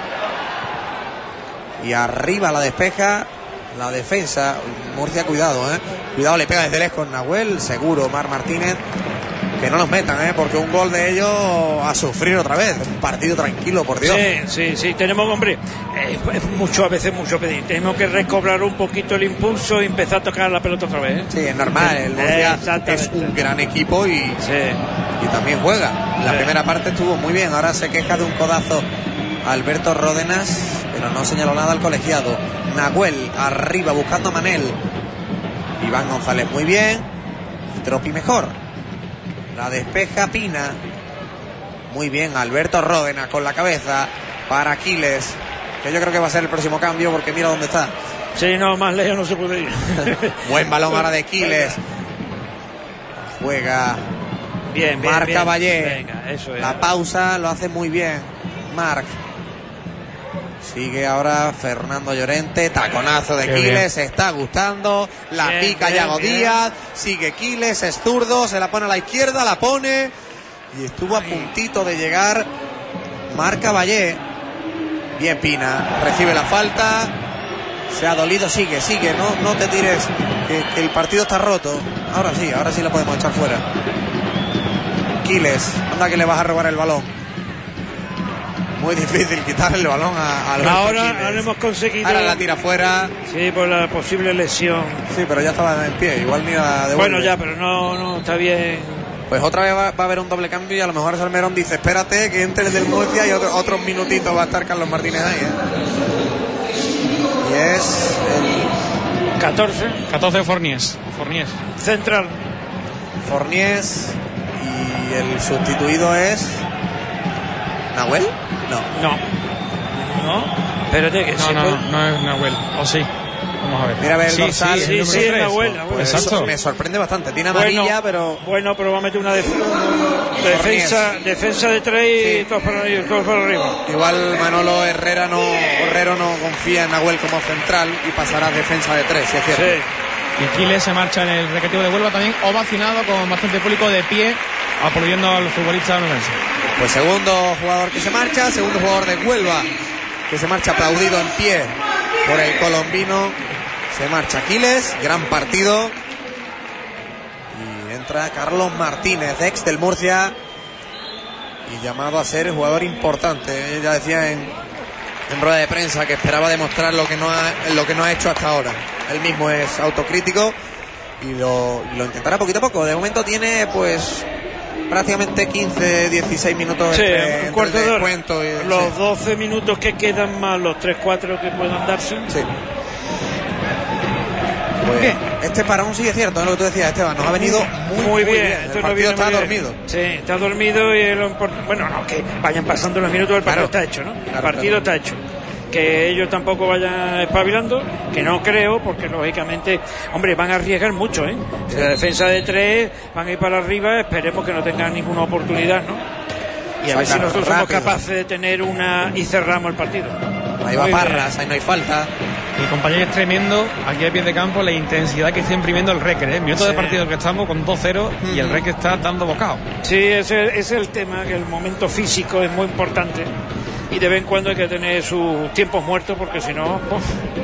S2: Y arriba la despeja la defensa. Murcia, cuidado, cuidado, le pega desde lejos Nahuel, seguro Marc Martínez. Que no nos metan, porque un gol de ellos a sufrir otra vez. Un partido tranquilo, por Dios.
S3: Sí, tenemos, hombre, a veces mucho pedir. Tenemos que recobrar un poquito el impulso y empezar a tocar la pelota otra vez.
S2: Sí, es normal. El Murcia es un gran equipo y también juega. La primera parte estuvo muy bien. Ahora se queja de un codazo Alberto Ródenas, pero no señaló nada al colegiado. Nahuel arriba buscando a Manel. Iván González muy bien. Tropi mejor. La despeja Pina. Muy bien, Alberto Ródenas con la cabeza para Aquiles, que yo creo que va a ser el próximo cambio porque mira dónde está.
S3: Sí, no, más lejos no se puede ir.
S2: Buen balón ahora de Aquiles. Juega
S3: bien,
S2: Marc
S3: bien.
S2: Caballé.
S3: Venga, eso es.
S2: La pausa lo hace muy bien Marc. Sigue ahora Fernando Llorente. Taconazo de Quiles. Se está gustando. La
S3: Bien,
S2: pica
S3: bien,
S2: Yago
S3: bien.
S2: Díaz. Sigue Quiles. Es zurdo. Se la pone a la izquierda. La pone. Y estuvo a puntito de llegar Marc Caballé. Bien Pina. Recibe la falta. Se ha dolido. Sigue. No te tires. Que el partido está roto. Ahora sí lo podemos echar fuera. Quiles. Anda que le vas a robar el balón. Muy difícil quitarle el balón a Alberto
S3: Ahora
S2: Quiles.
S3: hemos conseguido.
S2: Ahora la tira fuera.
S3: Sí, por la posible lesión.
S2: Sí, pero ya estaba en pie. Igual ni la devuelve.
S3: Bueno, ya, pero no está bien.
S2: Pues otra vez va a haber un doble cambio y a lo mejor Salmerón dice: espérate que entre el del Murcia y otros minutitos va a estar Carlos Martínez ahí, Y es el
S4: 14 Forniés.
S3: central.
S2: Forniés. Y el sustituido es ¿Nahuel?
S3: No. Espérate que
S4: No es Nahuel. ¿O sí? Vamos a ver.
S2: Mira a ver el dorsal.
S3: Sí,
S4: número
S3: es
S4: tres.
S3: Nahuel.
S2: Pues
S4: Exacto.
S2: eso me sorprende bastante. Tiene amarilla, pero
S3: Bueno, pero va a meter una defensa de 3 y
S2: Sí.
S3: todos para arriba.
S2: igual Manolo Herrero no confía en Nahuel como central y pasará a defensa de 3, si es cierto.
S3: Sí.
S4: Y Quiles se marcha en el Recreativo de Huelva también ovacionado con bastante público de pie, aplaudiendo al futbolista onubense.
S2: Pues segundo jugador que se marcha, segundo jugador de Huelva que se marcha aplaudido en pie por el colombino. Se marcha Aquiles, gran partido. Y entra Carlos Martínez, ex del Murcia y llamado a ser jugador importante. Él ya decía en rueda de prensa que esperaba demostrar lo que no ha hecho hasta ahora. Él mismo es autocrítico y lo intentará poquito a poco. De momento tiene pues prácticamente 15-16 minutos
S3: Sí,
S2: entre
S3: un cuarto
S2: el
S3: de hora.
S2: descuento y
S3: Los 12 minutos que quedan más los 3-4 que puedan darse.
S2: Sí. Pues, este parón sí es cierto, es lo que tú decías, Esteban. Nos ha venido muy bien.
S3: Esto
S2: El
S3: no
S2: partido
S3: viene
S2: está
S3: muy bien.
S2: dormido.
S3: Sí, está dormido y bueno, no, que vayan pasando los minutos, el partido
S2: Claro.
S3: está hecho, ¿no? El
S2: Claro,
S3: partido
S2: claro.
S3: está hecho. Que ellos tampoco vayan espabilando, que no creo, porque lógicamente, hombre, van a arriesgar mucho, ¿eh? La defensa de 3 van a ir para arriba, esperemos que no tengan ninguna oportunidad, ¿no? Y a ver si
S2: Sacan
S3: nosotros somos
S2: rápido.
S3: capaces de tener una y cerramos el partido.
S2: Ahí va
S3: Muy
S2: Parras,
S3: bien.
S2: ahí no hay falta.
S4: El compañero es tremendo, aquí a pie de campo, la intensidad que está imprimiendo el Recre. Minuto de
S3: Sí.
S4: partido que estamos con 2-0 y el Recre está dando bocado.
S3: Sí, ese es el tema, que el momento físico es muy importante y de vez en cuando hay que tener sus tiempos muertos porque si no... ¡puf!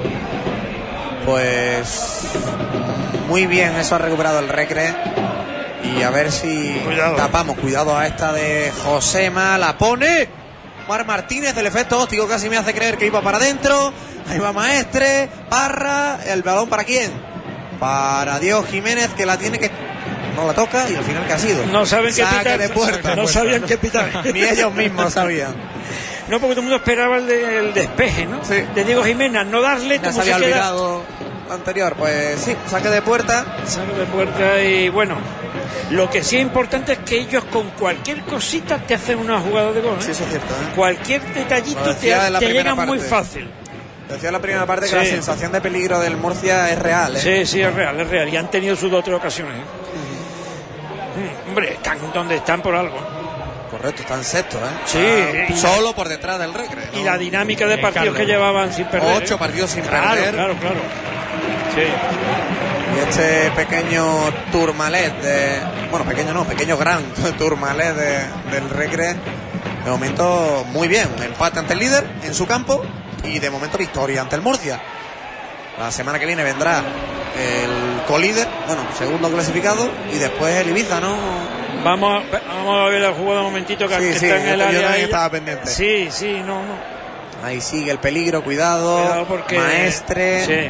S2: Pues muy bien, eso ha recuperado el Recre. Y a ver si
S3: Cuidado.
S2: tapamos. Cuidado a esta de Josema, la pone Marc Martínez, el efecto óptico casi me hace creer que iba para adentro. Ahí va Maestre, Parra, el balón ¿para quién? Para Diego Jiménez, que la tiene que... No la toca y al final ¿qué ha sido?
S3: No saben qué
S2: Saque
S3: pitar.
S2: de puerta.
S3: No sabían qué pitar.
S2: Ni ellos mismos sabían.
S3: No, porque todo el mundo esperaba el despeje, ¿no?
S2: Sí.
S3: De Diego Jiménez, no darle
S2: Ya
S3: como
S2: se había
S3: queda.
S2: olvidado lo anterior. Pues sí, saque de puerta.
S3: Saque de puerta y bueno, lo que sí es importante es que ellos con cualquier cosita te hacen una jugada de gol, ¿eh?
S2: Sí, eso es cierto, ¿eh?
S3: Cualquier detallito
S2: Lo decía en la
S3: te
S2: primera
S3: llegan muy
S2: parte.
S3: fácil.
S2: Decía en la primera parte que
S3: Sí.
S2: la sensación de peligro del Murcia es real, ¿eh?
S3: Sí, sí, es real. Y han tenido sus 2 o 3 ocasiones, ¿eh? Hombre, están donde están por algo.
S2: Correcto, están sextos, ¿eh?
S3: Sí,
S2: Está
S3: y
S2: solo por detrás del Recre, ¿no?
S3: Y la dinámica de partidos
S4: Carlos.
S3: que llevaban sin perder.
S2: 8
S3: ¿eh?
S2: partidos sin
S3: Claro,
S2: perder.
S3: claro. Sí.
S2: Y este pequeño Tourmalet pequeño gran Tourmalet del Recre, de momento muy bien. Empate ante el líder en su campo y de momento victoria ante el Murcia. La semana que viene vendrá el colíder, segundo clasificado, y después el Ibiza, ¿no?
S3: Vamos a ver la jugada un momentito que
S2: Sí,
S3: está en el
S2: yo
S3: área.
S2: también
S3: ahí.
S2: estaba pendiente.
S3: Sí, no.
S2: Ahí sigue el peligro, cuidado
S3: Porque
S2: Maestre.
S3: Sí.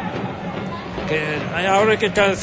S3: Que ahora hay que estar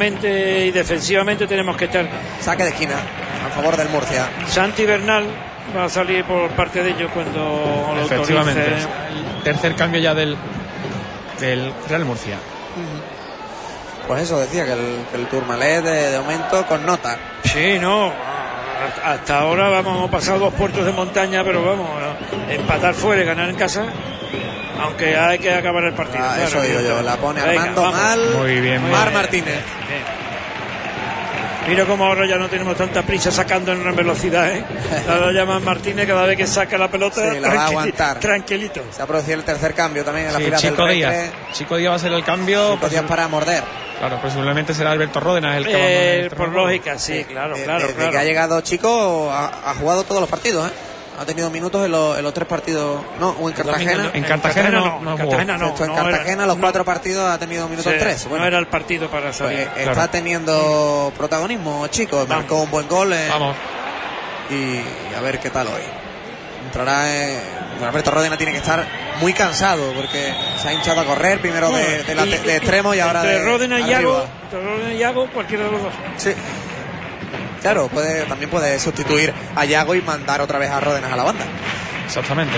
S3: físicamente y defensivamente tenemos que estar.
S2: Saque de esquina a favor del Murcia.
S3: Santi Bernal va a salir por parte de ellos cuando lo
S4: Efectivamente.
S3: autorice.
S4: El tercer cambio ya del Real Murcia.
S2: Pues eso decía, que el Tourmalet de momento con nota.
S3: Sí, no. Hasta ahora hemos pasado 2 puertos de montaña, pero vamos, empatar fuera y ganar en casa, aunque hay que acabar el partido.
S2: Claro, eso digo yo, la pone
S3: Venga,
S2: Armando
S3: vamos.
S2: mal.
S4: Muy bien,
S2: Mar Martínez.
S3: Bien. Mira cómo ahora ya no tenemos tanta prisa sacando en gran velocidad, ¿eh? Ahora llaman Martínez cada vez que saca la pelota.
S2: Sí, la va a aguantar.
S3: Tranquilito.
S2: Se ha producido el tercer cambio también en la fila del
S4: Chico
S2: Recre.
S4: Díaz. Chico Díaz va a ser el cambio.
S2: 5 días para morder.
S4: Claro, presumiblemente será Alberto Ródenas el que va a poner el
S3: Por
S4: terreno.
S3: lógica, sí, claro.
S2: Desde que ha llegado Chico, ha jugado todos los partidos, ¿eh? Ha tenido minutos en los 3 partidos. No, o en Cartagena.
S4: En Cartagena no
S3: en
S4: jugó.
S3: Cartagena no.
S2: Esto en
S3: no
S2: Cartagena,
S3: era-
S2: los 4
S3: no,
S2: partidos ha tenido minutos
S3: sí,
S2: 3. Bueno,
S3: no era el partido para salir.
S2: pues está teniendo protagonismo, Chico. Marcó un buen gol.
S4: Vamos.
S2: Y a ver qué tal hoy. Entrará. Alberto Ródenas tiene que estar muy cansado porque se ha hinchado a correr primero de extremo y ahora
S3: entre
S2: de
S3: Ródenas y
S2: arriba.
S3: Yago, entre Ródenas y Yago, cualquiera de los dos.
S2: Sí. Claro, también puede sustituir a Yago y mandar otra vez a Ródenas a la banda.
S4: Exactamente.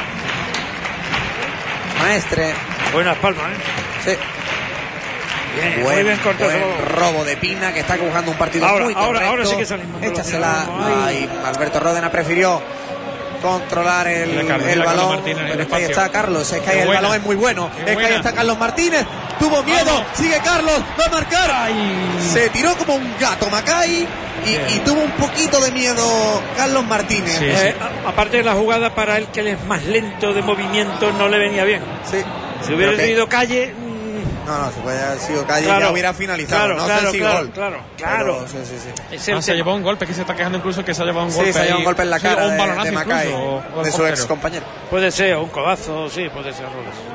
S2: Maestre.
S3: Buenas palmas,
S2: Sí.
S3: Bien, muy bien cortado.
S2: buen robo de Pina, que está buscando un partido
S3: Ahora-
S2: muy
S3: ahora-
S2: correcto.
S3: ahora sí que salimos.
S2: Échasela.
S3: Ay.
S2: Ahí Alberto Ródenas prefirió controlar el
S4: Mira, Carlos
S2: balón.
S4: Martínez en el
S2: Pero es que ahí
S4: espacio.
S2: está Carlos. Es que ahí
S4: Qué
S2: el
S4: buena.
S2: balón es muy bueno.
S4: Qué
S2: Es que ahí
S4: buena.
S2: está Carlos Martínez. Tuvo miedo.
S4: Vamos.
S2: Sigue Carlos. Va a marcar.
S4: Ay.
S2: Se tiró como un gato Macay. Y tuvo un poquito de miedo Carlos Martínez.
S4: Sí.
S3: Aparte de la jugada para él, que él es más lento de movimiento, no le venía bien.
S2: Sí.
S3: Si hubiera
S2: Pero que-
S3: tenido Calle,
S2: No, si hubiera sido Calle
S3: Claro,
S2: ya hubiera finalizado.
S3: claro,
S2: no
S3: claro,
S2: sé si
S3: claro,
S2: gol.
S3: claro.
S2: Pero sí.
S3: es el
S4: Se
S3: tema.
S4: llevó un golpe, que se está quejando incluso que se ha llevado un
S2: Sí,
S4: golpe.
S2: se ha llevado
S4: ahí.
S2: un golpe en la
S4: Sí,
S2: cara
S4: o un
S2: de
S4: balonazo
S2: Macay,
S4: incluso, o
S2: de
S4: el
S2: su
S4: portero.
S2: ex compañero.
S3: Puede ser, o un codazo, sí, puede ser.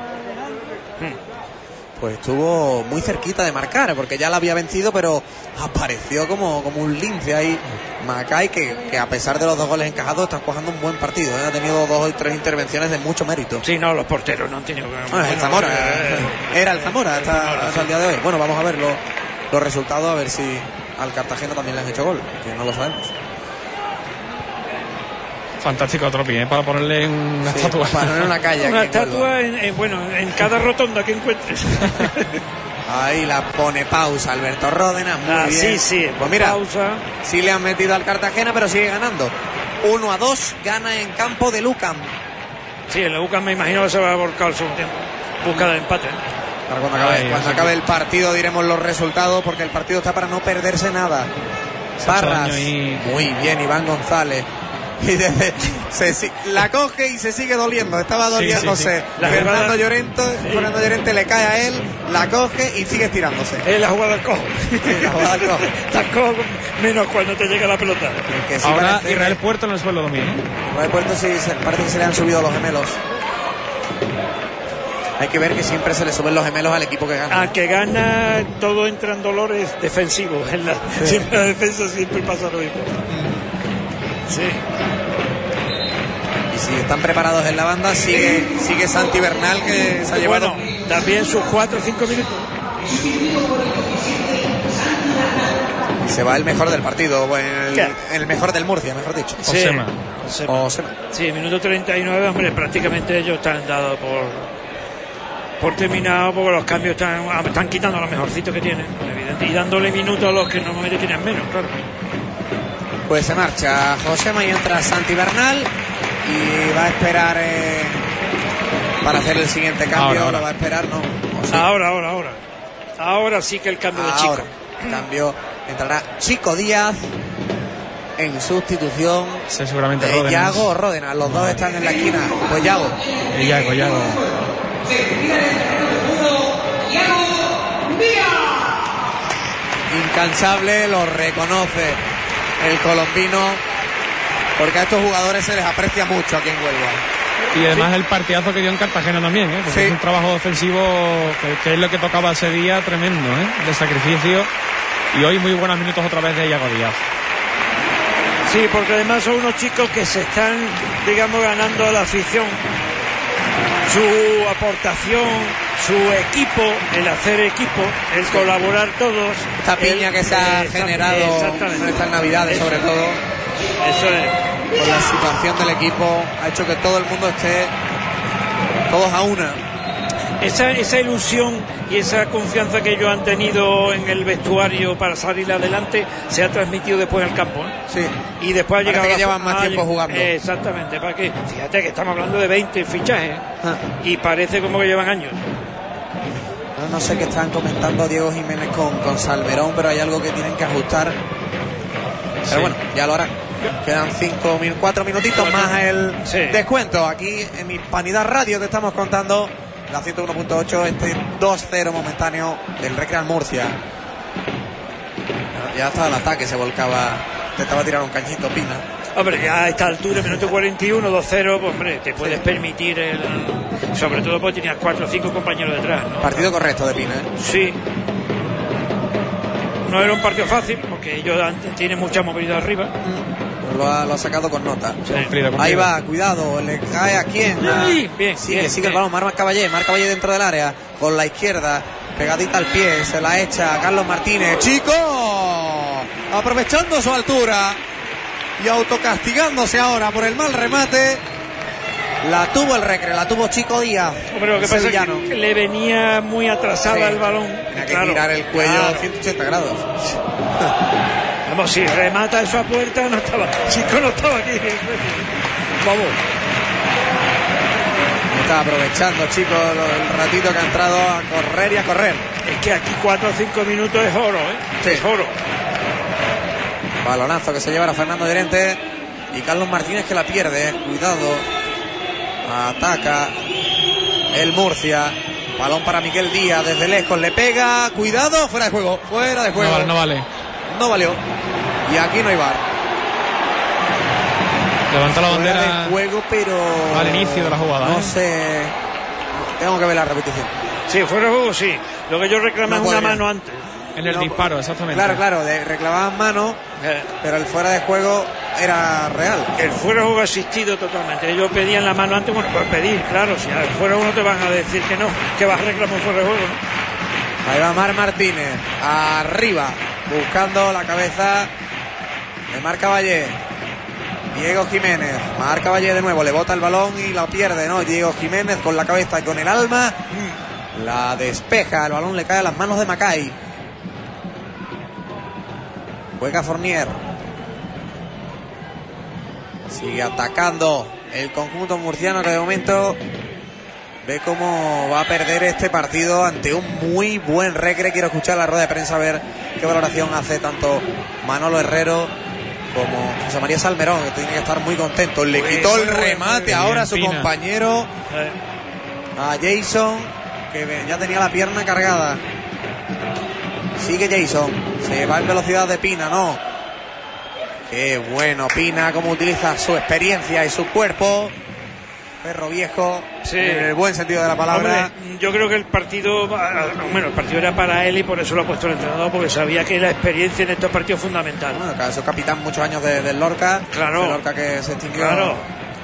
S2: Pues estuvo muy cerquita de marcar, porque ya la había vencido, pero apareció como un lince ahí. Macay, que a pesar de los 2 goles encajados, está jugando un buen partido, ¿eh? Ha tenido 2 o 3 intervenciones de mucho mérito.
S3: Sí, no, los porteros no han tenido.
S2: Bueno, el Zamora, era el Zamora hasta el día de hoy. Bueno, vamos a ver los resultados, a ver si al Cartagena también le han hecho gol, que no lo sabemos.
S4: Fantástico Tropi, para ponerle una
S2: Sí,
S4: estatua.
S2: para poner una calle
S3: Una
S2: aquí en Huelva.
S3: estatua en cada rotonda que encuentres.
S2: Ahí la pone pausa Alberto Ródenas, muy bien.
S3: Sí,
S2: Pues mira,
S3: pausa.
S2: sí le han metido al Cartagena, pero sigue ganando. 1-2, gana en campo de Lucan.
S3: Sí, el UCAM me imagino que se va a volcar el segundo tiempo. Busca del empate.
S2: Ahora cuando
S4: Ay,
S2: acabe el partido diremos los resultados, porque el partido está para no perderse nada. Barras,
S4: daño y-
S2: muy bien Iván González. Y la coge y se sigue doliendo. Estaba doliéndose.
S4: sí.
S3: La
S2: Fernando
S3: jugada-
S2: Llorente le cae a él, la coge y sigue estirándose.
S3: Es la jugada del cojo.
S2: La jugada del cojo.
S3: Estás cojo menos cuando te llega la pelota.
S2: Que sí
S4: Ahora
S2: parece-
S4: Israel Puerto en el suelo dominio.
S2: Israel Puerto sí parece que se le han subido los gemelos. Hay que ver que siempre se le suben los gemelos al equipo que gana.
S3: A que gana, todo entra en dolores defensivos. Siempre la defensa siempre pasa lo mismo. Sí.
S2: Y si están preparados en la banda, sigue Santi Bernal, que se ha llevado.
S3: Bueno, también sus 4 o 5 minutos.
S2: Y se va el mejor del partido,
S3: ¿Qué?
S2: el mejor del Murcia, mejor dicho.
S4: Osema.
S2: Osema.
S3: Sí, minuto 39, hombre, prácticamente ellos están dados por terminado, porque los cambios están quitando lo mejorcito que tienen, evidente, y dándole minutos a los que normalmente tienen menos, claro.
S2: Pues se marcha Josema y entra Santi Bernal y va a esperar para hacer el siguiente cambio.
S4: Ahora.
S2: Lo va a esperar, ¿no? ¿O sí?
S3: Ahora sí que el cambio de Chico.
S2: Ahora, cambio, entrará Chico Díaz en sustitución
S4: Sí, seguramente
S2: de
S4: Ródenas.
S2: Yago o Ródenas. Los dos están en la esquina. Pues Yago.
S4: Yago.
S2: Incansable, lo reconoce el colombino, porque a estos jugadores se les aprecia mucho aquí en Huelva.
S4: Y además el partidazo que dio en Cartagena también, porque
S2: Sí.
S4: es un trabajo defensivo que es lo que tocaba ese día, tremendo, de sacrificio. Y hoy muy buenos minutos otra vez de Yago Díaz.
S3: Sí, porque además son unos chicos que se están, digamos, ganando a la afición. Su aportación, su equipo, el hacer equipo, el colaborar todos.
S2: Esta piña que se ha generado en estas navidades, sobre todo.
S3: Eso es.
S2: con la situación del equipo, ha hecho que todo el mundo esté todos a una.
S3: Esa ilusión y esa confianza que ellos han tenido en el vestuario para salir adelante se ha transmitido después al campo, ¿eh?
S2: Sí.
S3: Y después ha llegado
S2: que llevan más tiempo jugando.
S3: Exactamente, para que fíjate que estamos hablando de 20 fichajes y parece como que llevan años.
S2: No sé qué están comentando Diego Jiménez con Salmerón, pero hay algo que tienen que ajustar. Pero bueno, ya lo harán. Quedan 4 minutitos más el descuento. Aquí en Hispanidad Radio te estamos contando la 101.8, este 2-0 momentáneo del Recreal Murcia. Ya estaba el ataque, se volcaba, intentaba tirar un cañito Pina.
S3: Hombre, ya a esta altura, minuto 41, 2-0, pues hombre, te puedes permitir sobre todo porque tenías 4 o 5 compañeros detrás, ¿no?
S2: Partido correcto de Pina, ¿eh?
S3: Sí. No era un partido fácil, porque ellos tienen mucha movilidad arriba.
S2: Lo ha sacado con nota.
S3: Sí.
S2: Ahí va, cuidado, le cae a quién.
S3: Bien,
S2: sigue el balón, Marc Caballé dentro del área, con la izquierda, pegadita al pie, se la echa Carlos Martínez. ¡Chico! Aprovechando su altura y autocastigándose ahora por el mal remate. La tuvo el Recre, la tuvo Chico Díaz.
S3: Pero lo que pasa es que le venía muy atrasada el balón.
S2: Tenía que girar el cuello 180 grados.
S3: Vamos, si remata eso a puerta, no estaba. Chico no estaba aquí. Vamos.
S2: Está aprovechando, Chico, el ratito que ha entrado a correr y a correr.
S3: Es que aquí 4 o 5 minutos es oro, ¿eh?
S2: Sí.
S3: Es oro.
S2: Balonazo que se lleva a Fernando Llorente y Carlos Martínez que la pierde. Cuidado. Ataca el Murcia. Balón para Miguel Díaz desde lejos. Le pega. Cuidado. Fuera de juego.
S4: No vale.
S2: No valió. Y aquí no hay VAR.
S4: Levanta la bandera.
S2: Fuera de juego, pero
S4: al inicio de la jugada.
S2: No sé. Tengo que ver la repetición.
S3: Sí, fuera de juego, sí. Lo que yo reclamé es una mano antes.
S4: En el disparo, exactamente.
S2: Claro, reclamaban mano, pero el fuera de juego era real.
S3: El fuera de juego ha asistido totalmente. Ellos pedían la mano antes, bueno, pues pedir, claro. Si al fuera de juego no te van a decir que no, que vas a reclamar fuera de juego, ¿no?
S2: Ahí va Marc Martínez, arriba, buscando la cabeza de Marc Caballé. Diego Jiménez, Marc Caballé de nuevo, le bota el balón y la pierde, ¿no? Diego Jiménez con la cabeza y con el alma la despeja, el balón le cae a las manos de Macay. Juega Fournier. Sigue atacando el conjunto murciano que de momento ve cómo va a perder este partido ante un muy buen Recre. Quiero escuchar la rueda de prensa a ver qué valoración hace tanto Manolo Herrero como José María Salmerón, que tiene que estar muy contento. Le quitó el remate ahora a su compañero, a Jason, que ya tenía la pierna cargada. Sigue Jason, se va en velocidad de Pina, ¿no? Qué bueno Pina, cómo utiliza su experiencia y su cuerpo. Perro viejo,
S3: sí,
S2: en el buen sentido de la palabra.
S3: Hombre, yo creo que el partido era para él y por eso lo ha puesto el entrenador, porque sabía que la experiencia en estos partidos es fundamental.
S2: Bueno, claro, es capitán muchos años del Lorca.
S3: Claro.
S2: El Lorca que se extinguió.
S3: Claro.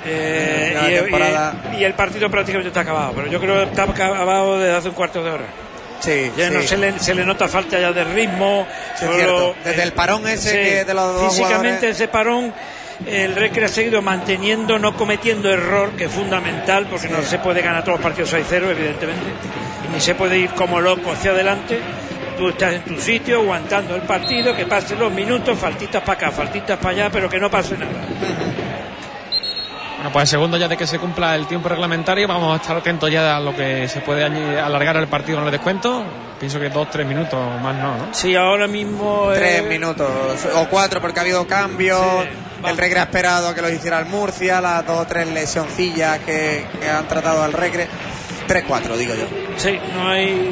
S3: Y el partido prácticamente está acabado, pero yo creo que está acabado desde hace un cuarto de hora.
S2: Sí,
S3: ya no se le nota falta ya de ritmo.
S2: Sí, es cierto. Desde el parón ese que de los dos
S3: físicamente
S2: jugadores...
S3: ese parón el Recre ha seguido manteniendo, no cometiendo error, que es fundamental, porque no se puede ganar todos los partidos 6-0, evidentemente, y ni se puede ir como loco hacia adelante. Tú estás en tu sitio aguantando el partido, que pasen los minutos, faltitas para acá, faltitas para allá, pero que no pase nada.
S4: Bueno, pues el segundo ya de que se cumpla el tiempo reglamentario, vamos a estar atentos ya a lo que se puede alargar el partido en el descuento. Pienso que 2-3 minutos más no, ¿no?
S3: Sí, ahora mismo...
S2: 3 minutos, o 4 porque ha habido cambios.
S3: Sí,
S2: el Recre ha esperado a que lo hiciera el Murcia, las 2 o 3 lesioncillas que han tratado al Recre. 3-4, digo yo.
S3: Sí, no hay...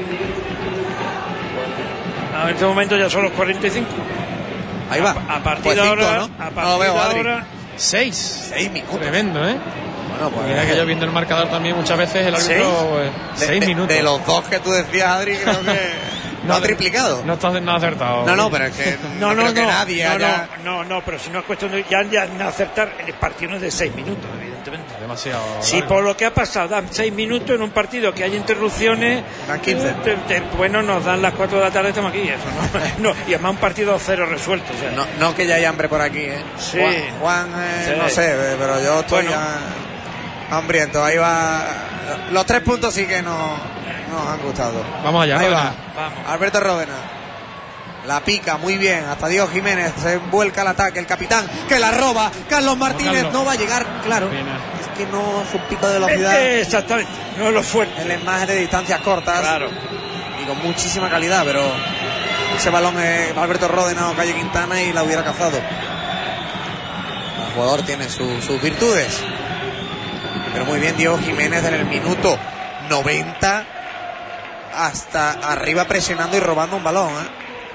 S3: En este momento ya son los 45.
S2: Ahí va.
S3: A partir
S2: pues
S3: de
S2: 5,
S3: ahora...
S2: ¿no?
S3: A partir
S2: no lo veo,
S3: de
S2: Adri.
S3: ahora...
S4: 6
S2: minutos.
S4: Tremendo, ¿eh?
S2: Bueno, pues...
S4: Mira que yo viendo el marcador también muchas veces el árbitro... 6 minutos.
S2: De los 2 que tú decías, Adri, creo que... No ha triplicado.
S4: No estás nada acertado.
S2: No, pero es que no creo que nadie haya...
S3: No, pero si no es cuestión de ya acertar, el partido no es de 6 minutos, evidentemente. evidentemente.
S4: Demasiado.
S3: Si
S4: largo.
S3: por lo que ha pasado dan 6 minutos en un partido que hay interrupciones,
S2: Dan 15.
S3: Bueno, nos dan las 4 de la tarde, estamos aquí. Eso, ¿no? Y además un partido 0 resuelto. O sea.
S2: No que ya hay hambre por aquí, ¿eh?
S3: Sí.
S2: Juan,
S3: Sí.
S2: no sé, pero yo estoy
S3: Bueno.
S2: hambriento. Ahí va. Los 3 puntos sí que nos han gustado.
S4: Vamos allá,
S2: Ahí
S4: Ródena.
S2: va.
S3: Vamos.
S2: Alberto Ródena. La pica muy bien. Hasta Diego Jiménez se vuelca al ataque. El capitán que la roba. Carlos Martínez
S4: Carlos.
S2: no va a llegar. Claro.
S4: Bien.
S2: Es que no es un pico de velocidad.
S3: Exactamente, no es lo fuerte.
S2: El enmaje de distancias cortas.
S3: Claro.
S2: Y con muchísima calidad, pero ese balón es Alberto Ródena o Calle Quintana y la hubiera cazado. El jugador tiene sus virtudes. Pero muy bien Diego Jiménez en el minuto 90 hasta arriba presionando y robando un balón, ¿eh?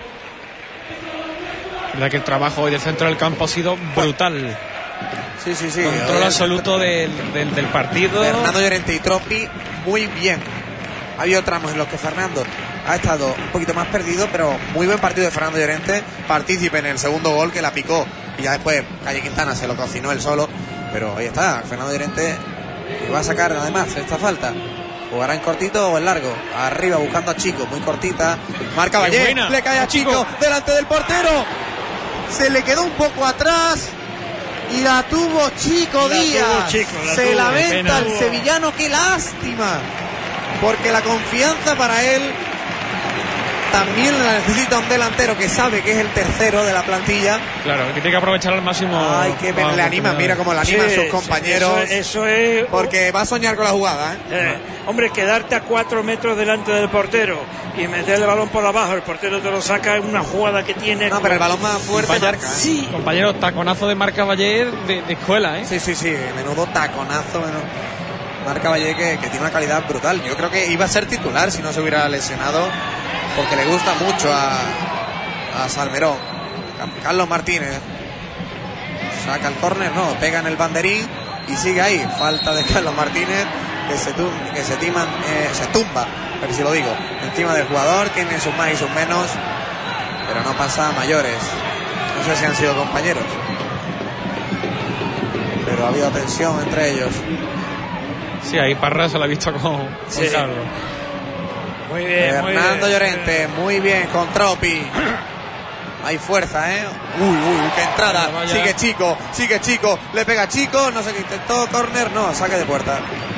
S4: La verdad que el trabajo hoy del centro del campo ha sido brutal.
S2: Sí.
S4: Control absoluto del partido.
S2: Fernando Llorente y Tropi muy bien. Ha habido tramos en los que Fernando ha estado un poquito más perdido, pero muy buen partido de Fernando Llorente, partícipe en el segundo gol que la picó y ya después Calle Quintana se lo cocinó él solo, pero ahí está, Fernando Llorente que va a sacar además esta falta. ¿Jugará en cortito o en largo? Arriba buscando a Chico, muy cortita. Marca
S4: ¡Qué
S2: Valle,
S4: buena!
S2: le cae a Chico delante del portero. Se le quedó un poco atrás y la tuvo Chico
S3: La
S2: Díaz.
S3: tuvo Chico, la
S2: Se
S3: tuvo,
S2: lamenta
S4: qué pena.
S2: el sevillano, qué lástima. Porque la confianza para él también la necesita un delantero que sabe que es el tercero de la plantilla.
S4: Claro, que tiene que aprovechar al máximo.
S2: Ay, que
S4: todas las
S2: le anima,
S4: oportunidades.
S2: mira cómo le animan
S3: Sí,
S2: sus compañeros.
S3: Eso es.
S2: Porque va a soñar con la jugada, ¿eh?
S3: Hombre, quedarte a 4 metros delante del portero y meter el balón por abajo, el portero te lo saca en una jugada que tiene.
S2: No, pero el balón más fuerte
S4: Vaya-
S2: marca, ¿eh?
S3: Sí.
S4: Compañero, taconazo de Marca Valle de escuela, ¿eh?
S2: Sí, menudo taconazo, Marca Valle que tiene una calidad brutal. Yo creo que iba a ser titular si no se hubiera lesionado, porque le gusta mucho a Salmerón. Carlos Martínez saca el córner, no, pega en el banderín y sigue ahí. Falta de Carlos Martínez que se tumba, a ver si lo digo, encima del jugador, tiene sus más y sus menos, pero no pasa a mayores. No sé si han sido compañeros, pero ha habido tensión entre ellos.
S4: Sí, ahí Parra se lo ha visto con
S3: Sí.
S4: Carlos.
S3: Muy bien.
S2: Fernando Llorente, muy bien con Tropi. Hay fuerza, ¿eh? Uy, qué entrada.
S4: Vaya.
S2: Sigue Chico, le pega Chico, no sé qué intentó, córner, no, saque de puerta.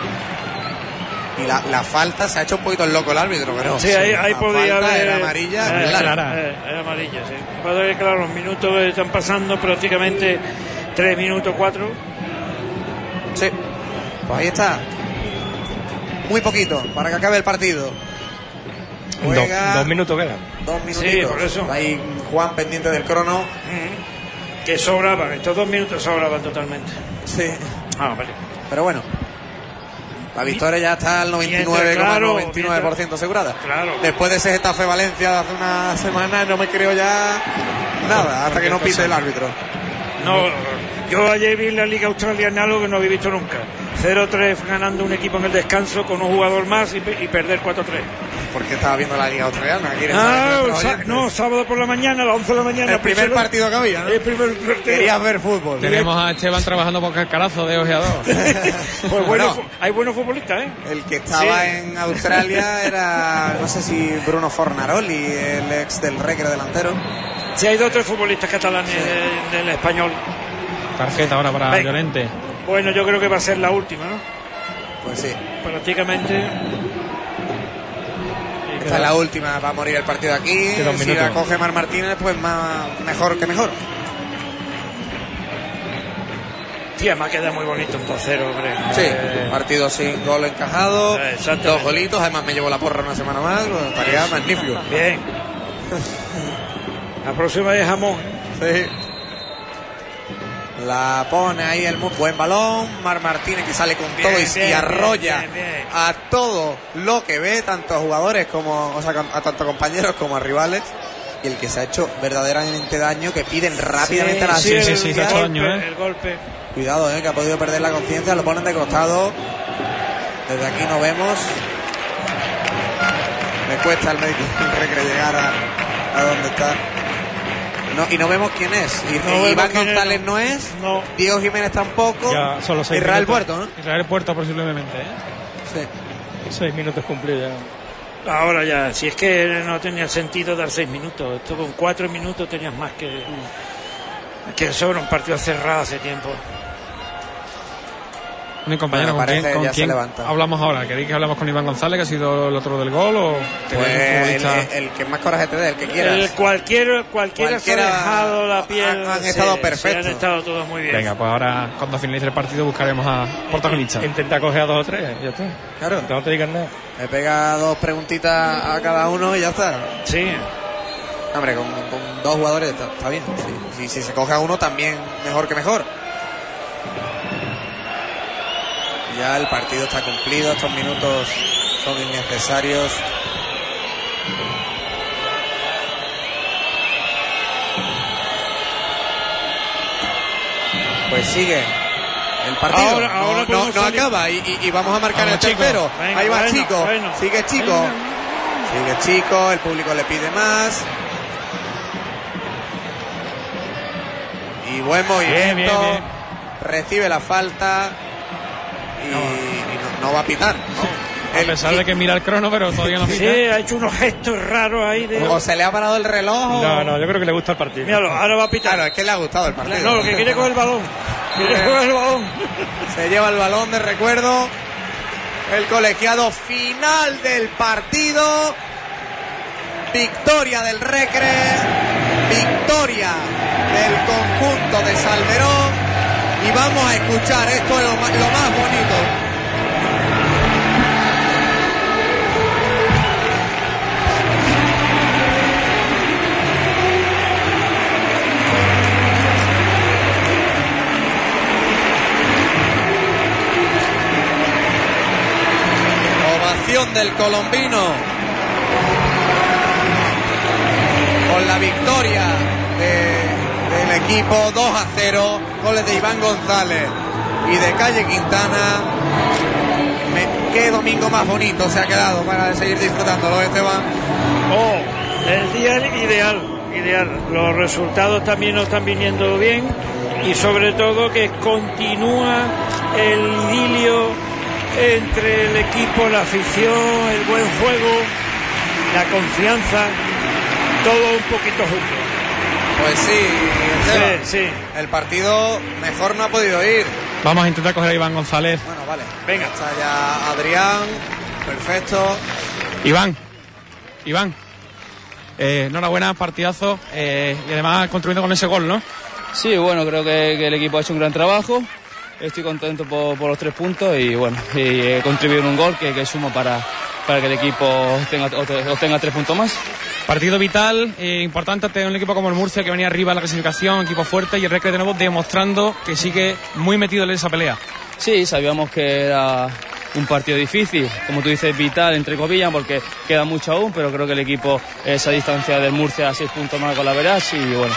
S2: Y la falta se ha hecho un poquito el loco el árbitro, pero
S3: Sí, ahí
S2: la
S3: podía
S2: falta
S3: haber.
S2: era amarilla,
S4: clara.
S3: Era amarilla, sí. Padre, claro, los minutos están pasando prácticamente 3 minutos 4.
S2: Sí, pues ahí está. Muy poquito para que acabe el partido. Juega
S5: 2 minutos quedan.
S2: 2 minutitos.
S3: Sí, por eso.
S2: Ahí Juan pendiente del crono.
S3: Que sobraban, estos 2 minutos sobraban totalmente.
S2: Sí,
S3: Ah, vale.
S2: pero bueno. La victoria ya está al 99,99% asegurada.
S3: Claro.
S2: Después de ese Getafe Valencia de hace una semana no me creo ya nada hasta que no pite el árbitro.
S3: No, yo ayer vi en la Liga Australiana algo que no había visto nunca. 0-3 ganando un equipo en el descanso con un jugador más y perder 4-3.
S2: Porque estaba viendo la Liga Australiana. ¿Quieren saber nuestros oyentes?
S3: No, sábado por la mañana, a las 11 de la mañana.
S2: El primer
S3: pusieron-
S2: partido que había, ¿no?
S3: El primer partido.
S2: Querías ver fútbol.
S4: Tenemos a Esteban trabajando por Cascarazo de ojeador.
S3: Pues
S2: Bueno,
S3: hay buenos futbolistas, ¿eh?
S2: el que estaba
S3: Sí.
S2: en Australia era, no sé si Bruno Fornaroli, el ex del Recre delantero.
S3: Sí, hay 2 o 3 futbolistas catalanes del español.
S4: Tarjeta ahora para
S3: Venga.
S4: Llorente.
S3: Bueno, yo creo que va a ser la última, ¿no?
S2: Pues sí,
S3: Prácticamente.
S2: esta es la última, va a morir el partido aquí.
S4: Quedan
S2: Si
S4: minutos.
S2: la coge Mar Martínez, pues mejor que mejor.
S3: Sí, además queda muy bonito un 2-0, hombre.
S2: Sí, partido sin gol encajado,
S3: Exactamente.
S2: 2 golitos, además me llevo la porra una semana más, pues, estaría magnífico.
S3: Bien. La próxima es jamón.
S2: Sí. La pone ahí el muy buen balón, Mar Martínez que sale con
S3: Bien,
S2: todo y
S3: bien,
S2: arrolla
S3: bien, bien.
S2: a todo lo que ve, tanto a jugadores como, o sea, a tanto compañeros como a rivales. Y el que se ha hecho verdaderamente daño, que piden rápidamente a la
S4: sí,
S2: asistencia.
S4: se ha hecho daño, ¿eh?
S3: El golpe.
S2: Cuidado, que ha podido perder la conciencia, lo ponen de costado. Desde aquí no vemos. Me cuesta al médico del Recre llegar a donde está. y no vemos quién es. Iván González no es.
S3: No.
S2: Diego Jiménez tampoco.
S5: Ya solo 6
S2: Israel
S5: minutos.
S2: Puerto, ¿no?
S4: Israel Puerto posiblemente,
S2: Sí.
S5: 6 minutos cumplidos ya.
S3: Ahora ya, si es que no tenía sentido dar 6 minutos. Esto con 4 minutos tenías más que sobre un partido cerrado hace tiempo.
S4: Mi compañero,
S2: Bueno,
S4: ¿con
S2: parece ya se
S4: quién
S2: levanta.
S4: hablamos ahora? ¿Queréis que hablamos con Iván González, que ha sido el otro del gol? ¿O
S2: Pues
S4: futbolista?
S2: el que más coraje te dé, el que quieras.
S3: Cualquiera se ha dejado la piel.
S2: Han estado perfectos.
S3: Han estado todos muy bien.
S4: Venga, pues ahora cuando finalice el partido buscaremos a protagonistas.
S5: Intenta coger a 2 o 3, ya está.
S2: Claro.
S5: No te digan nada.
S2: Le pega 2 preguntitas a cada uno y ya está.
S3: Sí.
S2: Hombre, con 2 jugadores está bien. Si se coge a uno, también mejor que mejor. Ya el partido está cumplido, estos minutos son innecesarios. Pues sigue el partido.
S3: Ahora
S2: no acaba y vamos a marcar el tercero.
S3: Venga,
S2: ahí va
S3: bueno,
S2: Chico,
S3: bueno.
S2: sigue Chico. Sigue Chico, el público le pide más. Y buen movimiento.
S4: Bien.
S2: Recibe la falta. Y no va a pitar, ¿no?
S4: A pesar de que mira el crono, pero todavía no pita.
S3: Sí, ha hecho unos gestos raros ahí.
S2: O se le ha parado el reloj.
S5: No, yo creo que le gusta el partido.
S3: Míralo, ahora va a pitar.
S2: Claro, es que le ha gustado el partido.
S3: No, lo que quiere coger el balón.
S2: Se lleva el balón de recuerdo. El colegiado, final del partido. Victoria del Recre. Victoria del conjunto de Salmerón. Y vamos a escuchar, esto es lo más bonito. Ovación del colombino. Con la victoria del equipo 2-0, goles de Iván González y de Calle Quintana. Qué domingo más bonito se ha quedado para seguir disfrutándolo, Esteban.
S3: El día ideal. Los resultados también nos están viniendo bien y sobre todo que continúa el idilio entre el equipo, la afición, el buen juego, la confianza, todo un poquito junto.
S2: Pues sí, Esteban,
S3: Sí.
S2: el partido mejor no ha podido ir.
S4: Vamos a intentar coger a Iván González.
S2: Bueno, vale.
S3: Venga.
S2: Está ya Adrián. Perfecto.
S4: Iván. Enhorabuena, partidazo. Y además construyendo con ese gol, ¿no?
S7: Sí, bueno, creo que el equipo ha hecho un gran trabajo. Estoy contento por los 3 puntos y bueno, y contribuir en un gol que sumo para que el equipo obtenga 3 puntos más.
S4: Partido vital, importante tener un equipo como el Murcia que venía arriba en la clasificación, equipo fuerte, y el Recre de nuevo demostrando que sigue muy metido en esa pelea.
S7: Sí, sabíamos que era un partido difícil, como tú dices, vital, entre comillas, porque queda mucho aún, pero creo que el equipo, esa distancia del Murcia a 6 puntos más con la Verás, y bueno,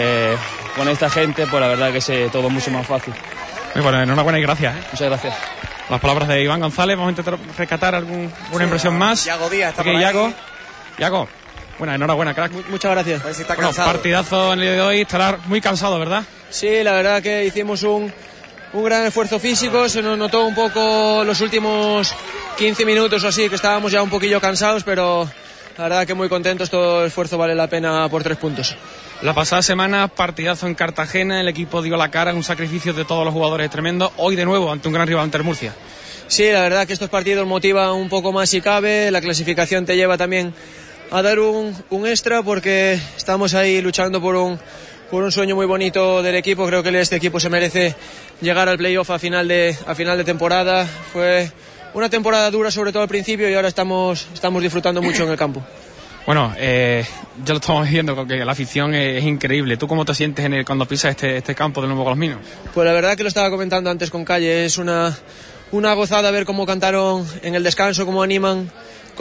S7: con esta gente, pues la verdad que es todo mucho más fácil.
S4: Muy bueno, enhorabuena y gracias.
S7: Muchas gracias.
S4: Las palabras de Iván González, vamos a intentar rescatar alguna impresión más.
S2: Yago Díaz está
S4: Aquí,
S2: por ahí.
S4: Yago, bueno, enhorabuena, crack.
S7: Muchas gracias.
S2: A ver si está
S4: Bueno,
S2: cansado.
S4: partidazo en el día de hoy, estará muy cansado, ¿verdad?
S8: Sí, la verdad que hicimos un gran esfuerzo físico, se nos notó un poco los últimos 15 minutos o así, que estábamos ya un poquillo cansados, pero la verdad que muy contentos, todo el esfuerzo vale la pena por 3 puntos.
S4: La pasada semana, partidazo en Cartagena, el equipo dio la cara, un sacrificio de todos los jugadores tremendo. Hoy de nuevo ante un gran rival, ante el Murcia.
S8: Sí, la verdad que estos partidos motivan un poco más si cabe, la clasificación te lleva también a dar un extra porque estamos ahí luchando por un sueño muy bonito del equipo. Creo que este equipo se merece llegar al playoff a final de temporada. Fue una temporada dura, sobre todo al principio, y ahora estamos disfrutando mucho en el campo.
S4: Bueno, ya lo estamos viendo, que la afición es increíble. ¿Tú cómo te sientes cuando pisas este campo del Nuevo Colombino?
S8: Pues la verdad que lo estaba comentando antes con Calle, es una gozada ver cómo cantaron en el descanso, cómo animan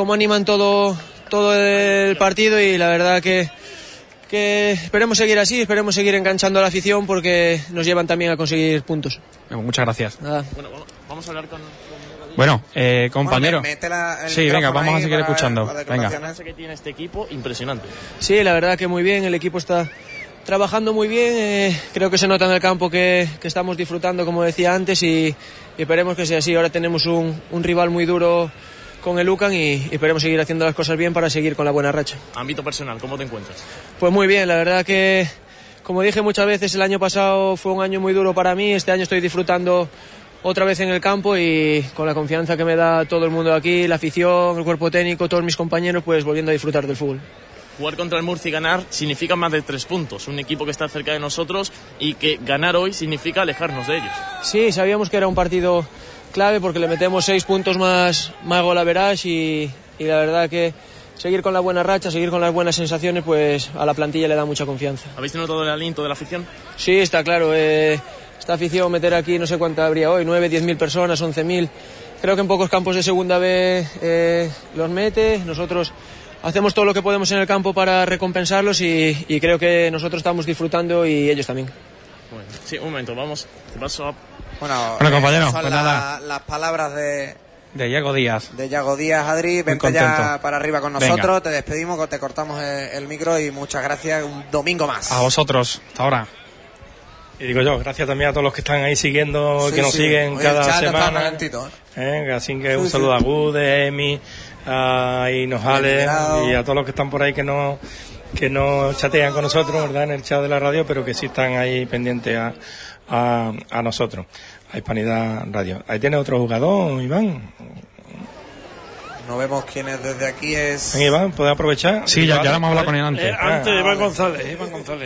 S8: todo el partido, y la verdad que esperemos seguir así, esperemos seguir enganchando a la afición porque nos llevan también a conseguir puntos.
S4: Muchas gracias.
S8: Nada.
S7: Bueno, vamos a hablar con...
S4: Bueno, compañero. Sí, venga, vamos a seguir escuchando. Venga.
S7: que tiene este equipo impresionante.
S8: Sí, la verdad que muy bien, el equipo está trabajando muy bien, creo que se nota en el campo que estamos disfrutando, como decía antes, y esperemos que sea así. Ahora tenemos un rival muy duro con el UCAN y esperemos seguir haciendo las cosas bien para seguir con la buena racha.
S9: Ámbito personal, ¿cómo te encuentras?
S8: Pues muy bien, la verdad que, como dije muchas veces, el año pasado fue un año muy duro para mí. Este año estoy disfrutando otra vez en el campo y con la confianza que me da todo el mundo aquí, la afición, el cuerpo técnico, todos mis compañeros, pues volviendo a disfrutar del fútbol.
S9: Jugar contra el Murcia y ganar significa más de 3 puntos, un equipo que está cerca de nosotros y que ganar hoy significa alejarnos de ellos.
S8: Sí, sabíamos que era un partido clave porque le metemos 6 puntos más gol average y la verdad que seguir con la buena racha, seguir con las buenas sensaciones, pues a la plantilla le da mucha confianza.
S9: ¿Habéis notado el aliento de la afición?
S8: Sí, está claro. Esta afición, meter aquí, no sé cuánta habría hoy, 9, 10.000 personas, 11.000. Creo que en pocos campos de segunda B los mete. Nosotros hacemos todo lo que podemos en el campo para recompensarlos y creo que nosotros estamos disfrutando y ellos también.
S9: Bueno, sí, un momento, vamos. ¿Qué pasó?
S2: Bueno,
S4: compañero,
S2: son
S4: pues nada.
S2: las palabras de
S4: Yago Díaz.
S2: De Yago Díaz, Adri. Vente ya para arriba con nosotros.
S4: Venga.
S2: Te despedimos, te cortamos el micro y muchas gracias. Un domingo más.
S4: A vosotros. Hasta ahora.
S5: Y digo yo, gracias también a todos los que están ahí siguiendo, que nos siguen cada semana. Así que un saludo a Gude, Emi, a Inojales y a todos los que están por ahí que no chatean con nosotros, ¿verdad? En el chat de la radio, pero que sí están ahí pendientes a nosotros, a Hispanidad Radio. Ahí tiene otro jugador, Iván.
S2: No vemos quién es desde aquí. Es
S5: Iván, ¿puede aprovechar?
S4: Sí, ya hemos hablado con él antes.
S3: Antes, Iván González.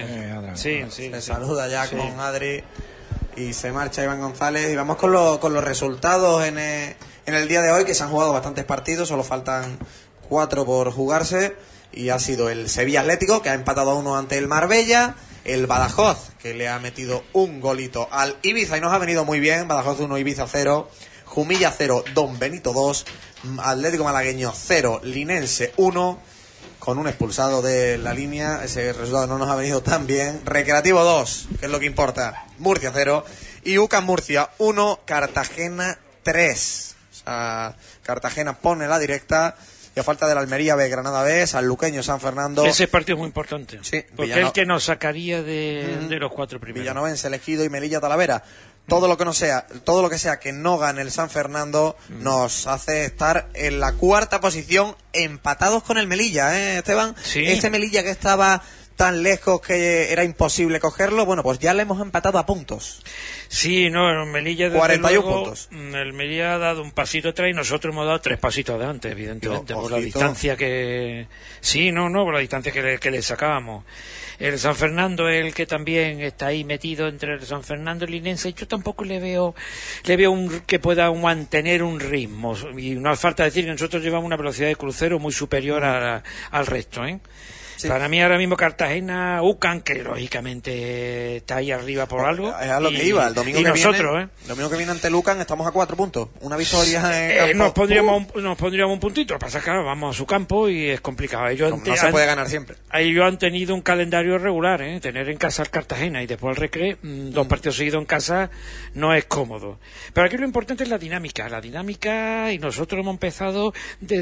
S3: Sí.
S2: Se saluda ya con Adri y se marcha Iván González. Y vamos con los resultados en el día de hoy, que se han jugado bastantes partidos, solo faltan 4 por jugarse. Y ha sido el Sevilla Atlético, que ha empatado a 1 ante el Marbella. El Badajoz, que le ha metido un golito al Ibiza y nos ha venido muy bien. Badajoz 1, Ibiza 0. Jumilla 0, Don Benito 2. Atlético Malagueño 0, Linense 1, con un expulsado de la línea. Ese resultado no nos ha venido tan bien. Recreativo 2, que es lo que importa, Murcia 0, y UCAM Murcia 1, Cartagena 3. O sea, Cartagena pone la directa, y a falta del Almería B, Granada B, Sanluqueño, San Fernando.
S3: Ese partido es muy importante,
S2: sí,
S3: porque es el que nos sacaría de los 4 primeros.
S2: Villanovense, Elegido y Melilla Talavera. Todo lo que sea que no gane el San Fernando nos hace estar en la 4ª posición, empatados con el Melilla, Esteban.
S3: Sí.
S2: Este Melilla que estaba tan lejos que era imposible cogerlo, bueno, pues ya le hemos empatado a puntos.
S3: Sí, no, el Melilla desde
S2: 41
S3: luego,
S2: puntos.
S3: El Melilla ha dado un pasito atrás y nosotros hemos dado 3 pasitos adelante, evidentemente, por la distancia que... Sí, por la distancia que le sacábamos. El San Fernando es el que también está ahí metido entre el San Fernando y el Linense. Yo tampoco le veo que pueda mantener un ritmo. Y no hace falta decir que nosotros llevamos una velocidad de crucero muy superior al resto, Sí. Para mí ahora mismo Cartagena, UCAN, que lógicamente está ahí arriba por algo.
S2: Es a lo que iba, el domingo que viene ante el UCAN estamos a 4 puntos. Una victoria en
S3: campo. Nos pondríamos un puntito, lo que pasa es que vamos a su campo y es complicado.
S2: No se puede ganar siempre.
S3: Ellos han tenido un calendario regular, tener en casa al Cartagena y después al Recre, 2 partidos seguidos en casa no es cómodo. Pero aquí lo importante es la dinámica, y nosotros hemos empezado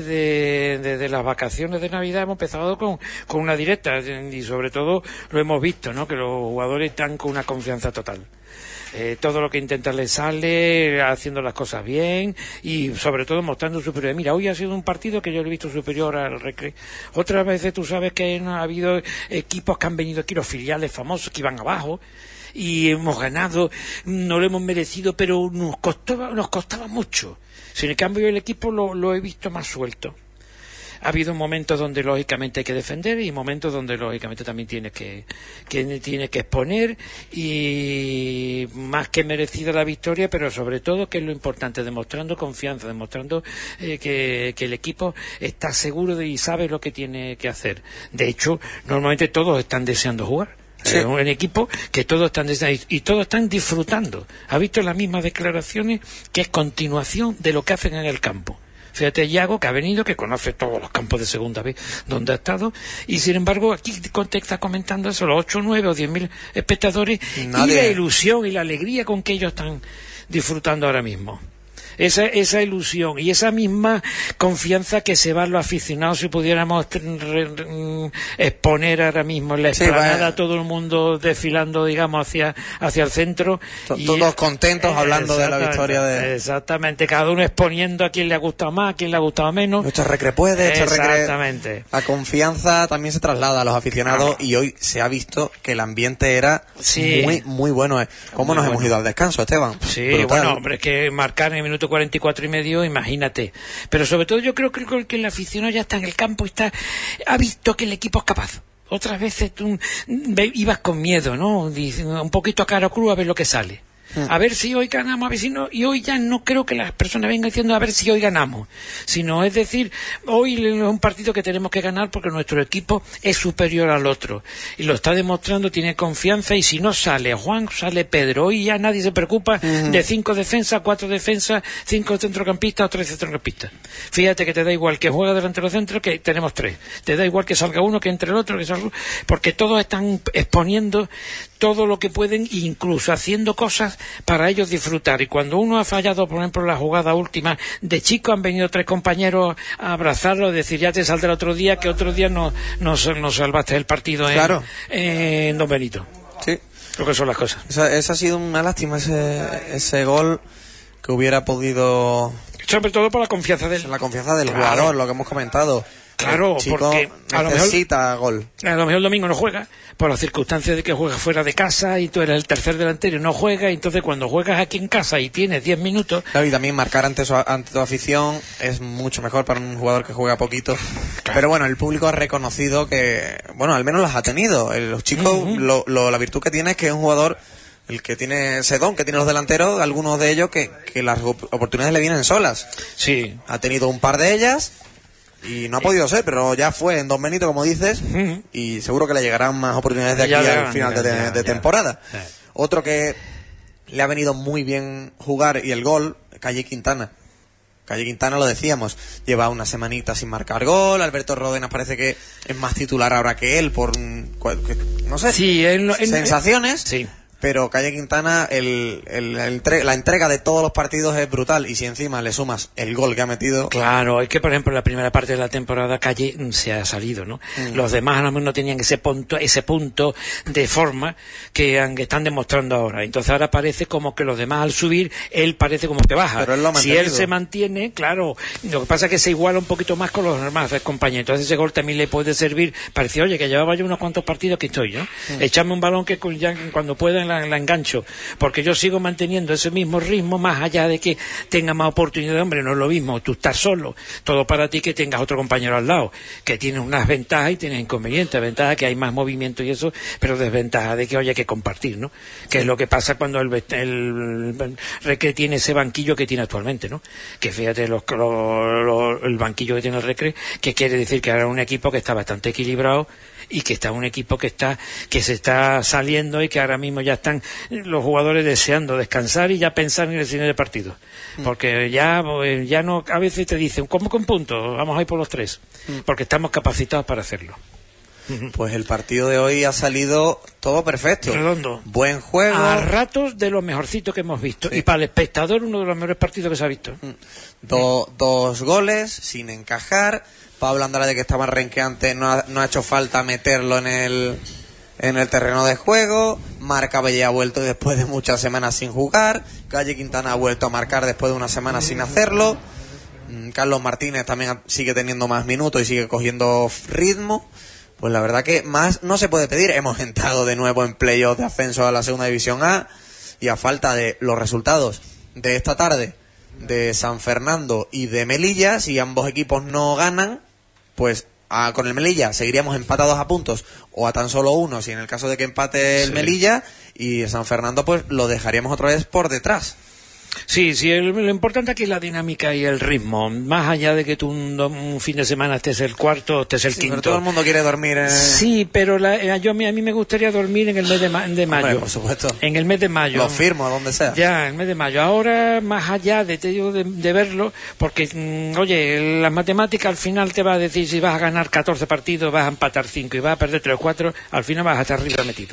S3: desde las vacaciones de Navidad, hemos empezado con una directa, y sobre todo lo hemos visto, que los jugadores están con una confianza total. Todo lo que intentan les sale, haciendo las cosas bien y sobre todo mostrando superioridad. Mira, hoy ha sido un partido que yo lo he visto superior al Recre. Otras veces tú sabes que ha habido equipos que han venido aquí, los filiales famosos que iban abajo, y hemos ganado, no lo hemos merecido, pero nos costaba mucho. Sin cambio el equipo lo he visto más suelto. Ha habido momentos donde lógicamente hay que defender y momentos donde lógicamente también tiene que exponer, y más que merecida la victoria, pero sobre todo, que es lo importante, demostrando confianza, demostrando que el equipo está seguro y sabe lo que tiene que hacer. De hecho, normalmente todos están deseando jugar. Sí. Un equipo que todos están deseando y todos están disfrutando. Ha visto las mismas declaraciones, que es continuación de lo que hacen en el campo. Fíjate, Yago, que ha venido, que conoce todos los campos de segunda vez donde ha estado, y sin embargo aquí te está comentando eso, los 8, 9 o 10.000 espectadores, y la ilusión y la alegría con que ellos están disfrutando ahora mismo. esa ilusión y esa misma confianza que se van los aficionados si pudiéramos exponer ahora mismo en la explanada todo el mundo desfilando, digamos, hacia el centro.
S2: Todos contentos hablando de la victoria de...
S3: Exactamente, cada uno exponiendo a quién le ha gustado más, a quién le ha gustado menos.
S2: Este recre puede,
S3: Exactamente.
S2: La confianza también se traslada a los aficionados y hoy se ha visto que el ambiente era muy, muy bueno. ¿Cómo nos hemos ido al descanso, Esteban?
S3: Sí,
S2: brutal.
S3: Bueno, hombre, es que marcar en el minuto 44 y medio, imagínate. Pero sobre todo yo creo que el aficionado ya está en el campo y ha visto que el equipo es capaz. Otras veces tú ibas con miedo, ¿no? Un poquito a cara cruz a ver lo que sale. A ver si hoy ganamos, a ver si no. Y hoy ya no creo que las personas vengan diciendo a ver si hoy ganamos, sino es decir, hoy es un partido que tenemos que ganar porque nuestro equipo es superior al otro y lo está demostrando, tiene confianza, y si no sale Juan, sale Pedro. Hoy ya nadie se preocupa de 5 defensas, 4 defensas, 5 centrocampistas o 3 centrocampistas. Fíjate que te da igual que juega delantero centro, que tenemos 3, te da igual que salga uno que entre el otro, porque todos están exponiendo todo lo que pueden, incluso haciendo cosas para ellos disfrutar. Y cuando uno ha fallado, por ejemplo, la jugada última de Chico, han venido 3 compañeros a abrazarlo, a decir, ya te saldrá el otro día, que otro día nos salvaste el partido en Don Benito.
S2: Sí.
S3: Lo que son las cosas.
S2: Esa ha sido una lástima, ese gol que hubiera podido...
S3: Sobre todo por la confianza del
S2: jugador, lo que hemos comentado.
S3: Claro, porque
S2: necesita gol.
S3: A lo mejor el domingo no juega, por las circunstancias de que juega fuera de casa y tú eres el tercer delantero y no juegas, y entonces cuando juegas aquí en casa y tienes 10 minutos...
S2: Claro, y también marcar ante tu afición es mucho mejor para un jugador que juega poquito. Claro. Pero bueno, el público ha reconocido que, bueno, al menos las ha tenido. Los chicos, la virtud que tiene es que es un jugador... El que tiene ese don que tienen los delanteros, algunos de ellos que las oportunidades le vienen solas.
S3: Sí.
S2: Ha tenido un par de ellas y no ha podido ser, pero ya fue en Don Benito, como dices, y seguro que le llegarán más oportunidades de aquí al final de temporada. Otro que le ha venido muy bien jugar y el gol, Calle Quintana. Calle Quintana, lo decíamos, lleva una semanita sin marcar gol. Alberto Ródenas parece que es más titular ahora que él por, no sé, sensaciones.
S3: Sí.
S2: Pero Calle Quintana, la entrega de todos los partidos es brutal, y si encima le sumas el gol que ha metido...
S3: Claro, es que por ejemplo en la primera parte de la temporada Calle se ha salido, ¿no? Los demás a lo mejor no tenían ese punto de forma que están demostrando ahora. Entonces ahora parece como que los demás al subir, él parece como que baja.
S2: Pero él lo ha mantenido.
S3: Si él se mantiene, claro, lo que pasa es que se iguala un poquito más con los demás compañeros. Entonces ese gol también le puede servir para decir, oye, que llevaba yo unos cuantos partidos que estoy, ¿no? Echame un balón que ya cuando pueda la engancho, porque yo sigo manteniendo ese mismo ritmo, más allá de que tenga más oportunidad. Hombre, no es lo mismo tú estás solo, todo para ti, que tengas otro compañero al lado, que tienes unas ventajas y tienes inconvenientes. Ventaja que hay más movimiento y eso, pero desventaja de que oye, hay que compartir, ¿no? Que es lo que pasa cuando el Recre tiene ese banquillo que tiene actualmente, ¿no? Que fíjate el banquillo que tiene el Recre, que quiere decir que ahora es un equipo que está bastante equilibrado y que está un equipo que se está saliendo, y que ahora mismo ya están los jugadores deseando descansar y ya pensar en el siguiente partido, porque ya no, a veces te dicen, ¿cómo con puntos? Vamos a ir por los 3, porque estamos capacitados para hacerlo.
S2: Pues el partido de hoy ha salido todo perfecto.
S3: Redondo.
S2: Buen juego.
S3: A ratos de lo mejorcito que hemos visto. Sí. Y para el espectador uno de los mejores partidos que se ha visto.
S2: Dos goles sin encajar. Pablo Andrade, que estaba renqueante, no ha hecho falta meterlo en el terreno de juego. Marc Cabellé ha vuelto después de muchas semanas sin jugar. Calle Quintana ha vuelto a marcar después de una semana sin hacerlo. Carlos Martínez también sigue teniendo más minutos y sigue cogiendo ritmo. Pues la verdad que más no se puede pedir. Hemos entrado de nuevo en playoff de ascenso a la segunda división A, y a falta de los resultados de esta tarde de San Fernando y de Melilla, si ambos equipos no ganan, pues con el Melilla seguiríamos empatados a puntos, o a tan solo uno si en el caso de que empate el Melilla, y San Fernando pues lo dejaríamos otra vez por detrás.
S3: Sí, lo importante aquí es la dinámica y el ritmo, más allá de que tú un fin de semana estés el cuarto, estés el quinto.
S2: Pero todo el mundo quiere dormir.
S3: Sí, pero a mí me gustaría dormir en el mes de mayo.
S2: Hombre, por supuesto.
S3: En el mes de mayo.
S2: Lo firmo, a donde sea.
S3: Ya, el mes de mayo. Ahora, más allá de verlo, porque, oye, las matemáticas al final te va a decir si vas a ganar 14 partidos, vas a empatar 5 y vas a perder 3 o 4, al final vas a estar arriba metido.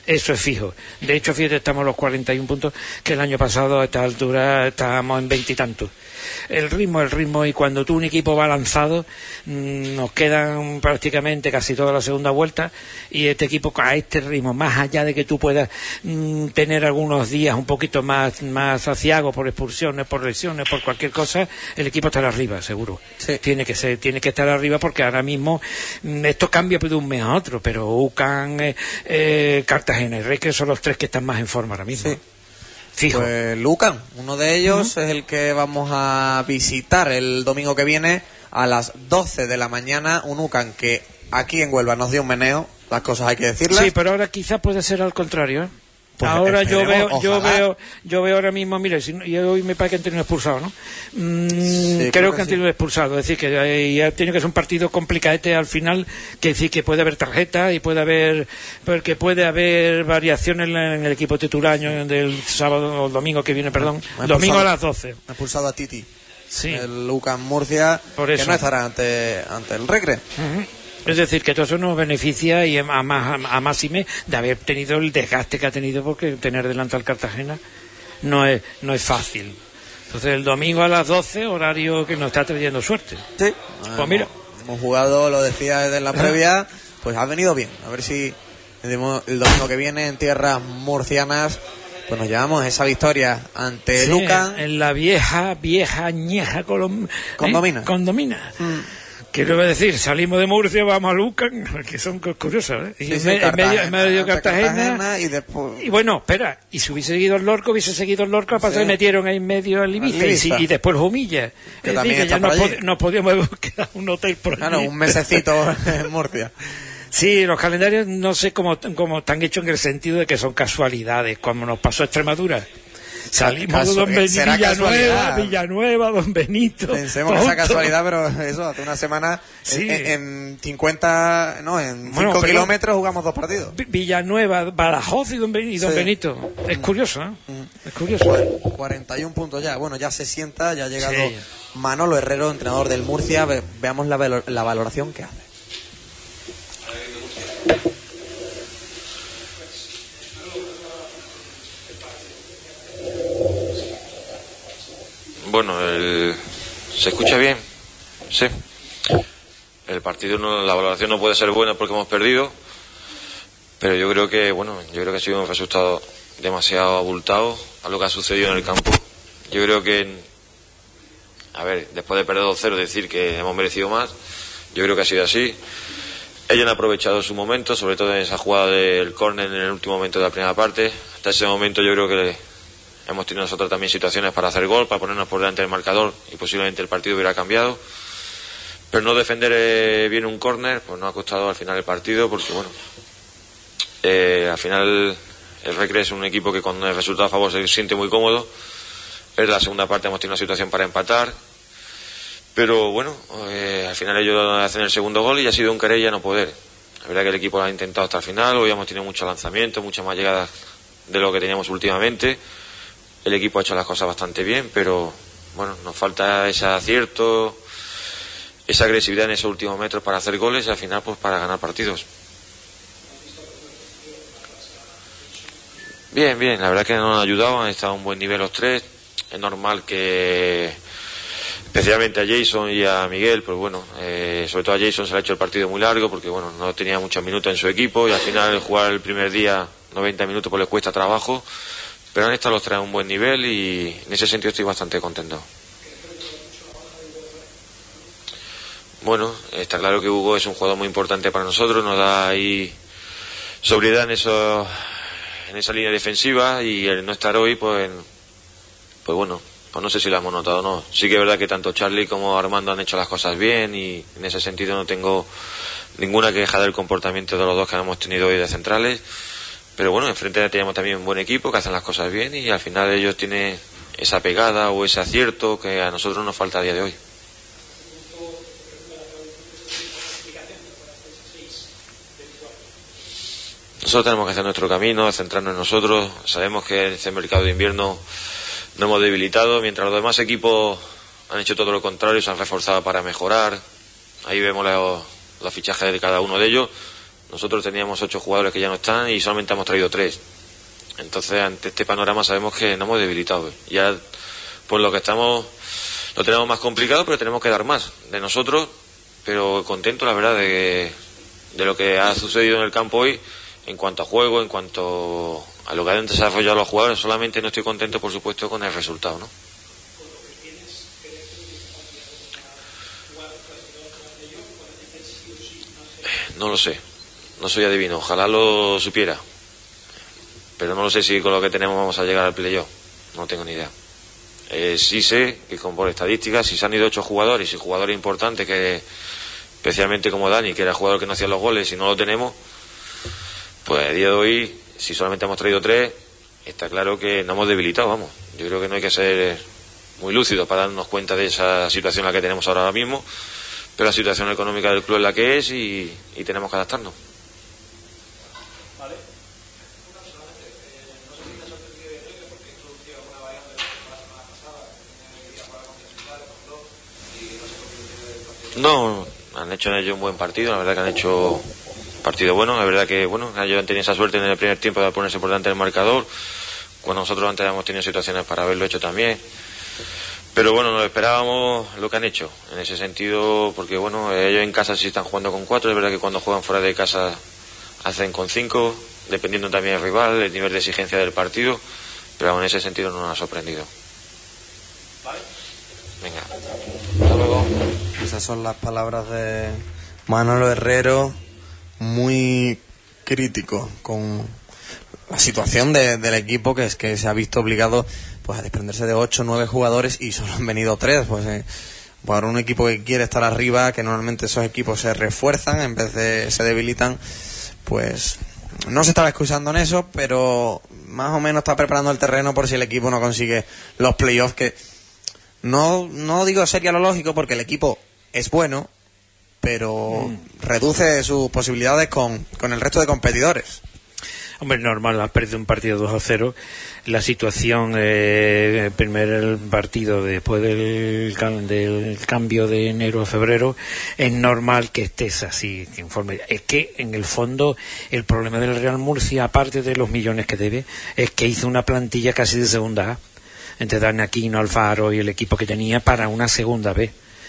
S3: Eso es fijo. De hecho, fíjate, estamos a los 41 puntos, que el año pasado a esta altura estábamos en 20 y tantos. El ritmo, y cuando tú un equipo va lanzado, nos quedan prácticamente casi toda la segunda vuelta, y este equipo a este ritmo, más allá de que tú puedas tener algunos días un poquito más aciagos por expulsiones, por lesiones, por cualquier cosa, el equipo estará arriba, seguro. Sí. Tiene que estar arriba, porque ahora mismo esto cambia de un mes a otro, pero UCAN, Cartagena y Recre son los tres que están más en forma ahora mismo. Sí. Fijo.
S2: Pues Lucan, uno de ellos es el que vamos a visitar el domingo que viene a las 12 de la mañana, un UCAN que aquí en Huelva nos dio un meneo, las cosas hay que decirlas.
S3: Sí, pero ahora quizás puede ser al contrario, ¿eh? Pues ahora yo veo ahora mismo, mire, y hoy me parece que han tenido expulsado, ¿no? Sí, creo que han tenido expulsado, es decir, que ya tiene que ser un partido complicadete al final, que decir que puede haber tarjeta y puede haber variaciones en el equipo titular del sábado o domingo que viene, perdón, domingo a las 12.
S2: Ha expulsado a Titi,
S3: sí.
S2: El UCAN Murcia, que no estará ante el Recre.
S3: Es decir, que todo eso nos beneficia, y a máxime de haber tenido el desgaste que ha tenido, porque tener delante al Cartagena no es fácil. Entonces el domingo a las 12, horario que nos está trayendo suerte.
S2: Sí.
S3: Pues mira,
S2: hemos jugado, lo decía desde la previa, pues ha venido bien. A ver si el domingo que viene en tierras murcianas pues nos llevamos esa victoria ante Lucan.
S3: En la vieja añeja Condomina. Quiero decir, salimos de Murcia, vamos a Lucan, que son curiosas, ¿eh?
S2: Sí,
S3: en medio de Cartagena.
S2: Y después...
S3: Y bueno, espera, y si hubiese seguido el Lorca, pasó y metieron ahí en medio al Ibiza, y después Humilla.
S2: Que
S3: es
S2: también
S3: decir, que ya nos podíamos quedar un hotel por allí.
S2: Claro, un mesecito en Murcia.
S3: Sí, los calendarios no sé cómo están hechos, en el sentido de que son casualidades, como nos pasó a Extremadura. Salimos de Don Benito, Villanueva, Don Benito.
S2: Pensemos que esa casualidad, pero eso, hace una semana, sí. en 5 kilómetros jugamos 2 partidos.
S3: Villanueva, Badajoz y Don Benito. Es curioso, ¿eh? Es curioso.
S2: 41 puntos ya. Bueno, ya se sienta, ya ha llegado Manolo Herrero, entrenador del Murcia. Veamos la valoración que hace.
S10: Bueno, ¿se escucha bien? Sí. El partido, la valoración no puede ser buena porque hemos perdido, pero yo creo que ha sido un resultado demasiado abultado a lo que ha sucedido en el campo. Yo creo que, después de perder 2-0, decir que hemos merecido más, yo creo que ha sido así. Ellos han aprovechado su momento, sobre todo en esa jugada del córner en el último momento de la primera parte. Hasta ese momento yo creo que hemos tenido nosotros también situaciones para hacer gol, para ponernos por delante del marcador, y posiblemente el partido hubiera cambiado. Pero no defender bien un córner, pues nos ha costado al final el partido, porque al final el Recre es un equipo que con el resultado a favor se siente muy cómodo. En la segunda parte hemos tenido una situación para empatar, pero al final ellos hacen el segundo gol y ha sido un querella no poder. La verdad que el equipo lo ha intentado hasta el final, hoy hemos tenido muchos lanzamientos, muchas más llegadas de lo que teníamos últimamente. El equipo ha hecho las cosas bastante bien, pero nos falta ese acierto, esa agresividad en esos últimos metros para hacer goles y al final pues para ganar partidos. Bien, la verdad que nos han ayudado, han estado a un buen nivel los tres. Es normal que, especialmente a Jason y a Miguel, pues sobre todo a Jason se le ha hecho el partido muy largo porque no tenía muchos minutos en su equipo, y al final jugar el primer día 90 minutos pues les cuesta trabajo. Pero han estado los tres a un buen nivel y en ese sentido estoy bastante contento. Está claro que Hugo es un jugador muy importante para nosotros, nos da ahí sobriedad en esa línea defensiva, y el no estar hoy, pues no sé si lo hemos notado o no. Sí que es verdad que tanto Charlie como Armando han hecho las cosas bien, y en ese sentido no tengo ninguna queja del comportamiento de los dos que hemos tenido hoy de centrales. Pero enfrente tenemos también un buen equipo que hacen las cosas bien, y al final ellos tienen esa pegada o ese acierto que a nosotros nos falta a día de hoy. Nosotros tenemos que hacer nuestro camino, centrarnos en nosotros. Sabemos que en este mercado de invierno nos hemos debilitado, mientras los demás equipos han hecho todo lo contrario, se han reforzado para mejorar. Ahí vemos los fichajes de cada uno de ellos. Nosotros teníamos 8 jugadores que ya no están y solamente hemos traído 3. Entonces, ante este panorama sabemos que nos hemos debilitado. Ya por lo que estamos, lo tenemos más complicado, pero tenemos que dar más de nosotros. Pero contento, la verdad, de lo que ha sucedido en el campo hoy, en cuanto a juego, en cuanto a lo que han desarrollado los jugadores. Solamente no estoy contento, por supuesto, con el resultado, ¿no? No lo sé, no soy adivino, ojalá lo supiera, pero no lo sé si con lo que tenemos vamos a llegar al playoff, no tengo ni idea. Sí sé que por estadísticas, si se han ido 8 jugadores y jugadores importantes, que especialmente como Dani, que era el jugador que no hacía los goles, y no lo tenemos, pues a día de hoy, si solamente hemos traído 3, está claro que nos hemos debilitado, vamos. Yo creo que no hay que ser muy lúcidos para darnos cuenta de esa situación en la que tenemos ahora mismo. Pero la situación económica del club es la que es y tenemos que adaptarnos. Vale. No, han hecho ellos un buen partido, la verdad que han hecho un partido bueno, la verdad que ellos han tenido esa suerte en el primer tiempo de ponerse por delante del marcador, cuando nosotros antes hemos tenido situaciones para haberlo hecho también. Pero bueno, nos esperábamos lo que han hecho, en ese sentido, porque ellos en casa sí están jugando con 4, es verdad que cuando juegan fuera de casa hacen con 5, dependiendo también del rival, el nivel de exigencia del partido, pero en ese sentido no nos ha sorprendido.
S2: Vale. Venga, hasta luego. Esas son las palabras de Manolo Herrero, muy crítico con la situación del equipo, que es que se ha visto obligado pues a desprenderse de 8 o 9 jugadores y solo han venido 3, para un equipo que quiere estar arriba, que normalmente esos equipos se refuerzan en vez de se debilitan, pues no se estaba excusando en eso, pero más o menos está preparando el terreno por si el equipo no consigue los playoffs, que no digo sería lo lógico porque el equipo es bueno, pero reduce sus posibilidades con el resto de competidores.
S3: Hombre, normal, has perdido un partido 2-0. La situación, el primer partido después del cambio de enero a febrero, es normal que estés así. Es que, en el fondo, el problema del Real Murcia, aparte de los millones que debe, es que hizo una plantilla casi de segunda A, entre Dani Aquino, Alfaro y el equipo que tenía, para una segunda B.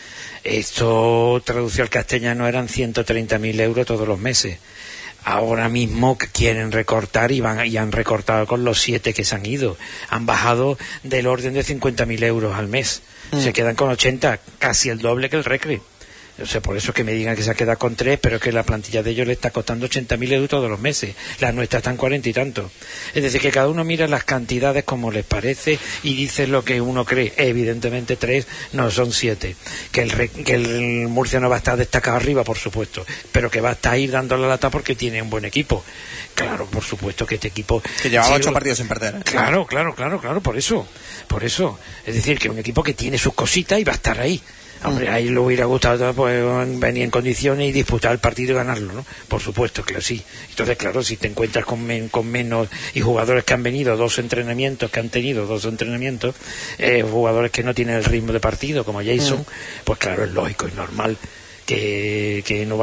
S3: Esto, traducido al castellano, eran 130.000 euros todos los meses. Ahora mismo quieren recortar y han recortado con los 7 que se han ido. Han bajado del orden de 50.000 euros al mes. Se quedan con 80, casi el doble que el Recre. O sea, por eso que me digan que se ha quedado con 3, pero que la plantilla de ellos le está costando 80.000 euros todos los meses. La nuestra está en 40 y tantos. Es decir, que cada uno mira las cantidades como les parece y dice lo que uno cree. Evidentemente 3 no son 7. Que el Murcia no va a estar destacado arriba, por supuesto, pero que va a estar ahí dando la lata porque tiene un buen equipo. Claro, por supuesto que este equipo...
S2: Que llevaba 8 partidos sin perder.
S3: Claro, por eso. Es decir, que un equipo que tiene sus cositas y va a estar ahí. Hombre, ahí le hubiera gustado venir en condiciones y disputar el partido y ganarlo, ¿no? Por supuesto, claro, sí. Entonces, claro, si te encuentras con menos y jugadores que han venido que han tenido dos entrenamientos, jugadores que no tienen el ritmo de partido, como Jason, pues claro, es lógico, es normal que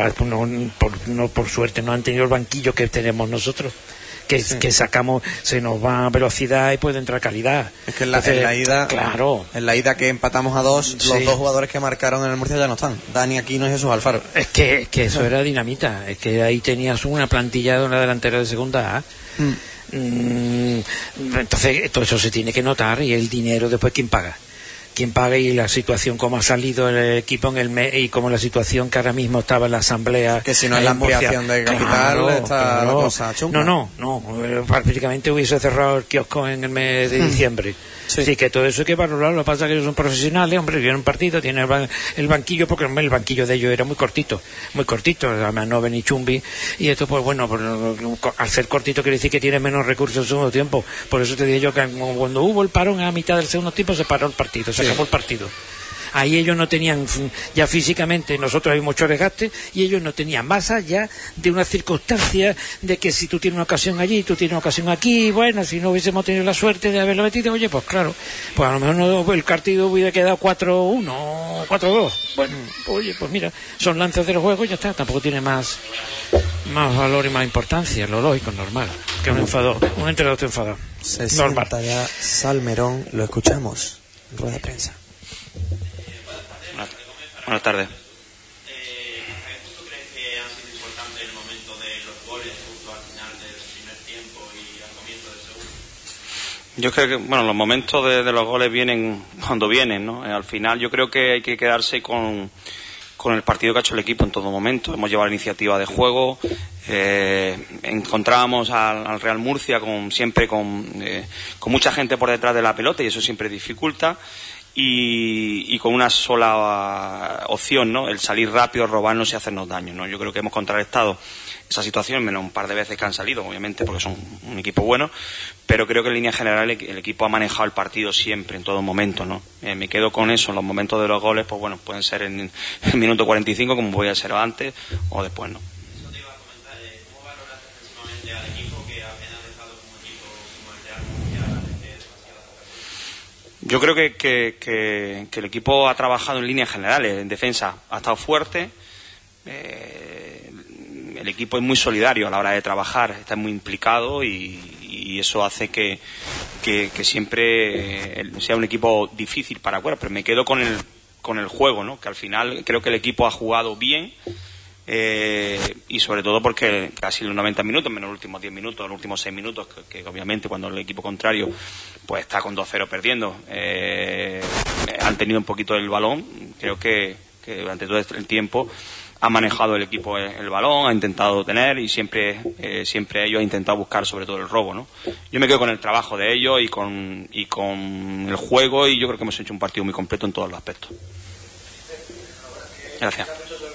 S3: por suerte no han tenido el banquillo que tenemos nosotros. Que sacamos, se nos va a velocidad y puede entrar calidad.
S2: Es que en la ida,
S3: claro,
S2: en la ida que empatamos a 2, los 2 jugadores que marcaron en el Murcia ya no están, Dani Aquino y Jesús Alfaro.
S3: Es que eso era dinamita, es que ahí tenías una plantilla de una delantera de segunda A. Entonces todo eso se tiene que notar, y el dinero después ¿quién paga y la situación como ha salido el equipo en el mes y como la situación que ahora mismo estaba en la asamblea,
S2: que si no es la ampliación de capital está la cosa chunga.
S3: No, prácticamente hubiese cerrado el kiosco en el mes de diciembre. Sí, que todo eso hay que valorarlo. Lo que pasa es que ellos son profesionales, hombre, vienen un partido, tienen el banquillo, porque el banquillo de ellos era muy cortito, además no ven ni chumbi, y esto pues bueno, al ser cortito quiere decir que tiene menos recursos en el segundo tiempo. Por eso te digo yo que cuando hubo el parón a mitad del segundo tiempo se paró el partido, se acabó el partido. Ahí ellos no tenían, ya físicamente, nosotros hay mucho desgaste, y ellos no tenían, más allá de una circunstancia de que si tú tienes una ocasión allí, tú tienes una ocasión aquí, bueno, si no hubiésemos tenido la suerte de haberlo metido, oye, pues claro, pues a lo mejor el partido hubiera quedado 4-1, 4-2. Bueno, oye, pues mira, son lances del juego y ya está, tampoco tiene más valor y más importancia, lo lógico, normal, que un entrenador te enfadado.
S2: Se
S3: Normal.
S2: sienta ya Salmerón, lo escuchamos en rueda de prensa.
S11: Buenas tardes.
S12: ¿Tú crees que ha sido importante el momento de los goles justo al final del primer tiempo y al comienzo del segundo?
S11: Yo creo que, bueno, los momentos de los goles vienen cuando vienen, ¿no? Al final yo creo que hay que quedarse con el partido que ha hecho el equipo en todo momento. Hemos llevado la iniciativa de juego, encontrábamos al Real Murcia siempre con mucha gente por detrás de la pelota, y eso siempre dificulta, y con una sola opción, ¿no? El salir rápido, robarnos y hacernos daño, ¿no? Yo creo que hemos contrarrestado esa situación, menos un par de veces que han salido, obviamente, porque son un equipo bueno, pero creo que en línea general el equipo ha manejado el partido siempre, en todo momento, ¿no? Me quedo con eso. En los momentos de los goles, pues bueno, pueden ser en el minuto 45, como podía ser antes o después, ¿no?
S12: Eso te iba a comentar, ¿cómo valoras defensivamente al equipo que apenas ha dejado como equipo como el Real Murcia demasiadas?
S11: Yo creo que el equipo ha trabajado en líneas generales, en defensa ha estado fuerte, el equipo es muy solidario a la hora de trabajar, está muy implicado, y eso hace que siempre sea un equipo difícil para jugar. Pero me quedo con el juego, ¿no? Que al final creo que el equipo ha jugado bien, y sobre todo porque casi los 90 minutos, menos los últimos 10 minutos, los últimos 6 minutos, que obviamente cuando el equipo contrario pues está con 2-0 perdiendo, han tenido un poquito el balón. Creo que durante todo el tiempo ha manejado el equipo el balón, ha intentado tener, y siempre ellos han intentado buscar sobre todo el robo, ¿no? Yo me quedo con el trabajo de ellos y con el juego, y yo creo que hemos hecho un partido muy completo en todos los aspectos. Gracias.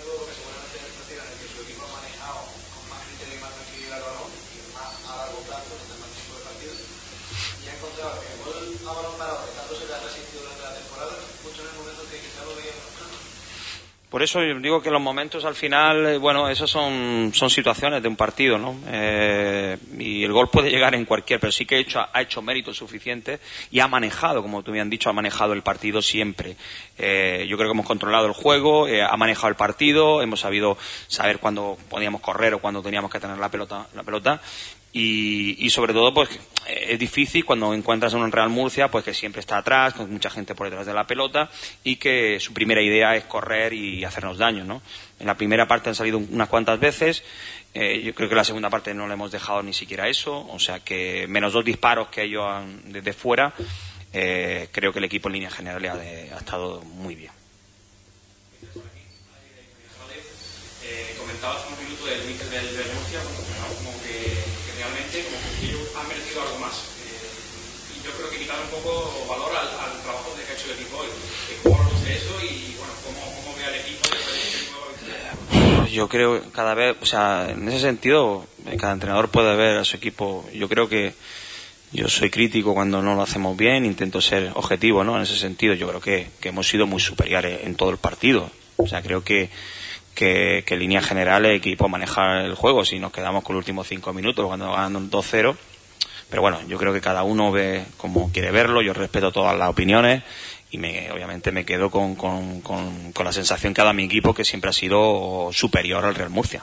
S11: Por eso yo digo que los momentos al final, bueno, esos son situaciones de un partido, ¿no? Y el gol puede llegar en cualquier, pero sí que ha hecho méritos suficientes y ha manejado, como tú me han dicho, ha manejado el partido siempre. Yo creo que hemos controlado el juego, ha manejado el partido, hemos sabido saber cuándo podíamos correr o cuándo teníamos que tener la pelota. Y sobre todo, pues es difícil cuando encuentras a un Real Murcia, pues que siempre está atrás, con mucha gente por detrás de la pelota, y que su primera idea es correr y hacernos daño, ¿no? En la primera parte han salido unas cuantas veces, yo creo que en la segunda parte no le hemos dejado ni siquiera eso, o sea que menos 2 disparos que ellos desde fuera, creo que el equipo en línea general ha estado muy bien.
S4: Comentabas un minuto del Mikel del Murcia, como que realmente ellos han merecido algo más, y yo creo que quitar un poco valor al trabajo que ha hecho el equipo hoy. ¿Cómo lo dice eso y bueno, cómo ve al equipo después?
S11: Yo creo que cada vez, o sea, en ese sentido, cada entrenador puede ver a su equipo. Yo creo que yo soy crítico cuando no lo hacemos bien, intento ser objetivo, ¿no? En ese sentido, yo creo que hemos sido muy superiores en todo el partido. O sea, creo que en línea general el equipo maneja el juego. Si nos quedamos con los últimos 5 minutos cuando ganan 2-0, pero bueno, yo creo que cada uno ve como quiere verlo. Yo respeto todas las opiniones y obviamente me quedo con la sensación que ha dado mi equipo, que siempre ha sido superior al Real Murcia.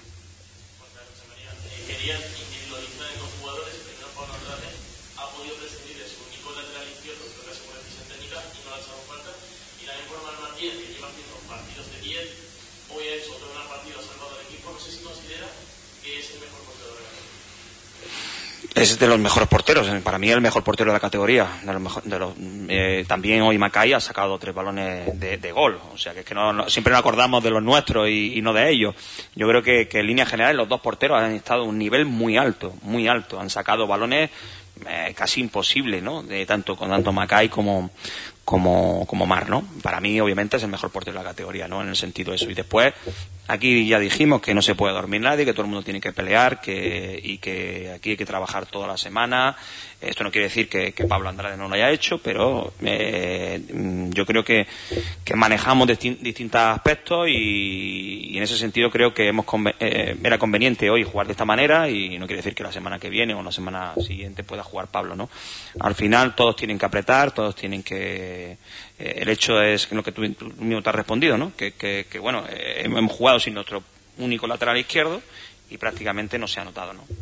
S11: Es de los mejores porteros, para mí el mejor portero de la categoría. También hoy Macay ha sacado 3 balones de gol, o sea que es que siempre nos acordamos de los nuestros y no de ellos. Yo creo que en línea general los 2 porteros han estado a un nivel muy alto, han sacado balones casi imposibles, ¿no? Tanto Macay como Mar, ¿no? Para mí, obviamente, es el mejor portero de la categoría, ¿no? En el sentido de eso. Y después, aquí ya dijimos que no se puede dormir nadie, que todo el mundo tiene que pelear, y que aquí hay que trabajar toda la semana. Esto no quiere decir que Pablo Andrade no lo haya hecho, pero yo creo que manejamos distintos aspectos y en ese sentido creo que era conveniente hoy jugar de esta manera, y no quiere decir que la semana que viene o la semana siguiente pueda jugar Pablo, ¿no? Al final todos tienen que apretar, todos tienen que... el hecho es lo que tú mismo te has respondido, ¿no? Que bueno, hemos jugado sin nuestro único lateral izquierdo y prácticamente no se ha notado, ¿no?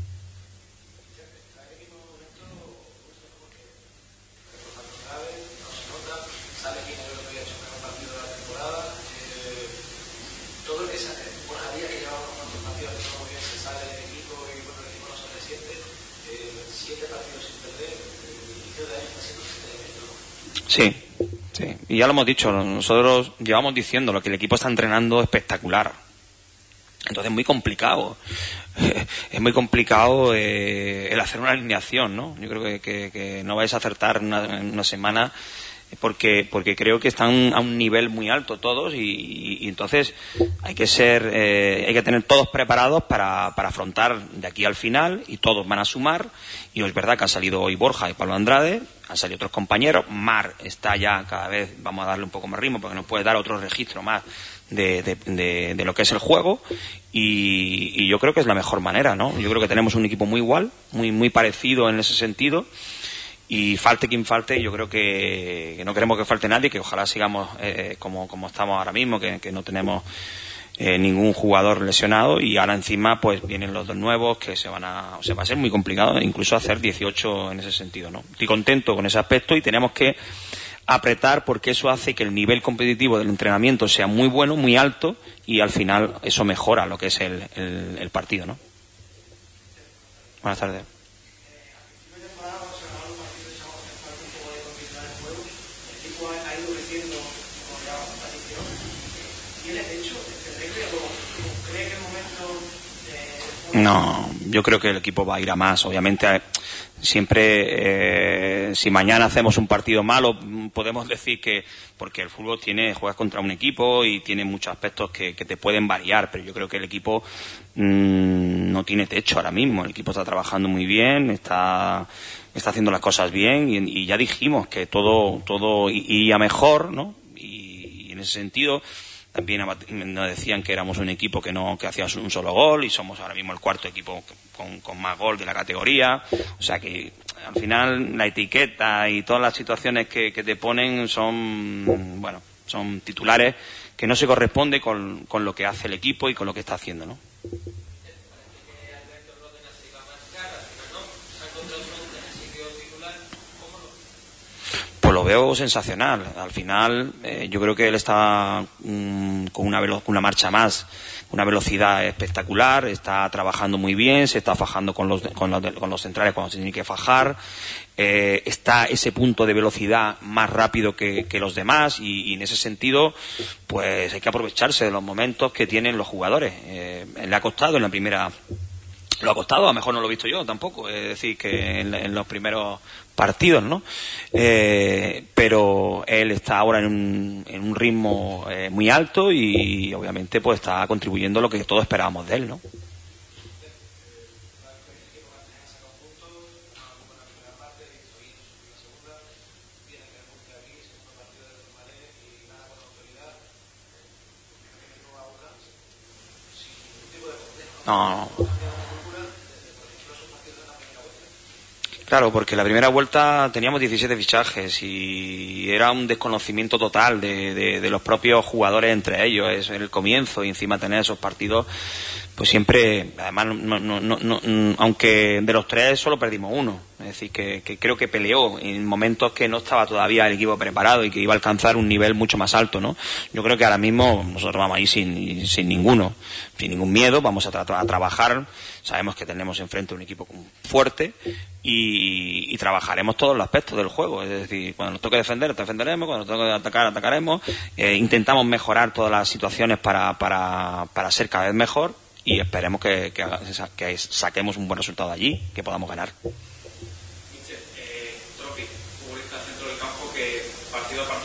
S11: Sí, y ya lo hemos dicho, nosotros llevamos diciendo lo que el equipo está entrenando espectacular. Entonces es muy complicado. Es muy complicado el hacer una alineación, ¿no? Yo creo que no vais a acertar en una semana porque creo que están a un nivel muy alto todos y entonces hay que tener todos preparados para afrontar de aquí al final, y todos van a sumar. Y es verdad que ha salido hoy Borja y Pablo Andrade, han salido otros compañeros, Mar está ya cada vez, vamos a darle un poco más ritmo porque nos puede dar otro registro más de lo que es el juego, y yo creo que es la mejor manera, ¿no? Yo creo que tenemos un equipo muy igual, muy parecido en ese sentido, y falte quien falte, yo creo que no queremos que falte nadie, que ojalá sigamos como estamos ahora mismo, que no tenemos ningún jugador lesionado, y ahora encima pues vienen los dos nuevos que va a ser muy complicado incluso hacer 18 en ese sentido, ¿no? Estoy contento con ese aspecto y tenemos que apretar porque eso hace que el nivel competitivo del entrenamiento sea muy bueno, muy alto, y al final eso mejora lo que es el partido, ¿no? Buenas tardes. No, yo creo que el equipo va a ir a más. Obviamente, siempre, si mañana hacemos un partido malo, podemos decir que, porque el fútbol juegas contra un equipo y tiene muchos aspectos que te pueden variar, pero yo creo que el equipo no tiene techo ahora mismo. El equipo está trabajando muy bien, está haciendo las cosas bien, y ya dijimos que todo iría mejor, ¿no? Y en ese sentido, también nos decían que éramos un equipo que hacía un solo gol, y somos ahora mismo el cuarto equipo con más gol de la categoría. O sea que al final la etiqueta y todas las situaciones que te ponen son titulares que no se corresponden con lo que hace el equipo y con lo que está haciendo, ¿no? Pues lo veo sensacional. Al final, yo creo que él está con una marcha más, una velocidad espectacular, está trabajando muy bien, se está fajando con los centrales cuando se tiene que fajar, está ese punto de velocidad más rápido que los demás, y en ese sentido, pues hay que aprovecharse de los momentos que tienen los jugadores. Le ha costado en la primera... Lo ha costado, a lo mejor no lo he visto yo tampoco, es decir, que en los primeros partidos, ¿no? Pero él está ahora en un ritmo muy alto, y obviamente pues está contribuyendo a lo que todos esperábamos de él, ¿no? No. Claro, porque la primera vuelta teníamos 17 fichajes y era un desconocimiento total de los propios jugadores entre ellos. Es el comienzo, y encima tener esos partidos, pues siempre, además, aunque de los tres solo perdimos uno. Es decir, que creo que peleó en momentos que no estaba todavía el equipo preparado y que iba a alcanzar un nivel mucho más alto, ¿no? Yo creo que ahora mismo nosotros vamos ahí sin ningún miedo, vamos a trabajar. Sabemos que tenemos enfrente un equipo fuerte, y trabajaremos todos los aspectos del juego. Es decir, cuando nos toque defender, defenderemos; cuando nos toque atacar, atacaremos. Intentamos mejorar todas las situaciones para ser cada vez mejor, y esperemos que saquemos un buen resultado allí, que podamos ganar.
S13: Tropi, futbolista centro del campo, que partido a partido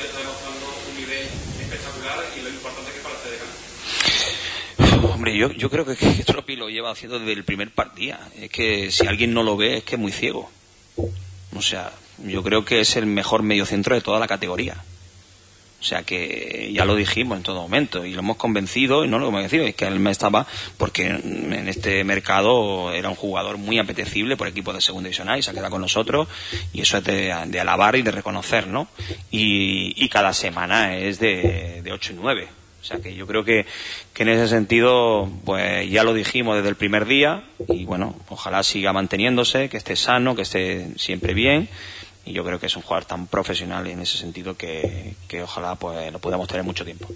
S11: Hombre, yo creo que Tropi lo lleva haciendo desde el primer partido. Es que si alguien no lo ve es que es muy ciego. O sea, yo creo que es el mejor mediocentro de toda la categoría. O sea que ya lo dijimos en todo momento y lo hemos convencido, y no lo hemos convencido, es que él me estaba, porque en este mercado era un jugador muy apetecible por equipos de segunda división A y se ha quedado con nosotros, y eso es de alabar y de reconocer, ¿no? Y cada semana es de 8 y 9. O sea que yo creo que en ese sentido, pues ya lo dijimos desde el primer día, y bueno, ojalá siga manteniéndose, que esté sano, que esté siempre bien. Y yo creo que es un jugador tan profesional en ese sentido que ojalá pues lo podamos tener mucho tiempo.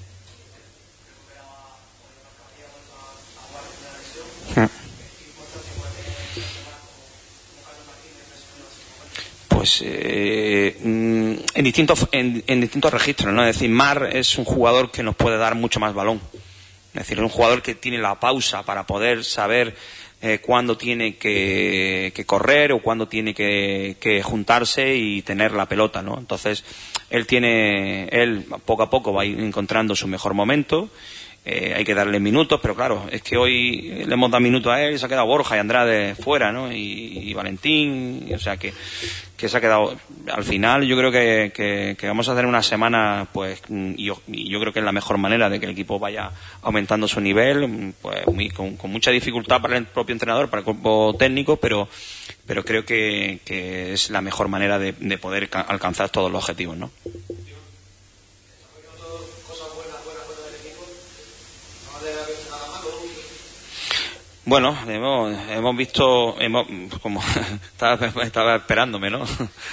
S11: Pues en distintos registros, ¿no? Es decir, Mar es un jugador que nos puede dar mucho más balón. Es decir, es un jugador que tiene la pausa para poder saber cuándo tiene que correr o cuándo tiene que juntarse y tener la pelota, ¿no? Entonces, él poco a poco va a ir encontrando su mejor momento. Hay que darle minutos, pero claro, es que hoy le hemos dado minutos a él y se ha quedado Borja y Andrade fuera, ¿no? Y Valentín, o sea que se ha quedado. Al final yo creo que vamos a hacer una semana, pues, y yo creo que es la mejor manera de que el equipo vaya aumentando su nivel, pues con mucha dificultad para el propio entrenador, para el cuerpo técnico, pero creo que es la mejor manera de poder alcanzar todos los objetivos, ¿no? Bueno, hemos visto, como estaba esperándome, ¿no?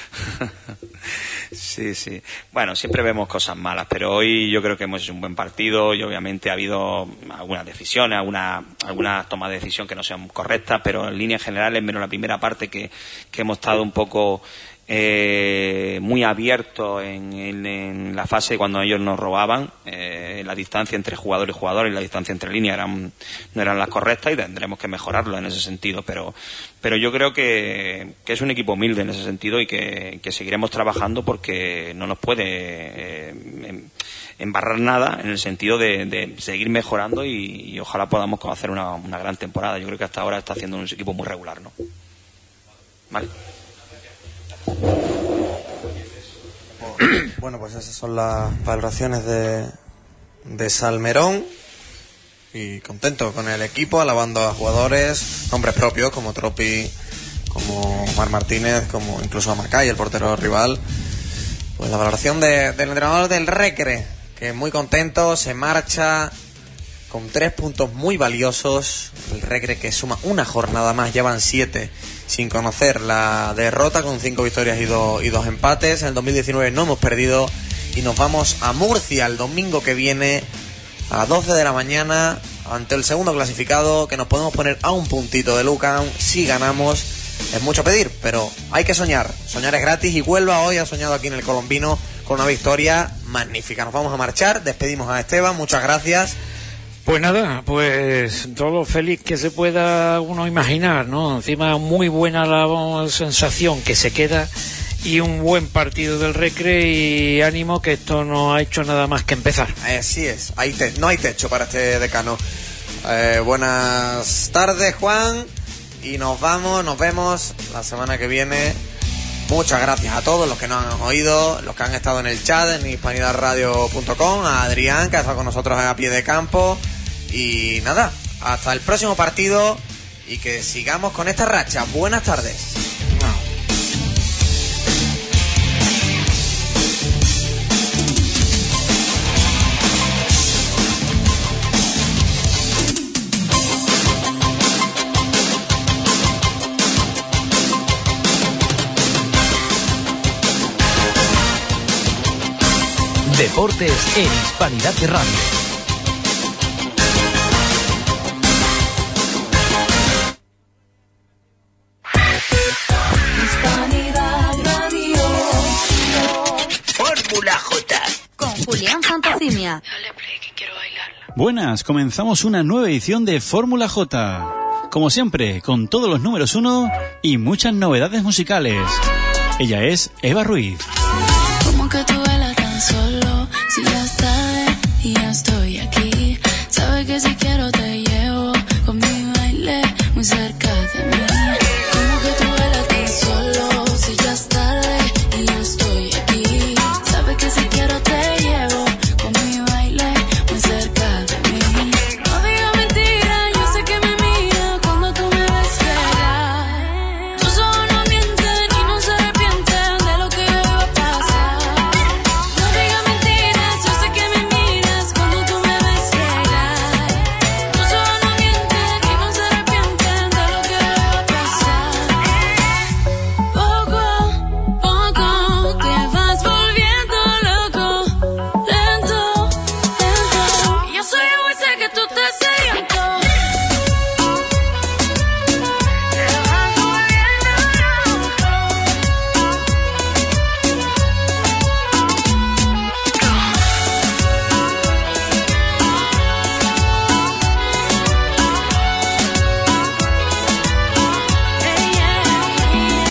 S11: Sí. Bueno, siempre vemos cosas malas, pero hoy yo creo que hemos hecho un buen partido y obviamente ha habido algunas decisiones, algunas tomas de decisión que no sean correctas, pero en líneas generales, menos la primera parte que hemos estado un poco muy abiertos en la fase cuando ellos nos robaban. La distancia entre jugador y jugador y la distancia entre líneas no eran las correctas y tendremos que mejorarlo en ese sentido, pero yo creo que es un equipo humilde en ese sentido y que seguiremos trabajando porque no nos puede embarrar nada en el sentido de seguir mejorando y ojalá podamos hacer una gran temporada. Yo creo que hasta ahora está haciendo un equipo muy regular, ¿no? Vale.
S2: Bueno, pues esas son las valoraciones de Salmerón, y contento con el equipo, alabando a jugadores, nombres propios como Tropi, como Mar Martínez, como incluso a Macay, el portero rival. Pues la valoración del entrenador del Recre, que muy contento, se marcha con 3 puntos muy valiosos. El Recre que suma una jornada más, llevan 7 sin conocer la derrota, con 5 victorias y 2 empates. En el 2019 no hemos perdido y nos vamos a Murcia el domingo que viene a las 12 de la mañana ante el segundo clasificado, que nos podemos poner a un puntito de Lucan si ganamos. Es mucho pedir, pero hay que soñar es gratis, y Huelva hoy ha soñado aquí en el Colombino con una victoria magnífica. Nos vamos a marchar, despedimos a Esteban, muchas gracias.
S3: Pues nada, pues todo lo feliz que se pueda uno imaginar, ¿no? Encima muy buena la sensación que se queda y un buen partido del Recre, y ánimo que esto no ha hecho nada más que empezar.
S2: Así es, no hay techo para este decano. Buenas tardes, Juan, y nos vemos la semana que viene. Muchas gracias a todos los que nos han oído, los que han estado en el chat en hispanidadradio.com, a Adrián, que ha estado con nosotros a pie de campo. Y nada, hasta el próximo partido y que sigamos con esta racha. Buenas tardes.
S1: Deportes en Hispanidad de Radio.
S13: Fórmula J.
S14: Con Julián Santacimia.
S13: Dale play que quiero bailarla.
S15: Buenas, comenzamos una nueva edición de Fórmula J. Como siempre, con todos los números 1 y muchas novedades musicales. Ella es Eva Ruiz.
S16: Como que tú bailas tan solo, si ya está y ya estoy aquí. Sabes sabes que si quiero te